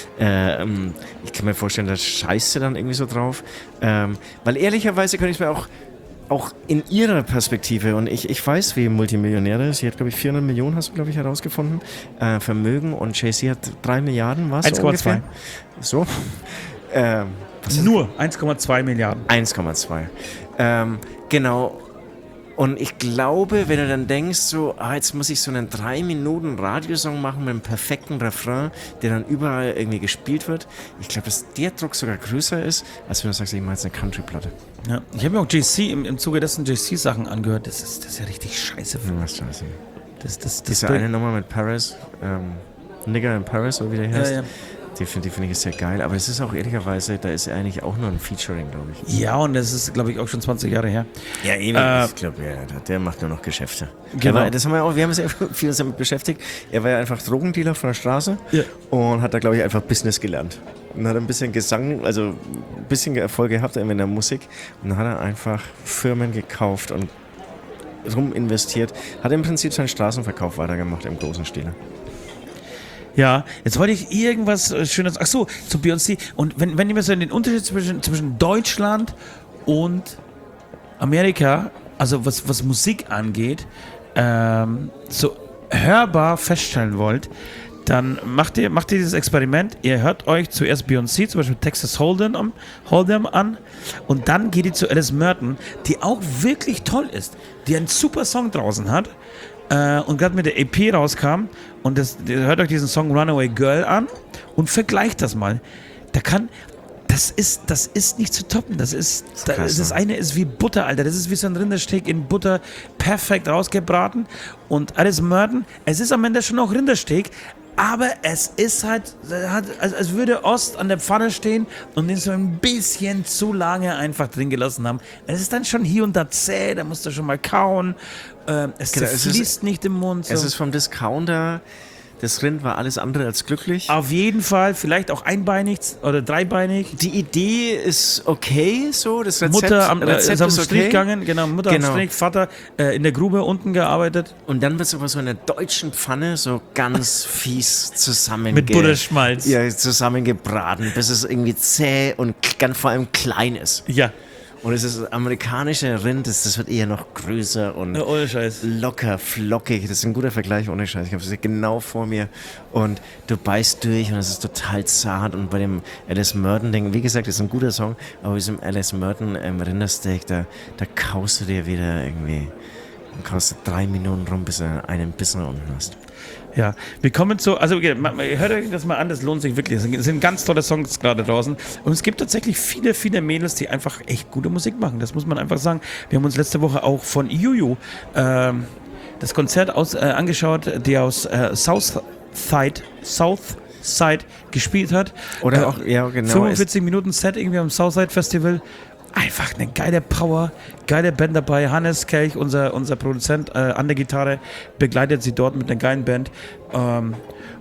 Ähm, ich kann mir vorstellen, da scheißt sie dann irgendwie so drauf. Ähm, weil ehrlicherweise könnte ich mir auch Auch in ihrer Perspektive, und ich, ich weiß, wie Multimillionäre ist, sie hat, glaube ich, vierhundert Millionen, hast du, glaube ich, herausgefunden, äh, Vermögen, und Jay-Z hat drei Milliarden, was? eins Komma zwei. So. Ähm, Nur eins Komma zwei Milliarden. eins Komma zwei. Ähm, genau. Und ich glaube, wenn du dann denkst, so, ah, jetzt muss ich so einen drei Minuten Radiosong machen mit einem perfekten Refrain, der dann überall irgendwie gespielt wird, ich glaube, dass der Druck sogar größer ist, als wenn du sagst, ich mache jetzt eine Country-Platte. Ja, ich habe mir auch Jay-Z im, im Zuge dessen Jay-Z-Sachen angehört. Das ist, das ist ja richtig scheiße. Ja, was scheiße. Das, das, das Diese eine Nummer mit Paris, ähm, Nigger in Paris, oder wie der heißt, ja, ja. Definitiv finde ich es sehr geil, aber es ist auch ehrlicherweise, da ist er eigentlich auch nur ein Featuring, glaube ich. Ja, und das ist, glaube ich, auch schon zwanzig Jahre her. Ja, eben. Äh, ich glaube, ja, der macht nur noch Geschäfte. Genau. Aber das haben wir auch, wir haben uns ja viel damit beschäftigt. Er war ja einfach Drogendealer von der Straße Ja. und hat da, glaube ich, einfach Business gelernt. Und hat ein bisschen Gesang, also ein bisschen Erfolg gehabt in der Musik. Und dann hat er einfach Firmen gekauft und rum investiert. Hat im Prinzip seinen Straßenverkauf weitergemacht im großen Stil. Ja, jetzt wollte ich irgendwas äh, Schönes. Ach so, zu Beyoncé. Und wenn, wenn ihr mir so den Unterschied zwischen, zwischen Deutschland und Amerika, also was, was Musik angeht, ähm, so hörbar feststellen wollt, dann macht ihr, macht ihr dieses Experiment. Ihr hört euch zuerst Beyoncé, zum Beispiel Texas Hold'em, um, Hold'em an, und dann geht ihr zu Alice Merton, die auch wirklich toll ist, die einen super Song draußen hat. Äh, und gerade mit der E P rauskam und das, hört euch diesen Song Runaway Girl an und vergleicht das mal. Da kann, das ist, das ist nicht zu toppen. Das ist, Das ist krass, das ne? eine ist wie Butter, Alter. Das ist wie so ein Rindersteak in Butter perfekt rausgebraten. Und Alice Merton, es ist am Ende schon auch Rindersteak, aber es ist halt, als, als würde Ost an der Pfanne stehen und den so ein bisschen zu lange einfach drin gelassen haben. Es ist dann schon hier und da zäh, da musst du schon mal kauen. Äh, es Genau, es fließt ist- nicht im Mund. So. Es ist vom Discounter, das Rind war alles andere als glücklich. Auf jeden Fall, vielleicht auch einbeinig oder dreibeinig. Die Idee ist okay, so, das Rezept, Mutter am, äh, Rezept ist am ist Strich okay. gegangen, genau, Mutter Genau. am Strich, Vater äh, in der Grube unten gearbeitet. Und dann wird es aber so in einer deutschen Pfanne so ganz fies zusammen Mit Butterschmalz. Ja, zusammengebraten, bis es irgendwie zäh und ganz vor allem klein ist. Ja, Und es ist das amerikanische Rind, das, das wird eher noch größer und ja, ohne Scheiß. locker, flockig. Das ist ein guter Vergleich, ohne Scheiß. Ich habe es genau vor mir und du beißt durch und es ist total zart. Und bei dem Alice Merton-Ding, wie gesagt, das ist ein guter Song, aber bei diesem Alice Merton ähm, Rindersteak, da, da kaust du dir wieder irgendwie, kaust du drei Minuten rum, bis du einen Bissen unten hast. Ja, wir kommen zu, also okay, ma- ma- hört euch das mal an, das lohnt sich wirklich. Es sind, es sind ganz tolle Songs gerade draußen. Und es gibt tatsächlich viele, viele Mädels, die einfach echt gute Musik machen. Das muss man einfach sagen. Wir haben uns letzte Woche auch von Juju ähm, das Konzert aus, äh, angeschaut, die aus äh, Southside, Southside gespielt hat. Oder Äh, auch, ja genau. fünfundvierzig Minuten Set irgendwie am Southside Festival. Einfach eine geile Power, geile Band dabei. Hannes Kelch, unser, unser Produzent äh, an der Gitarre, begleitet sie dort mit einer geilen Band. Ähm,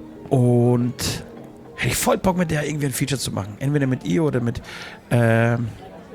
und hätte ich voll Bock, mit der irgendwie ein Feature zu machen. Entweder mit ihr oder mit ähm,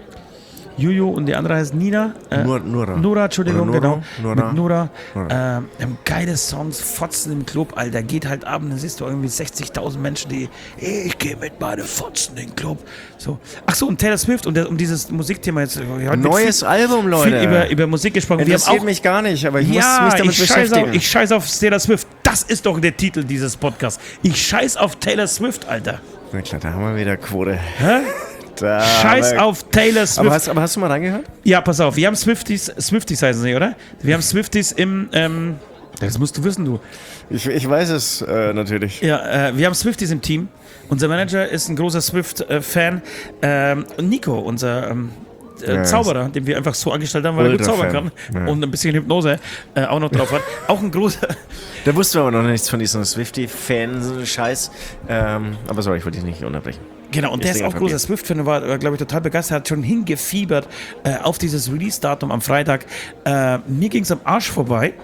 Juju und die andere heißt Nina. Äh, Nur, Nura. Nura, Entschuldigung, Oder genau. Nora. Nora. Mit Nura. Nora. Ähm, haben geile Songs, Fotzen im Club, Alter. Geht halt abends, dann siehst du irgendwie sechzigtausend Menschen, die, ich gehe mit meinen Fotzen in den Club. So. Ach so, und Taylor Swift, und der, um dieses Musikthema jetzt. wir haben Neues viel, Album, Leute. Viel über, über Musik gesprochen. Wir haben Interessiert auch, mich gar nicht, aber ich muss ja, mich damit ich scheiß, beschäftigen. auf, ich scheiß auf Taylor Swift. Das ist doch der Titel dieses Podcasts. Ich scheiß auf Taylor Swift, Alter. Na klar, da haben wir wieder Quote. Hä? Da Scheiß haben wir- auf Taylor Swift. Aber hast, aber hast du mal reingehört? Ja, pass auf, wir haben Swifties, Swifties heißen sie, oder? Wir haben Swifties im, ähm, das musst du wissen, du. Ich, ich weiß es äh, natürlich. Ja, äh, wir haben Swifties im Team. Unser Manager ist ein großer Swift-Fan. Ähm, und Nico, unser ähm, äh, Ja, Zauberer, den wir einfach so angestellt haben, weil er gut zaubern kann Ultra-Fan. Ja. und ein bisschen Hypnose äh, auch noch drauf hat. Auch ein großer. Da wussten wir aber noch nichts von diesem Swiftie-Fan-Scheiß. Ähm, aber sorry, ich wollte dich nicht unterbrechen. Genau, und Ist der ist Ding auch auf großer Papier. Swift-Fan und war, war glaube ich, total begeistert, hat schon hingefiebert äh, auf dieses Release-Datum am Freitag. Äh, mir ging es am Arsch vorbei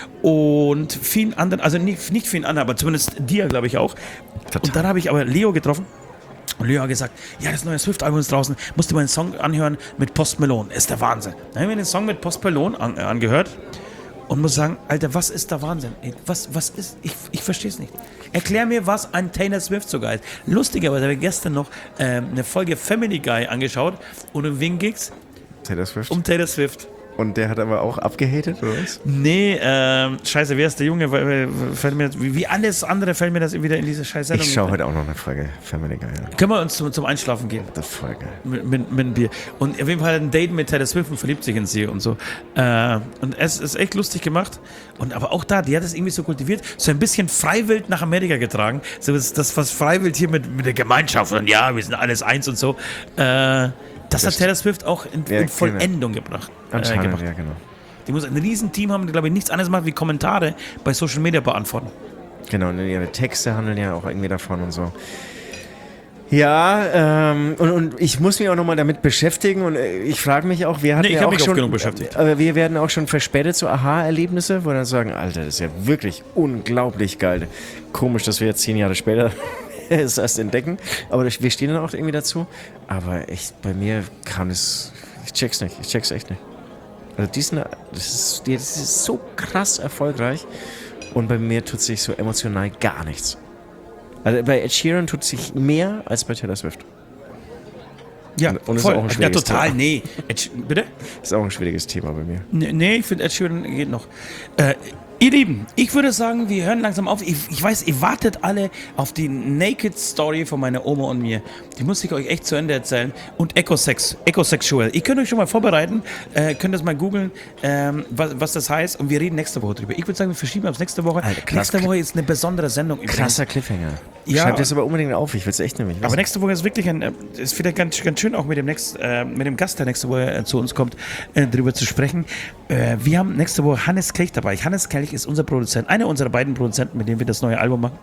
und vielen anderen, also nicht, nicht vielen anderen, aber zumindest dir, glaube ich, auch. Total. Und dann habe ich aber Leo getroffen. Und Leo hat gesagt, ja, das neue Swift-Album ist draußen, musst du mal einen Song anhören mit Post Malone, ist der Wahnsinn. Dann haben wir den Song mit Post Malone an, äh, angehört und muss sagen, Alter, was ist der Wahnsinn? Ey, Was, was ist, ich, ich verstehe es nicht. Erklär mir, was an Taylor Swift so geil ist. Lustigerweise habe ich gestern noch ähm, eine Folge Family Guy angeschaut und um wen ging's? Taylor Swift. Um Taylor Swift. Und der hat aber auch abgehatet, oder was? Nee, ähm, scheiße, wer ist der Junge? Weil- weil- Fällt mir das, wie, wie alles andere fällt mir das wieder in diese scheiß Sendung. Ich schaue heute auch noch eine Folge Family Guy an. Können wir uns zum, zum Einschlafen gehen? Das ist voll geil. Mit, mit, mit einem Bier. Und auf jeden Fall hat er ein Date mit Taylor Swift und verliebt sich in sie und so. Äh, und es ist echt lustig gemacht. Und aber auch da, die hat es irgendwie so kultiviert, so ein bisschen freiwillig nach Amerika getragen. So das, das was freiwillig hier mit, mit der Gemeinschaft und ja, wir sind alles eins und so. Äh, das, hat stimmt. Taylor Swift auch in, Ja, in Vollendung gebracht. Äh, Anscheinend, gebracht. ja, genau. Die muss ein Riesenteam haben, die, glaube ich, nichts anderes macht, wie Kommentare bei Social Media beantworten. Genau, und ihre Texte handeln ja auch irgendwie davon und so. Ja, ähm, und, und ich muss mich auch nochmal damit beschäftigen und äh, ich frage mich auch, wir hatten Nee, ich ja hab auch mich oft schon, genug beschäftigt. aber wir werden auch schon verspätet zu Aha-Erlebnisse, wo dann sagen, Alter, das ist ja wirklich unglaublich geil. Komisch, dass wir jetzt zehn Jahre später es erst entdecken, aber wir stehen dann auch irgendwie dazu. Aber echt, bei mir kam es, ich check's nicht, ich check's echt nicht. Also diesen, das ist, das ist so krass erfolgreich und bei mir tut sich so emotional gar nichts. Also bei Ed Sheeran tut sich mehr als bei Taylor Swift. Ja, Und- und ist voll. auch ein Ja, schwieriges total, Thema. nee. Ed, Sh- bitte? Ist auch ein schwieriges Thema bei mir. Nee, nee, ich finde Ed Sheeran geht noch. Äh, ihr Lieben, ich würde sagen, wir hören langsam auf. Ich, ich weiß, ihr wartet alle auf die Naked Story von meiner Oma und mir. Die muss ich euch echt zu Ende erzählen. Und Ecosex, Ecosexual. Ihr könnt euch schon mal vorbereiten, äh, könnt das mal googeln, ähm, was, was das heißt. Und wir reden nächste Woche drüber. Ich würde sagen, wir verschieben aufs nächste Woche. Alter, krass. Nächste Woche ist eine besondere Sendung. übrigens. Krasser Cliffhanger. Ja. Schreib das aber unbedingt auf, ich will es echt nämlich wissen. Aber nächste Woche ist wirklich ein, äh, ist vielleicht ganz, ganz schön, auch mit dem, nächst, äh, mit dem Gast, der nächste Woche äh, zu uns kommt, äh, darüber zu sprechen. Äh, wir haben nächste Woche Hannes Kelch dabei. Hannes Kelch ist unser Produzent, einer unserer beiden Produzenten, mit dem wir das neue Album machen.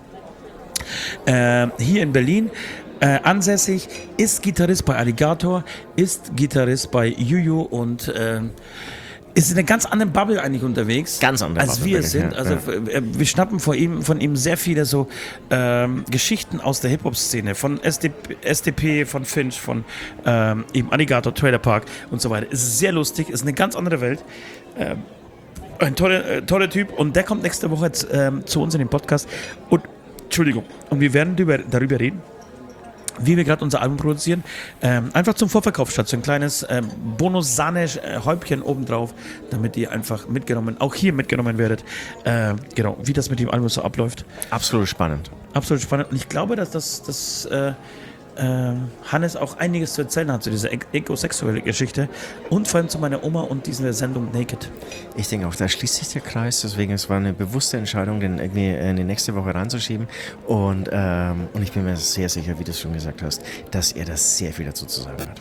Äh, hier in Berlin. Äh, ansässig, ist Gitarrist bei Alligator, ist Gitarrist bei Juju und äh, ist in einer ganz anderen Bubble eigentlich unterwegs, Ganz andere als Bubble, wir wirklich, sind. ja, Also ja. äh, wir schnappen von ihm, von ihm sehr viele so ähm, Geschichten aus der Hip-Hop-Szene, von S D P, S D P, von Finch, von ähm, eben Alligator, Trailer Park und so weiter. Ist sehr lustig, ist eine ganz andere Welt. Ähm, ein toller, äh, toller Typ und der kommt nächste Woche jetzt, ähm, zu uns in den Podcast und Entschuldigung, und wir werden darüber, darüber reden, wie wir gerade unser Album produzieren. Ähm, einfach zum Vorverkauf statt so ein kleines ähm, Bonus-Sahne-Häubchen obendrauf, damit ihr einfach mitgenommen, auch hier mitgenommen werdet. Äh, genau, wie das mit dem Album so abläuft. Absolut spannend. Absolut spannend. Und ich glaube, dass das, das äh, äh, Hannes auch einiges zu erzählen hat zu dieser ekosexuellen Geschichte und vor allem zu meiner Oma und dieser Sendung Naked. Ich denke auch, da schließt sich der Kreis, deswegen es war eine bewusste Entscheidung, den irgendwie in die nächste Woche reinzuschieben und, ähm, und ich bin mir sehr sicher, wie du es schon gesagt hast, dass er das sehr viel dazu zu sagen hat.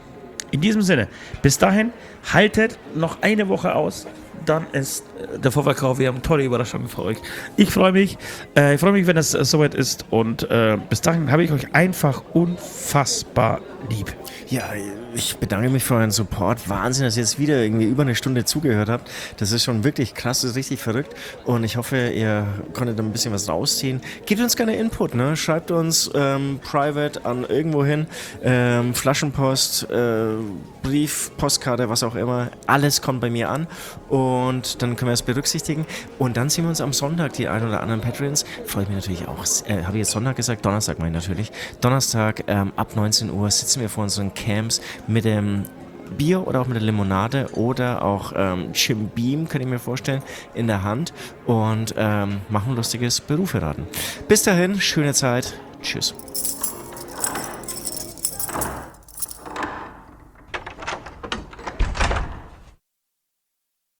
In diesem Sinne, bis dahin, haltet noch eine Woche aus. Dann ist äh, der Vorverkauf. Wir haben tolle Überraschungen für euch. Ich freue mich. Äh, ich freue mich, wenn es äh, soweit ist. Und äh, bis dahin habe ich euch einfach unfassbar lieb. Ja, ich bedanke mich für euren Support. Wahnsinn, dass ihr jetzt wieder irgendwie über eine Stunde zugehört habt. Das ist schon wirklich krass, das ist richtig verrückt. Und ich hoffe, ihr konntet da ein bisschen was rausziehen. Gebt uns gerne Input, ne? Schreibt uns ähm, private an irgendwo hin. Ähm, Flaschenpost, äh, Brief, Postkarte, was auch immer. Alles kommt bei mir an. Und dann können wir es berücksichtigen. Und dann sehen wir uns am Sonntag, die ein oder anderen Patreons. Freue ich mich natürlich auch. Äh, habe ich jetzt Sonntag gesagt? Donnerstag meine ich natürlich. Donnerstag ähm, ab neunzehn Uhr sitzen wir vor unseren Camps mit dem Bier oder auch mit der Limonade oder auch ähm, Jim Beam, kann ich mir vorstellen, in der Hand und ähm, machen lustiges Beruferaten. Bis dahin, schöne Zeit. Tschüss.